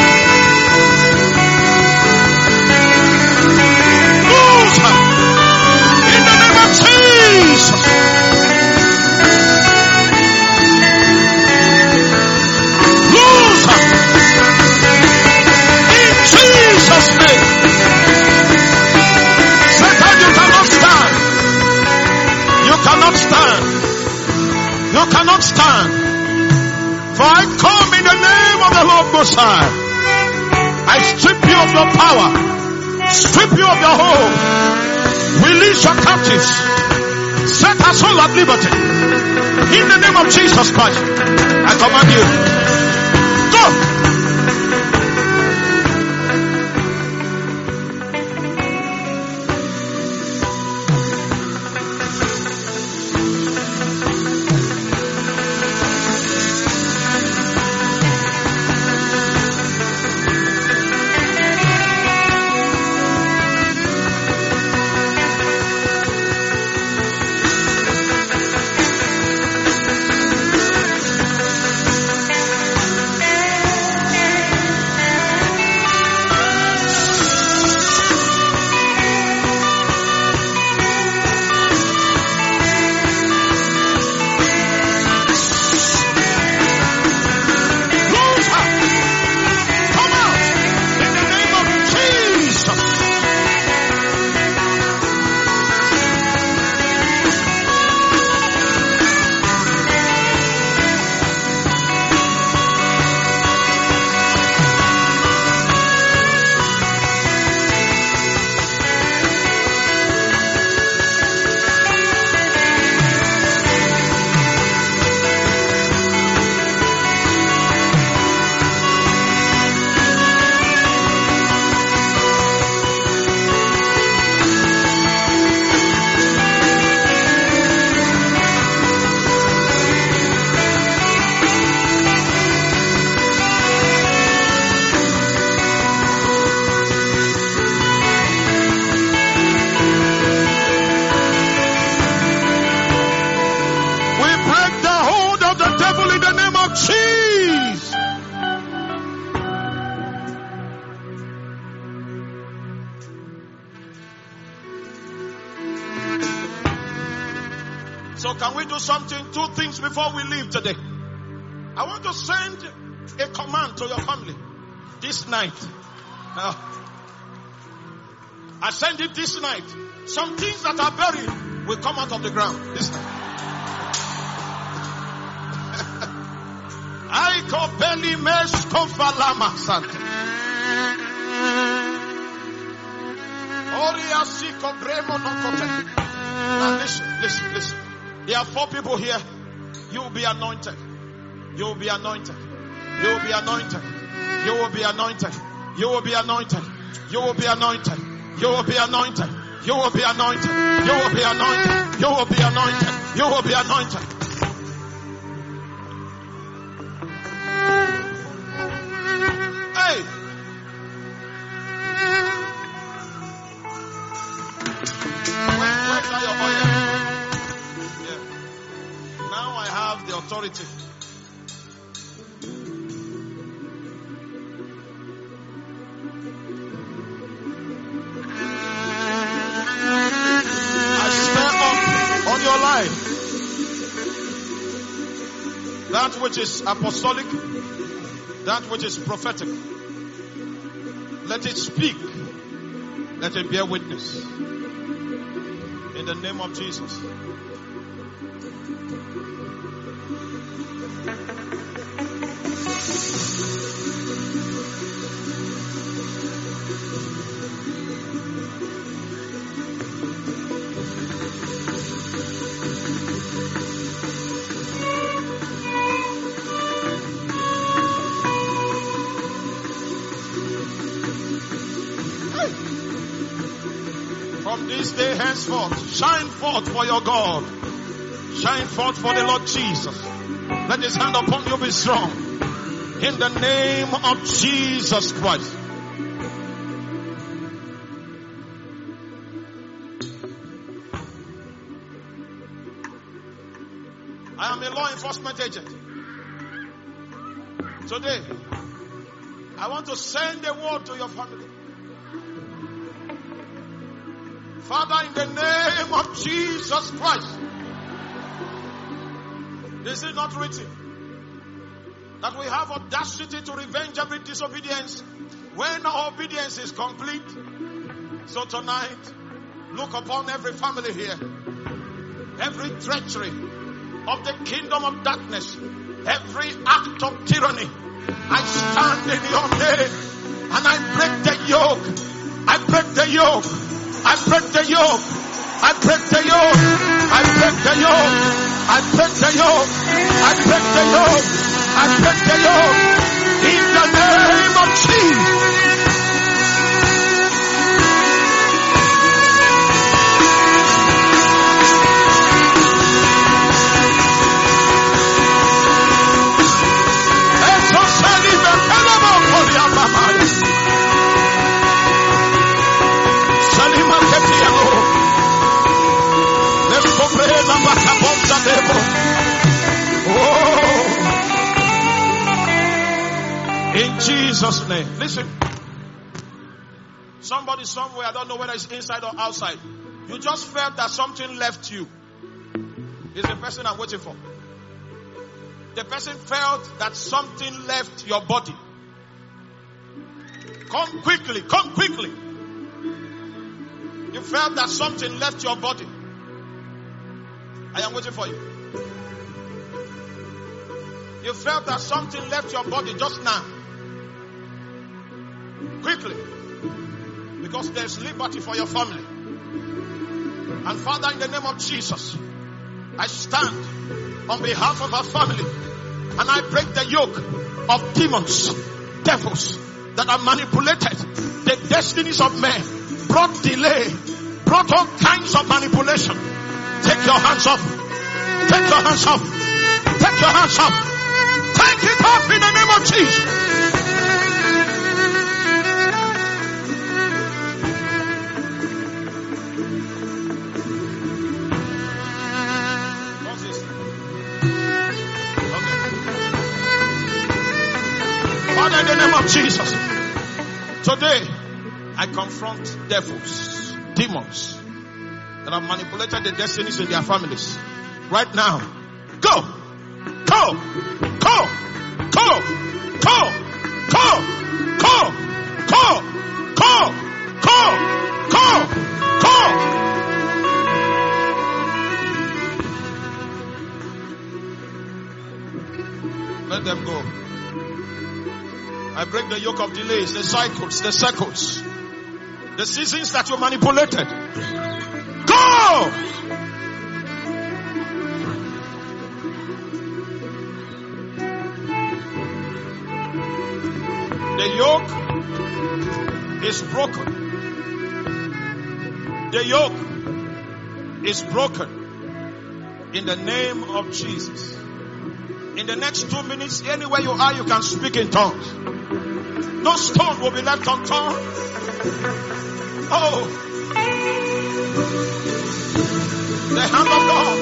S3: Lose her. In the name of Jesus. Lose her. In Jesus' name. Satan, you cannot stand. You cannot stand. You cannot stand. For I come in the name of the Lord Most High. I strip you of your power. Strip you of your hold. Release your captives. Set us all at liberty. In the name of Jesus Christ. I command you. Go. can we do something? Two things before we leave today. I want to send a command to your family this night. Uh, I send it this night. Some things that are buried will come out of the ground this night. I call belly mesh kofalama santa. Oria siko bremo no kote. Now listen, listen, listen. There are four people here. You will be anointed. You will be anointed. You will be anointed. You will be anointed. You will be anointed. You will be anointed. You will be anointed. You will be anointed. You will be anointed. You will be anointed. You will be anointed. Hey. Where's your oil? Yeah. Now I have the authority. That which is apostolic, that which is prophetic, let it speak, let it bear witness. In the name of Jesus. This day henceforth, shine forth for your God. Shine forth for the Lord Jesus. Let his hand upon you be strong. In the name of Jesus Christ. I am a law enforcement agent. Today, I want to send a word to your family. Father, in the name of Jesus Christ, is it not written that we have audacity to revenge every disobedience when our obedience is complete? So tonight, look upon every family here, every treachery of the kingdom of darkness, every act of tyranny. I stand in your name and I break the yoke. I break the yoke. I break the yoke. I break the yoke. I break the yoke. I break the yoke. I break the yoke. I break the yoke. In the name of Jesus. In Jesus' name. Listen. Somebody somewhere, I don't know whether it's inside or outside. You just felt that something left you. It's the person I'm waiting for. The person felt that something left your body. Come quickly, come quickly. You felt that something left your body. I am waiting for you. You felt that something left your body just now. Quickly. Because there's liberty for your family. And Father, in the name of Jesus, I stand on behalf of our family and I break the yoke of demons, devils that have manipulated the destinies of men, brought delay, brought all kinds of manipulation. Take your hands off. Take your hands off. Take your hands off. Take it off in the name of Jesus. What's this? Okay. Father, in the name of Jesus, today I confront devils, demons that have manipulated the destinies in their families.
S9: Right now. Go. Go. Go. Go. Go. Go. Go. Go. Go. Go. Go. Go. Let them go. I break the yoke of delays, the cycles, the circles, the seasons that you manipulated. Go! The yoke is broken. The yoke is broken in the name of Jesus. In the next two minutes, anywhere you are, you can speak in tongues. No stone will be left unturned. Oh, the hand of God.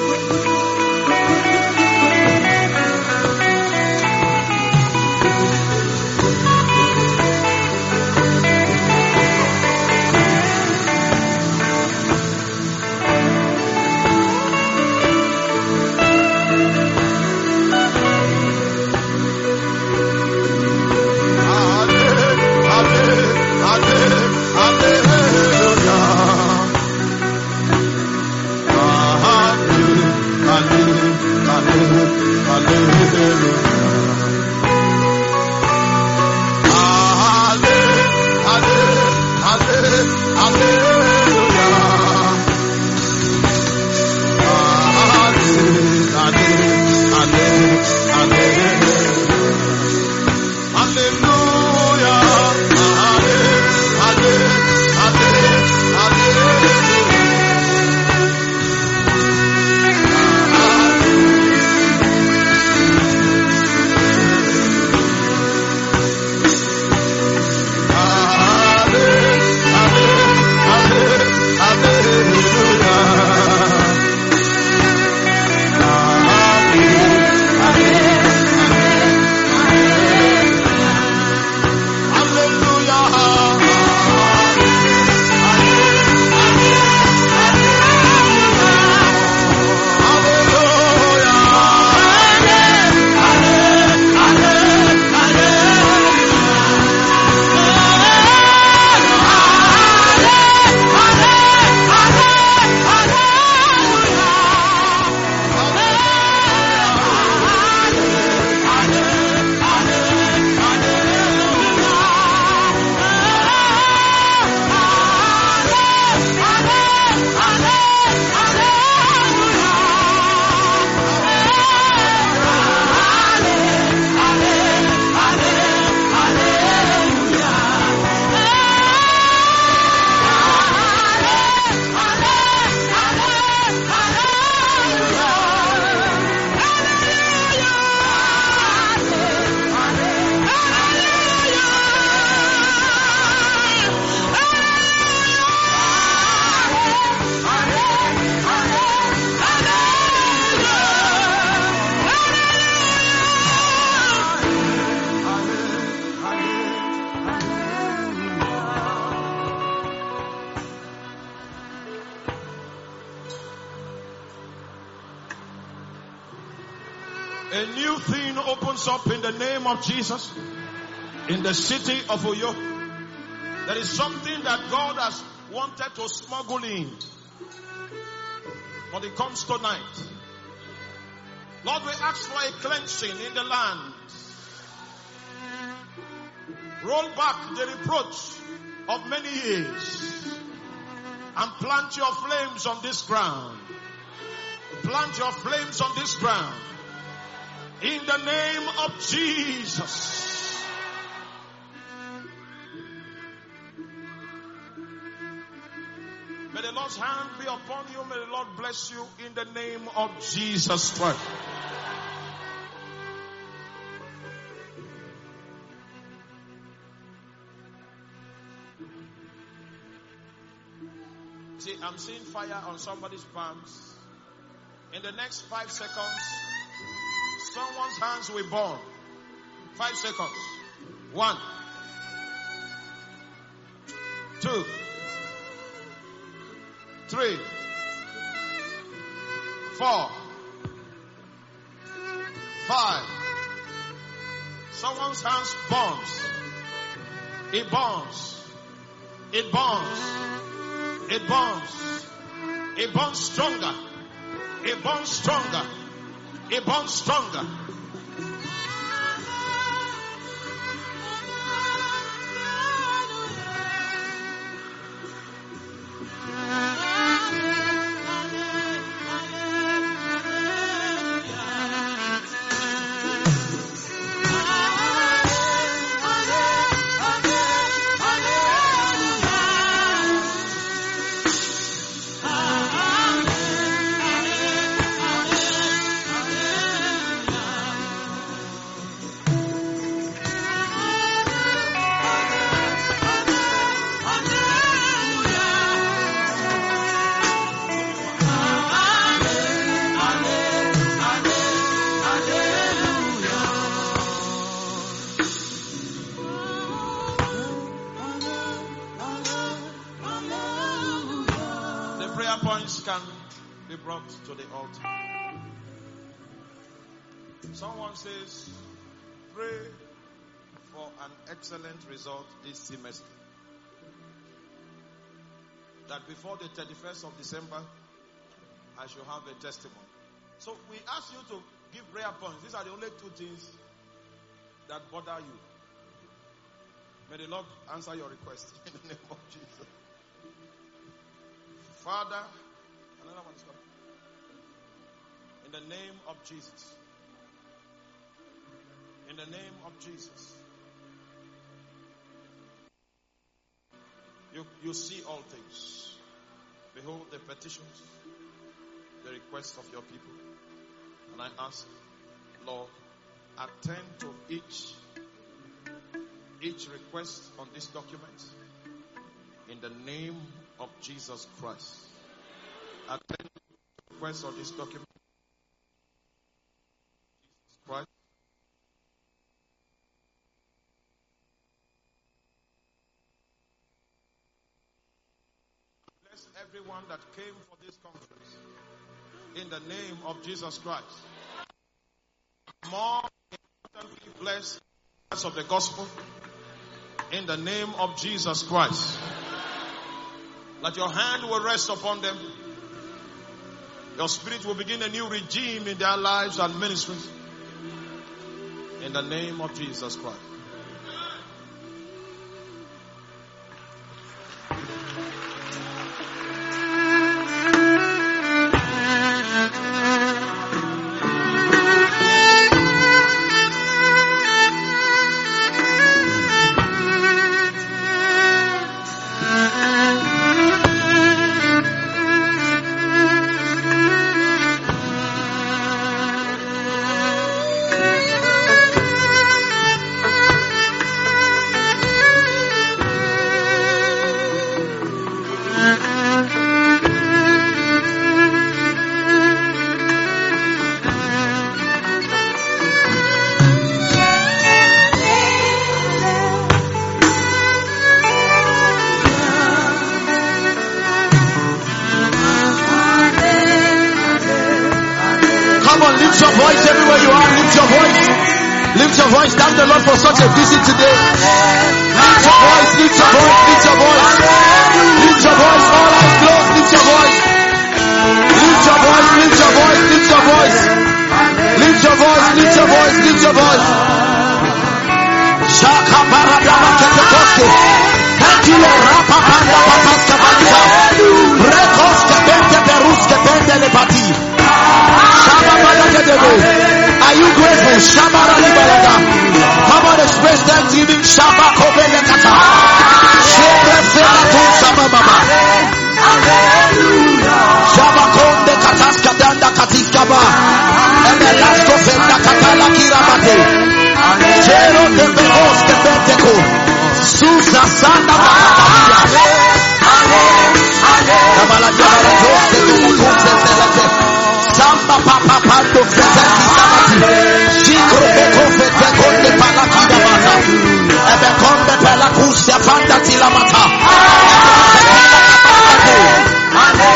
S9: A new thing opens up in the name of Jesus in the city of Uyo. There is something that God has wanted to smuggle in, but it comes tonight. Lord, we ask for a cleansing in the land. Roll back the reproach of many years and plant your flames on this ground. Plant your flames on this ground. In the name of Jesus. May the Lord's hand be upon you. May the Lord bless you in the name of Jesus Christ. See, I'm seeing fire on somebody's palms. In the next five seconds, someone's hands will burn. Five seconds. One. Two. Three. Four. Five. Someone's hands burns. It burns. It burns. It burns. It burns stronger. It burns stronger. It burns stronger. To the altar. Someone says, pray for an excellent result this semester. That before the thirty-first of December, I should have a testimony. So we ask you to give prayer points. These are the only two things that bother you. May the Lord answer your request in the name of Jesus. Father, another one is coming. In the name of Jesus. In the name of Jesus. You, you see all things. Behold the petitions, the requests of your people. And I ask, Lord, attend to each, each request on this document. In the name of Jesus Christ. Attend to the request on this document. Christ. Bless everyone that came for this conference in the name of Jesus Christ. More importantly, bless us of the gospel in the name of Jesus Christ. That your hand will rest upon them. Your spirit will begin a new regime in their lives and ministries. In the name of Jesus Christ.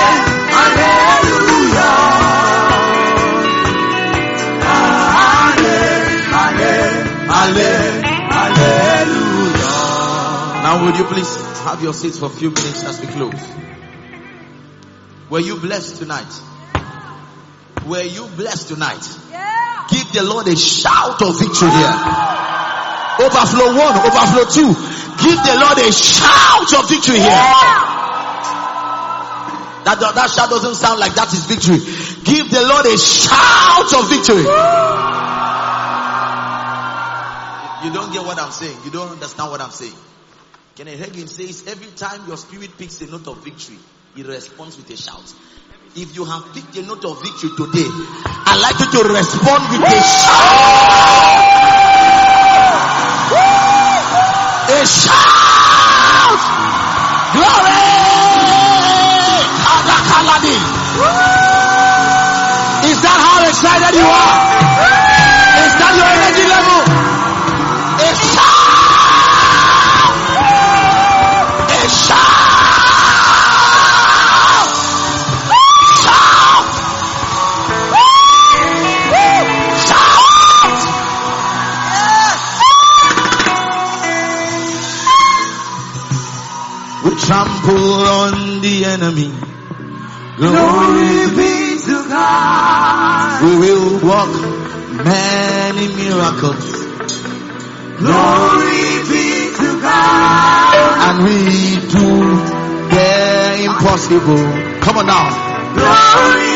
S10: Hallelujah.
S1: Now would you please have your seats for a few minutes as we close? Were you blessed tonight? Were you blessed tonight? Yeah. Give the Lord a shout of victory here. Overflow one, overflow two. Give the Lord a shout of victory here. Yeah. That, that shout doesn't sound like that is victory. Give the Lord a shout of victory. You don't get what I'm saying. You don't understand what I'm saying. Kenneth Hagin says every time your spirit picks a note of victory, it responds with a shout. If you have picked a note of victory today, I'd like you to respond with a shout. A shout. Glory. Is that how excited you are? Is that your energy level? A shout! A shout! Shout! Shout! We trample on the enemy. Glory be to God. We will walk many miracles. Glory be to God. And we do the impossible. Come on now. Glory